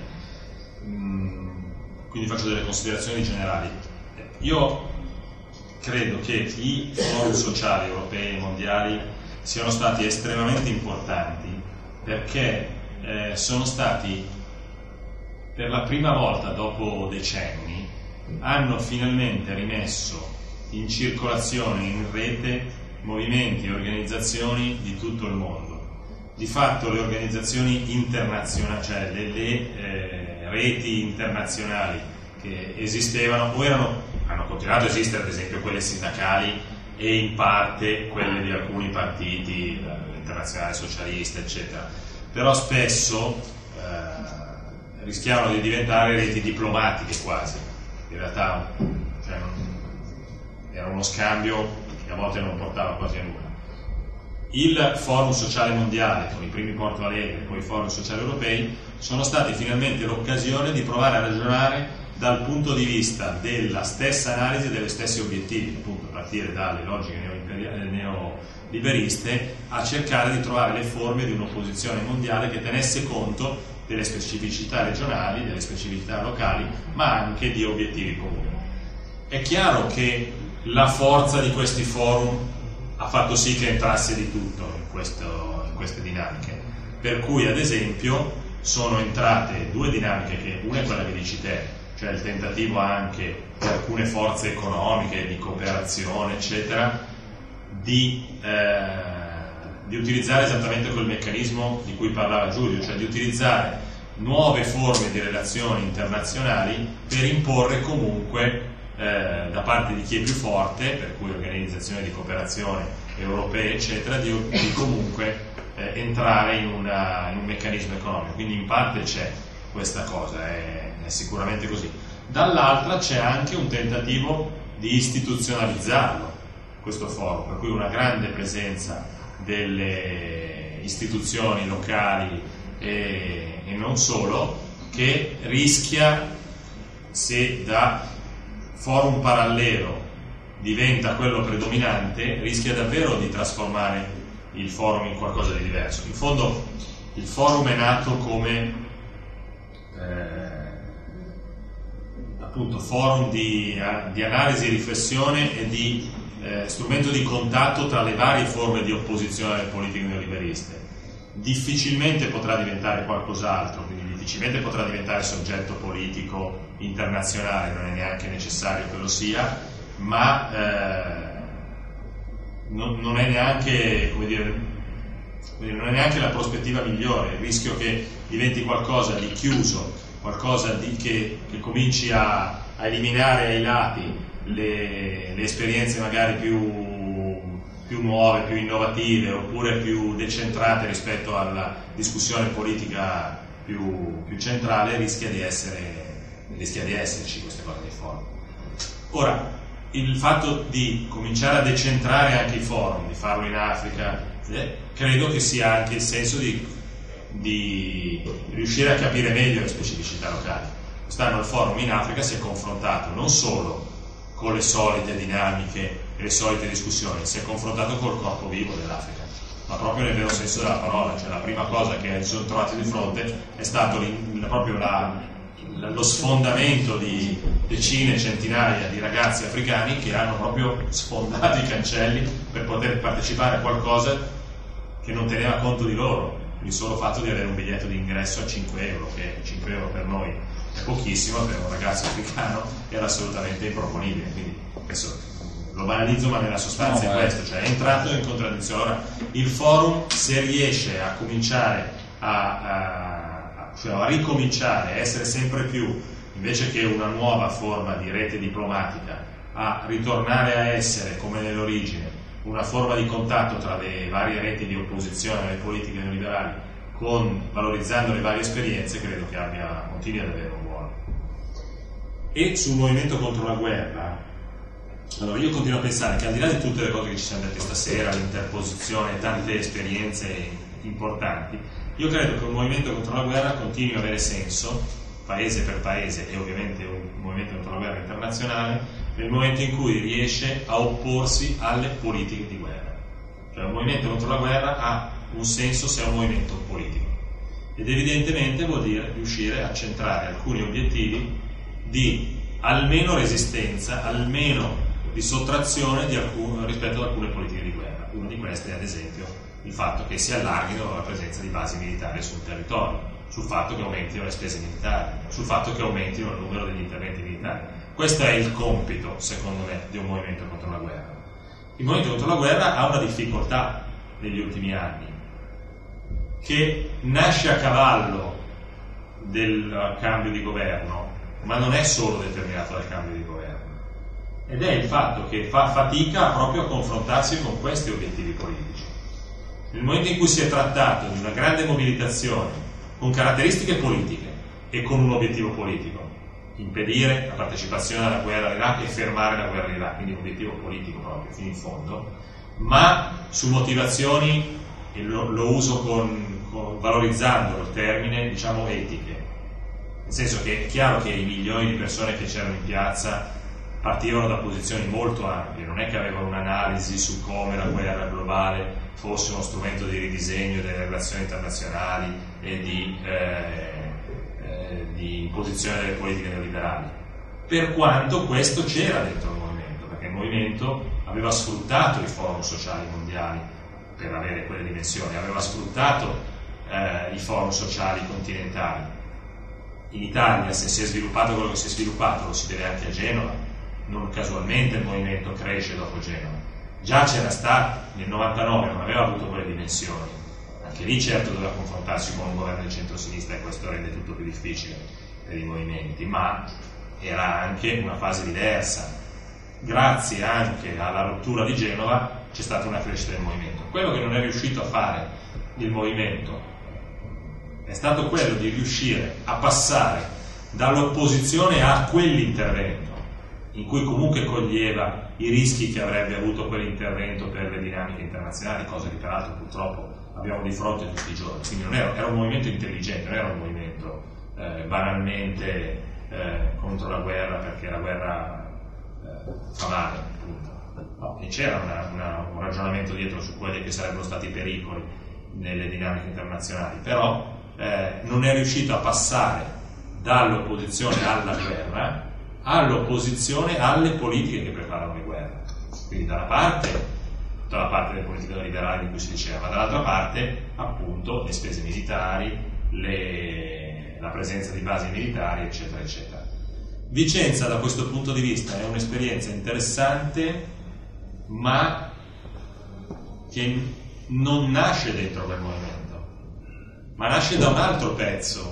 quindi faccio delle considerazioni generali. Io credo che i forum sociali europei e mondiali siano stati estremamente importanti perché eh, sono stati, per la prima volta dopo decenni, hanno finalmente rimesso in circolazione, in rete, movimenti e organizzazioni di tutto il mondo. Di fatto le organizzazioni internazionali, cioè le, le eh, reti internazionali che esistevano o erano, hanno continuato a esistere, ad esempio quelle sindacali e in parte quelle di alcuni partiti, l'Internazionale Socialista, eccetera, però spesso eh, rischiavano di diventare reti diplomatiche quasi. In realtà cioè, non, era uno scambio che a volte non portava quasi a nulla. Il Forum Sociale Mondiale, con i primi Porto Alegre e poi i Forum Sociali Europei, sono stati finalmente l'occasione di provare a ragionare dal punto di vista della stessa analisi e degli stessi obiettivi, appunto a partire dalle logiche neoliberiste, a cercare di trovare le forme di un'opposizione mondiale che tenesse conto delle specificità regionali, delle specificità locali, ma anche di obiettivi comuni. È chiaro che la forza di questi forum ha fatto sì che entrasse di tutto in, questo, in queste dinamiche, per cui ad esempio sono entrate due dinamiche, che una è quella che dici te, cioè il tentativo anche di alcune forze economiche, di cooperazione, eccetera, di, eh, di utilizzare esattamente quel meccanismo di cui parlava Giulio, cioè di utilizzare nuove forme di relazioni internazionali per imporre comunque eh, da parte di chi è più forte, per cui organizzazioni di cooperazione europee, eccetera, di, di comunque eh, entrare in, una, in un meccanismo economico. Quindi in parte c'è questa cosa, è, è sicuramente così. Dall'altra c'è anche un tentativo di istituzionalizzarlo, questo forum, per cui una grande presenza delle istituzioni locali e, e non solo, che rischia, se da forum parallelo diventa quello predominante, rischia davvero di trasformare il forum in qualcosa di diverso. In fondo il forum è nato come eh, appunto forum di, di analisi e riflessione e di eh, strumento di contatto tra le varie forme di opposizione alle politiche neoliberiste. Difficilmente potrà diventare qualcos'altro, quindi difficilmente potrà diventare soggetto politico internazionale, non è neanche necessario che lo sia, ma eh, non, non è neanche, come dire, non è neanche la prospettiva migliore. Il rischio che diventi qualcosa di chiuso, qualcosa di, che, che cominci a, a eliminare ai lati le, le esperienze magari più, più nuove, più innovative, oppure più decentrate rispetto alla discussione politica più, più centrale, rischia di essere rischia di esserci queste cose di forum. Ora, il fatto di cominciare a decentrare anche i forum, di farlo in Africa, eh, credo che sia anche il senso di, di riuscire a capire meglio le specificità locali. Quest'anno il forum in Africa si è confrontato non solo con le solite dinamiche e le solite discussioni, si è confrontato col corpo vivo dell'Africa, ma proprio nel vero senso della parola. Cioè, la prima cosa che si sono trovati di fronte è stato proprio la lo sfondamento di decine, centinaia di ragazzi africani che hanno proprio sfondato i cancelli per poter partecipare a qualcosa che non teneva conto di loro. Il solo fatto di avere un biglietto di ingresso a cinque euro, che cinque euro per noi è pochissimo, per un ragazzo africano era assolutamente improponibile. Quindi adesso lo banalizzo, ma nella sostanza no, è questo, cioè è entrato in contraddizione. Ora, il forum, se riesce a cominciare a, a cioè a ricominciare a essere sempre più, invece che una nuova forma di rete diplomatica, a ritornare a essere, come nell'origine, una forma di contatto tra le varie reti di opposizione alle politiche neoliberali, con, valorizzando le varie esperienze, credo che abbia motivi ad avere un ruolo. E sul movimento contro la guerra, allora io continuo a pensare che al di là di tutte le cose che ci siamo dette stasera, l'interposizione, tante esperienze importanti, io credo che un movimento contro la guerra continui a avere senso, paese per paese, e ovviamente un movimento contro la guerra internazionale, nel momento in cui riesce a opporsi alle politiche di guerra. Cioè un movimento contro la guerra ha un senso se è un movimento politico, ed evidentemente vuol dire riuscire a centrare alcuni obiettivi di almeno resistenza, almeno di sottrazione di alcun, rispetto ad alcune politiche di guerra. Una di queste è ad esempio il fatto che si allarghino la presenza di basi militari sul territorio, sul fatto che aumentino le spese militari, sul fatto che aumentino il numero degli interventi militari. Questo è il compito, secondo me, di un movimento contro la guerra. Il movimento contro la guerra ha una difficoltà negli ultimi anni, che nasce a cavallo del cambio di governo, ma non è solo determinato dal cambio di governo, ed è il fatto che fa fatica proprio a confrontarsi con questi obiettivi politici. Nel momento in cui si è trattato di una grande mobilitazione con caratteristiche politiche e con un obiettivo politico, impedire la partecipazione alla guerra all'Iraq e fermare la guerra all'Iraq, quindi un obiettivo politico proprio fino in fondo, ma su motivazioni, e lo, lo uso con, con, valorizzando il termine, diciamo etiche, nel senso che è chiaro che i milioni di persone che c'erano in piazza partivano da posizioni molto ampie, non è che avevano un'analisi su come la guerra globale fosse uno strumento di ridisegno delle relazioni internazionali e di, eh, di imposizione delle politiche neoliberali, per quanto questo c'era dentro il movimento, perché il movimento aveva sfruttato i forum sociali mondiali per avere quelle dimensioni, aveva sfruttato eh, i forum sociali continentali. In Italia, se si è sviluppato quello che si è sviluppato, lo si deve anche a Genova, non casualmente il movimento cresce dopo Genova. Già c'era stato, nel novantanove non aveva avuto quelle dimensioni, anche lì certo doveva confrontarsi con un governo di centrosinistra e questo rende tutto più difficile per i movimenti, ma era anche una fase diversa. Grazie anche alla rottura di Genova c'è stata una crescita del movimento. Quello che non è riuscito a fare il movimento è stato quello di riuscire a passare dall'opposizione a quell'intervento, in cui comunque coglieva i rischi che avrebbe avuto quell'intervento per le dinamiche internazionali, cosa che peraltro purtroppo abbiamo di fronte tutti i giorni. Quindi non era, era un movimento intelligente, non era un movimento eh, banalmente eh, contro la guerra perché la guerra eh, fa male, appunto. No, e c'era una, una, un ragionamento dietro su quelli che sarebbero stati i pericoli nelle dinamiche internazionali, però eh, non è riuscito a passare dall'opposizione alla guerra all'opposizione alle politiche che preparano le guerre. Quindi da una parte tutta la parte delle politiche liberali di cui si diceva, ma dall'altra parte appunto le spese militari, le, la presenza di basi militari, eccetera, eccetera. Vicenza da questo punto di vista è un'esperienza interessante, ma che non nasce dentro quel movimento, ma nasce da un altro pezzo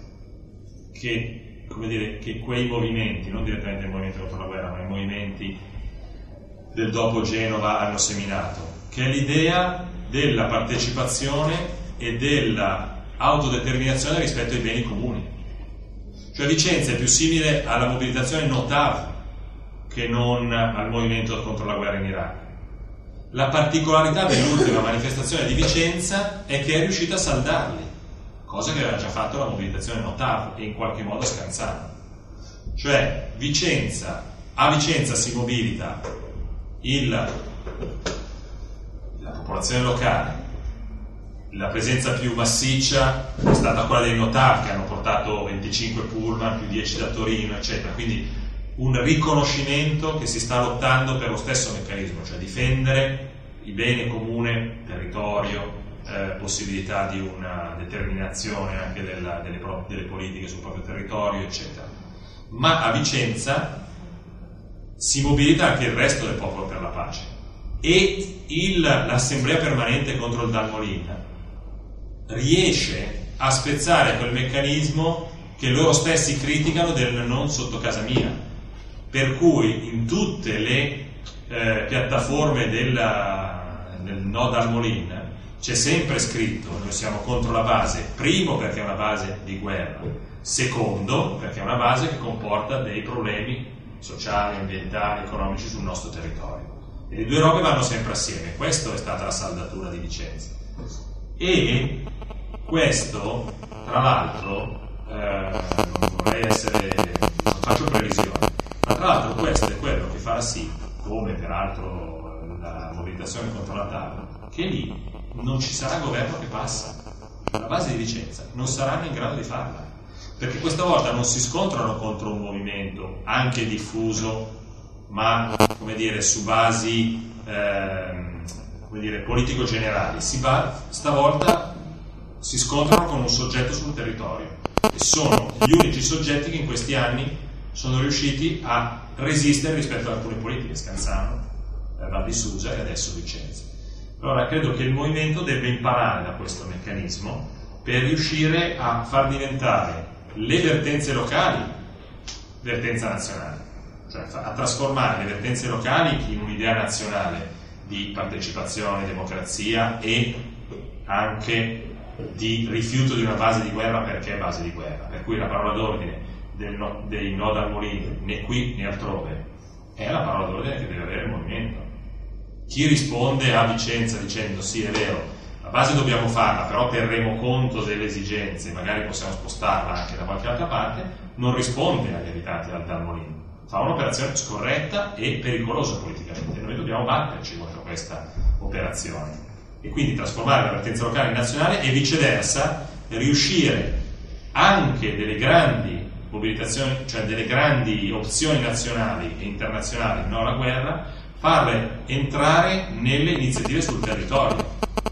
che come dire, che quei movimenti, non direttamente il movimento contro la guerra, ma i movimenti del dopo Genova hanno seminato, che è l'idea della partecipazione e della autodeterminazione rispetto ai beni comuni. Cioè Vicenza è più simile alla mobilitazione Notav che non al movimento contro la guerra in Iraq. La particolarità dell'ultima manifestazione di Vicenza è che è riuscita a saldarli, cosa che aveva già fatto la mobilitazione Notav e in qualche modo Scanzano. Cioè Vicenza, a Vicenza si mobilita il, la popolazione locale, la presenza più massiccia è stata quella dei Notav, che hanno portato venticinque pullman più dieci da Torino, eccetera. Quindi un riconoscimento che si sta lottando per lo stesso meccanismo, cioè difendere il bene comune, territorio, Eh, possibilità di una determinazione anche della, delle, pro, delle politiche sul proprio territorio, eccetera. Ma a Vicenza si mobilita anche il resto del popolo per la pace e il, l'assemblea permanente contro il Dalmolin riesce a spezzare quel meccanismo che loro stessi criticano del non sotto casa mia, per cui in tutte le eh, piattaforme della, del no Dalmolin c'è sempre scritto: noi siamo contro la base, primo perché è una base di guerra, secondo perché è una base che comporta dei problemi sociali, ambientali, economici sul nostro territorio. E le due robe vanno sempre assieme. Questa è stata la saldatura di Vicenza. E questo, tra l'altro, eh, non vorrei essere, non faccio previsioni, ma tra l'altro questo è quello che farà sì, come peraltro la mobilitazione contro la T A V, che lì non ci sarà governo che passa. La base di Vicenza non saranno in grado di farla, perché questa volta non si scontrano contro un movimento anche diffuso, ma come dire su basi eh, come dire politico generali. Si va, stavolta si scontrano con un soggetto sul territorio e sono gli unici soggetti che in questi anni sono riusciti a resistere rispetto ad alcune politiche, Scanzano, eh, Val di Susa e adesso Vicenza. Allora credo che il movimento debba imparare da questo meccanismo per riuscire a far diventare le vertenze locali vertenza nazionale, cioè a trasformare le vertenze locali in un'idea nazionale di partecipazione, democrazia e anche di rifiuto di una base di guerra perché è base di guerra, per cui la parola d'ordine del no, dei no Dalmolin né qui né altrove è la parola d'ordine che deve avere il movimento. Chi risponde a Vicenza dicendo sì è vero, la base dobbiamo farla, però terremo conto delle esigenze, magari possiamo spostarla anche da qualche altra parte, non risponde agli abitanti del Dalmolin, fa un'operazione scorretta e pericolosa politicamente. Noi dobbiamo batterci contro questa operazione e quindi trasformare la vertenza locale in nazionale e viceversa riuscire anche delle grandi mobilitazioni, cioè delle grandi opzioni nazionali e internazionali no alla guerra, farle entrare nelle iniziative sul territorio.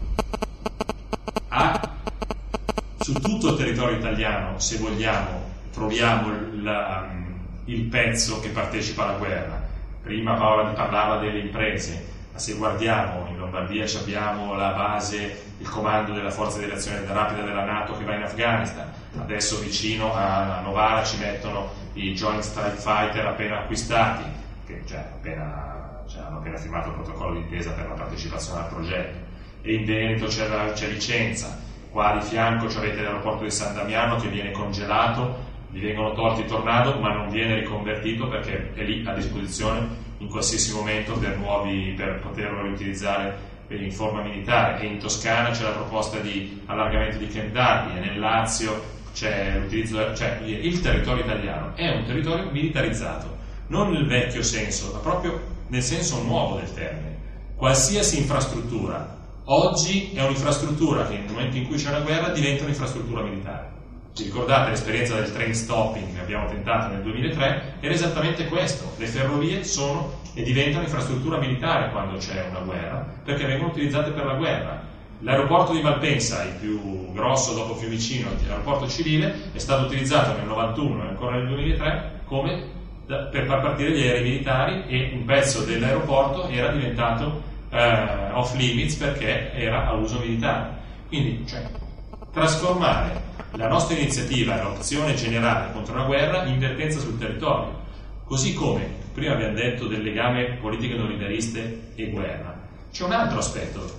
A, su tutto il territorio italiano, se vogliamo, troviamo il, il pezzo che partecipa alla guerra. Prima Paola parlava delle imprese, ma se guardiamo in Lombardia abbiamo la base, il comando della forza di reazione rapida della NATO che va in Afghanistan, adesso vicino a Novara ci mettono i Joint Strike Fighter appena acquistati, che cioè, appena, cioè, hanno appena firmato il protocollo d'intesa per la partecipazione al progetto, e in Veneto c'è, la, c'è Vicenza, qua di fianco avete l'aeroporto di San Damiano che viene congelato, gli vengono tolti i Tornado ma non viene riconvertito perché è lì a disposizione in qualsiasi momento per, nuovi, per poterlo riutilizzare in forma militare. E in Toscana c'è la proposta di allargamento di Camp Darby, e nel Lazio c'è l'utilizzo, cioè il territorio italiano è un territorio militarizzato, non nel vecchio senso, ma proprio nel senso nuovo del termine. Qualsiasi infrastruttura oggi è un'infrastruttura che nel momento in cui c'è una guerra diventa un'infrastruttura militare. Vi ricordate l'esperienza del train stopping che abbiamo tentato nel duemilatré? Era esattamente questo: le ferrovie sono e diventano infrastruttura militare quando c'è una guerra, perché vengono utilizzate per la guerra. L'aeroporto di Malpensa, il più grosso dopo Fiumicino, l'aeroporto civile, è stato utilizzato nel novantuno e ancora nel duemilatré come da, per far partire gli aerei militari, e un pezzo dell'aeroporto era diventato eh, off limits perché era a uso militare. Quindi, cioè, trasformare la nostra iniziativa e l'opzione generale contro una guerra in vertenza sul territorio, così come prima abbiamo detto del legame politiche solidariste e guerra. C'è un altro aspetto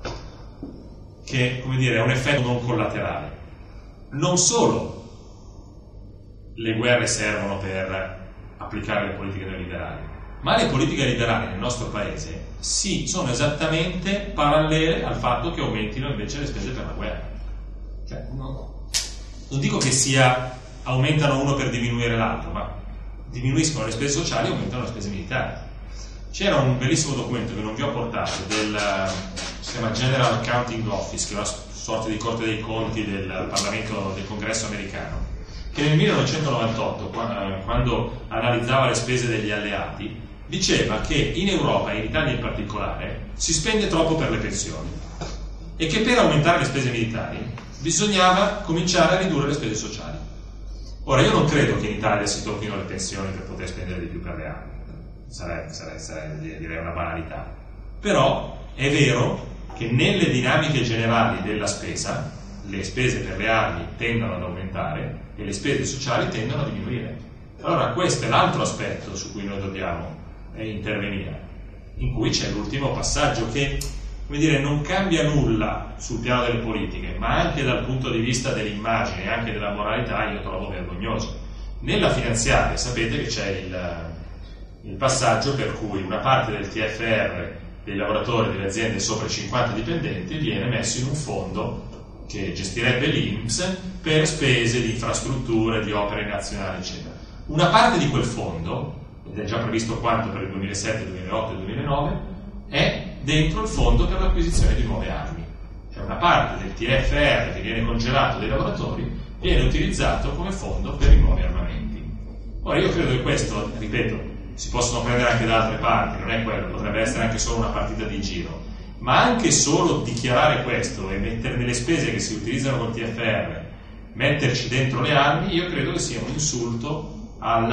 che, come dire, è un effetto non collaterale. Non solo le guerre servono per applicare le politiche neoliberali, ma le politiche liberali nel nostro paese sì, sono esattamente parallele al fatto che aumentino invece le spese per la guerra. Cioè, no, non dico che sia aumentano uno per diminuire l'altro, ma diminuiscono le spese sociali e aumentano le spese militari. C'era un bellissimo documento che non vi ho portato, del, si chiama General Accounting Office, che è una sorta di corte dei conti del Parlamento, del Congresso americano, che nel millenovecentonovantotto, quando analizzava le spese degli alleati, diceva che in Europa e in Italia in particolare si spende troppo per le pensioni e che per aumentare le spese militari bisognava cominciare a ridurre le spese sociali. Ora, io non credo che in Italia si tocchino le pensioni per poter spendere di più per le armi, sarebbe, sarebbe, sarebbe direi una banalità, però è vero che nelle dinamiche generali della spesa le spese per le armi tendono ad aumentare e le spese sociali tendono a diminuire. Allora questo è l'altro aspetto su cui noi dobbiamo eh, intervenire, in cui c'è l'ultimo passaggio che, come dire, non cambia nulla sul piano delle politiche, ma anche dal punto di vista dell'immagine e anche della moralità io trovo vergognoso. Nella finanziaria sapete che c'è il, il passaggio per cui una parte del T F R dei lavoratori delle aziende sopra i cinquanta dipendenti viene messo in un fondo che gestirebbe l'I N P S per spese di infrastrutture, di opere nazionali, eccetera. Una parte di quel fondo, ed è già previsto quanto per il duemilasette, duemilaotto e duemilanove, è dentro il fondo per l'acquisizione di nuove armi. Cioè una parte del T F R che viene congelato dei lavoratori viene utilizzato come fondo per i nuovi armamenti. Ora io credo che questo, ripeto, si possono prendere anche da altre parti, non è quello, potrebbe essere anche solo una partita di giro, ma anche solo dichiarare questo e mettere nelle spese che si utilizzano col T F R, metterci dentro le armi, io credo che sia un insulto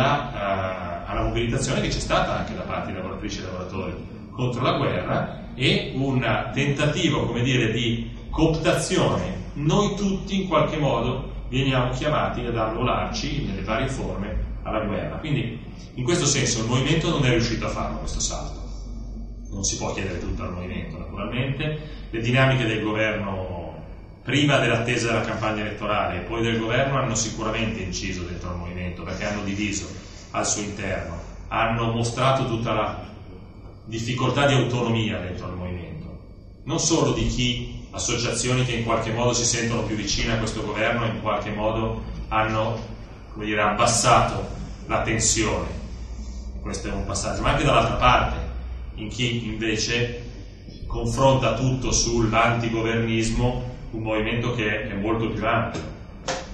alla, uh, alla mobilitazione che c'è stata anche da parte dei lavoratrici e lavoratori contro la guerra, e un tentativo, come dire, di cooptazione. Noi tutti in qualche modo veniamo chiamati ad arruolarci nelle varie forme alla guerra. Quindi in questo senso il movimento non è riuscito a farlo questo salto. Non si può chiedere tutto al movimento, naturalmente. Le dinamiche del governo prima dell'attesa della campagna elettorale e poi del governo hanno sicuramente inciso dentro il movimento, perché hanno diviso al suo interno, hanno mostrato tutta la difficoltà di autonomia dentro il movimento, non solo di chi, associazioni che in qualche modo si sentono più vicine a questo governo e in qualche modo hanno, come dire, abbassato la tensione, questo è un passaggio, ma anche dall'altra parte, in chi invece confronta tutto sull'antigovernismo, un movimento che è molto più ampio.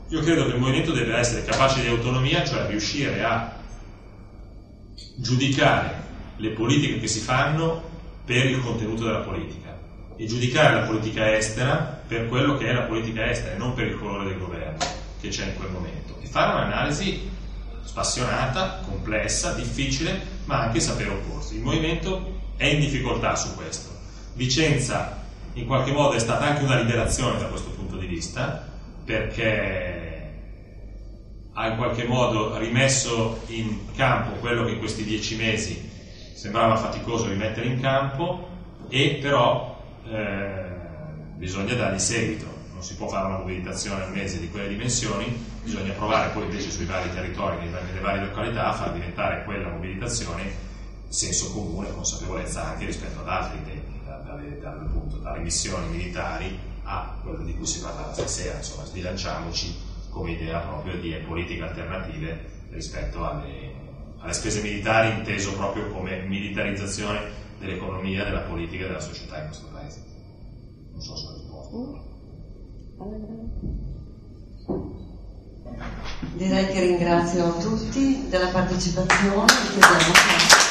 Io credo che il movimento deve essere capace di autonomia, cioè riuscire a giudicare le politiche che si fanno per il contenuto della politica e giudicare la politica estera per quello che è la politica estera e non per il colore del governo che c'è in quel momento, e fare un'analisi spassionata, complessa, difficile, ma anche sapere opporsi. Il movimento è in difficoltà su questo. Vicenza in qualche modo è stata anche una liberazione da questo punto di vista, perché ha in qualche modo rimesso in campo quello che in questi dieci mesi sembrava faticoso rimettere in campo, e però eh, bisogna dargli seguito. Non si può fare una mobilitazione al mese di quelle dimensioni, bisogna provare poi invece sui vari territori, nelle varie località, a far diventare quella mobilitazione senso comune, consapevolezza anche rispetto ad altri temi, dalle, dalle, appunto, dalle missioni militari a quello di cui si parlava stasera. Insomma, sbilanciamoci come idea proprio di politiche alternative rispetto alle, alle spese militari, inteso proprio come militarizzazione dell'economia, della politica e della società in questo paese. Non so se ho risposto. Direi che ringrazio tutti della partecipazione e chiediamo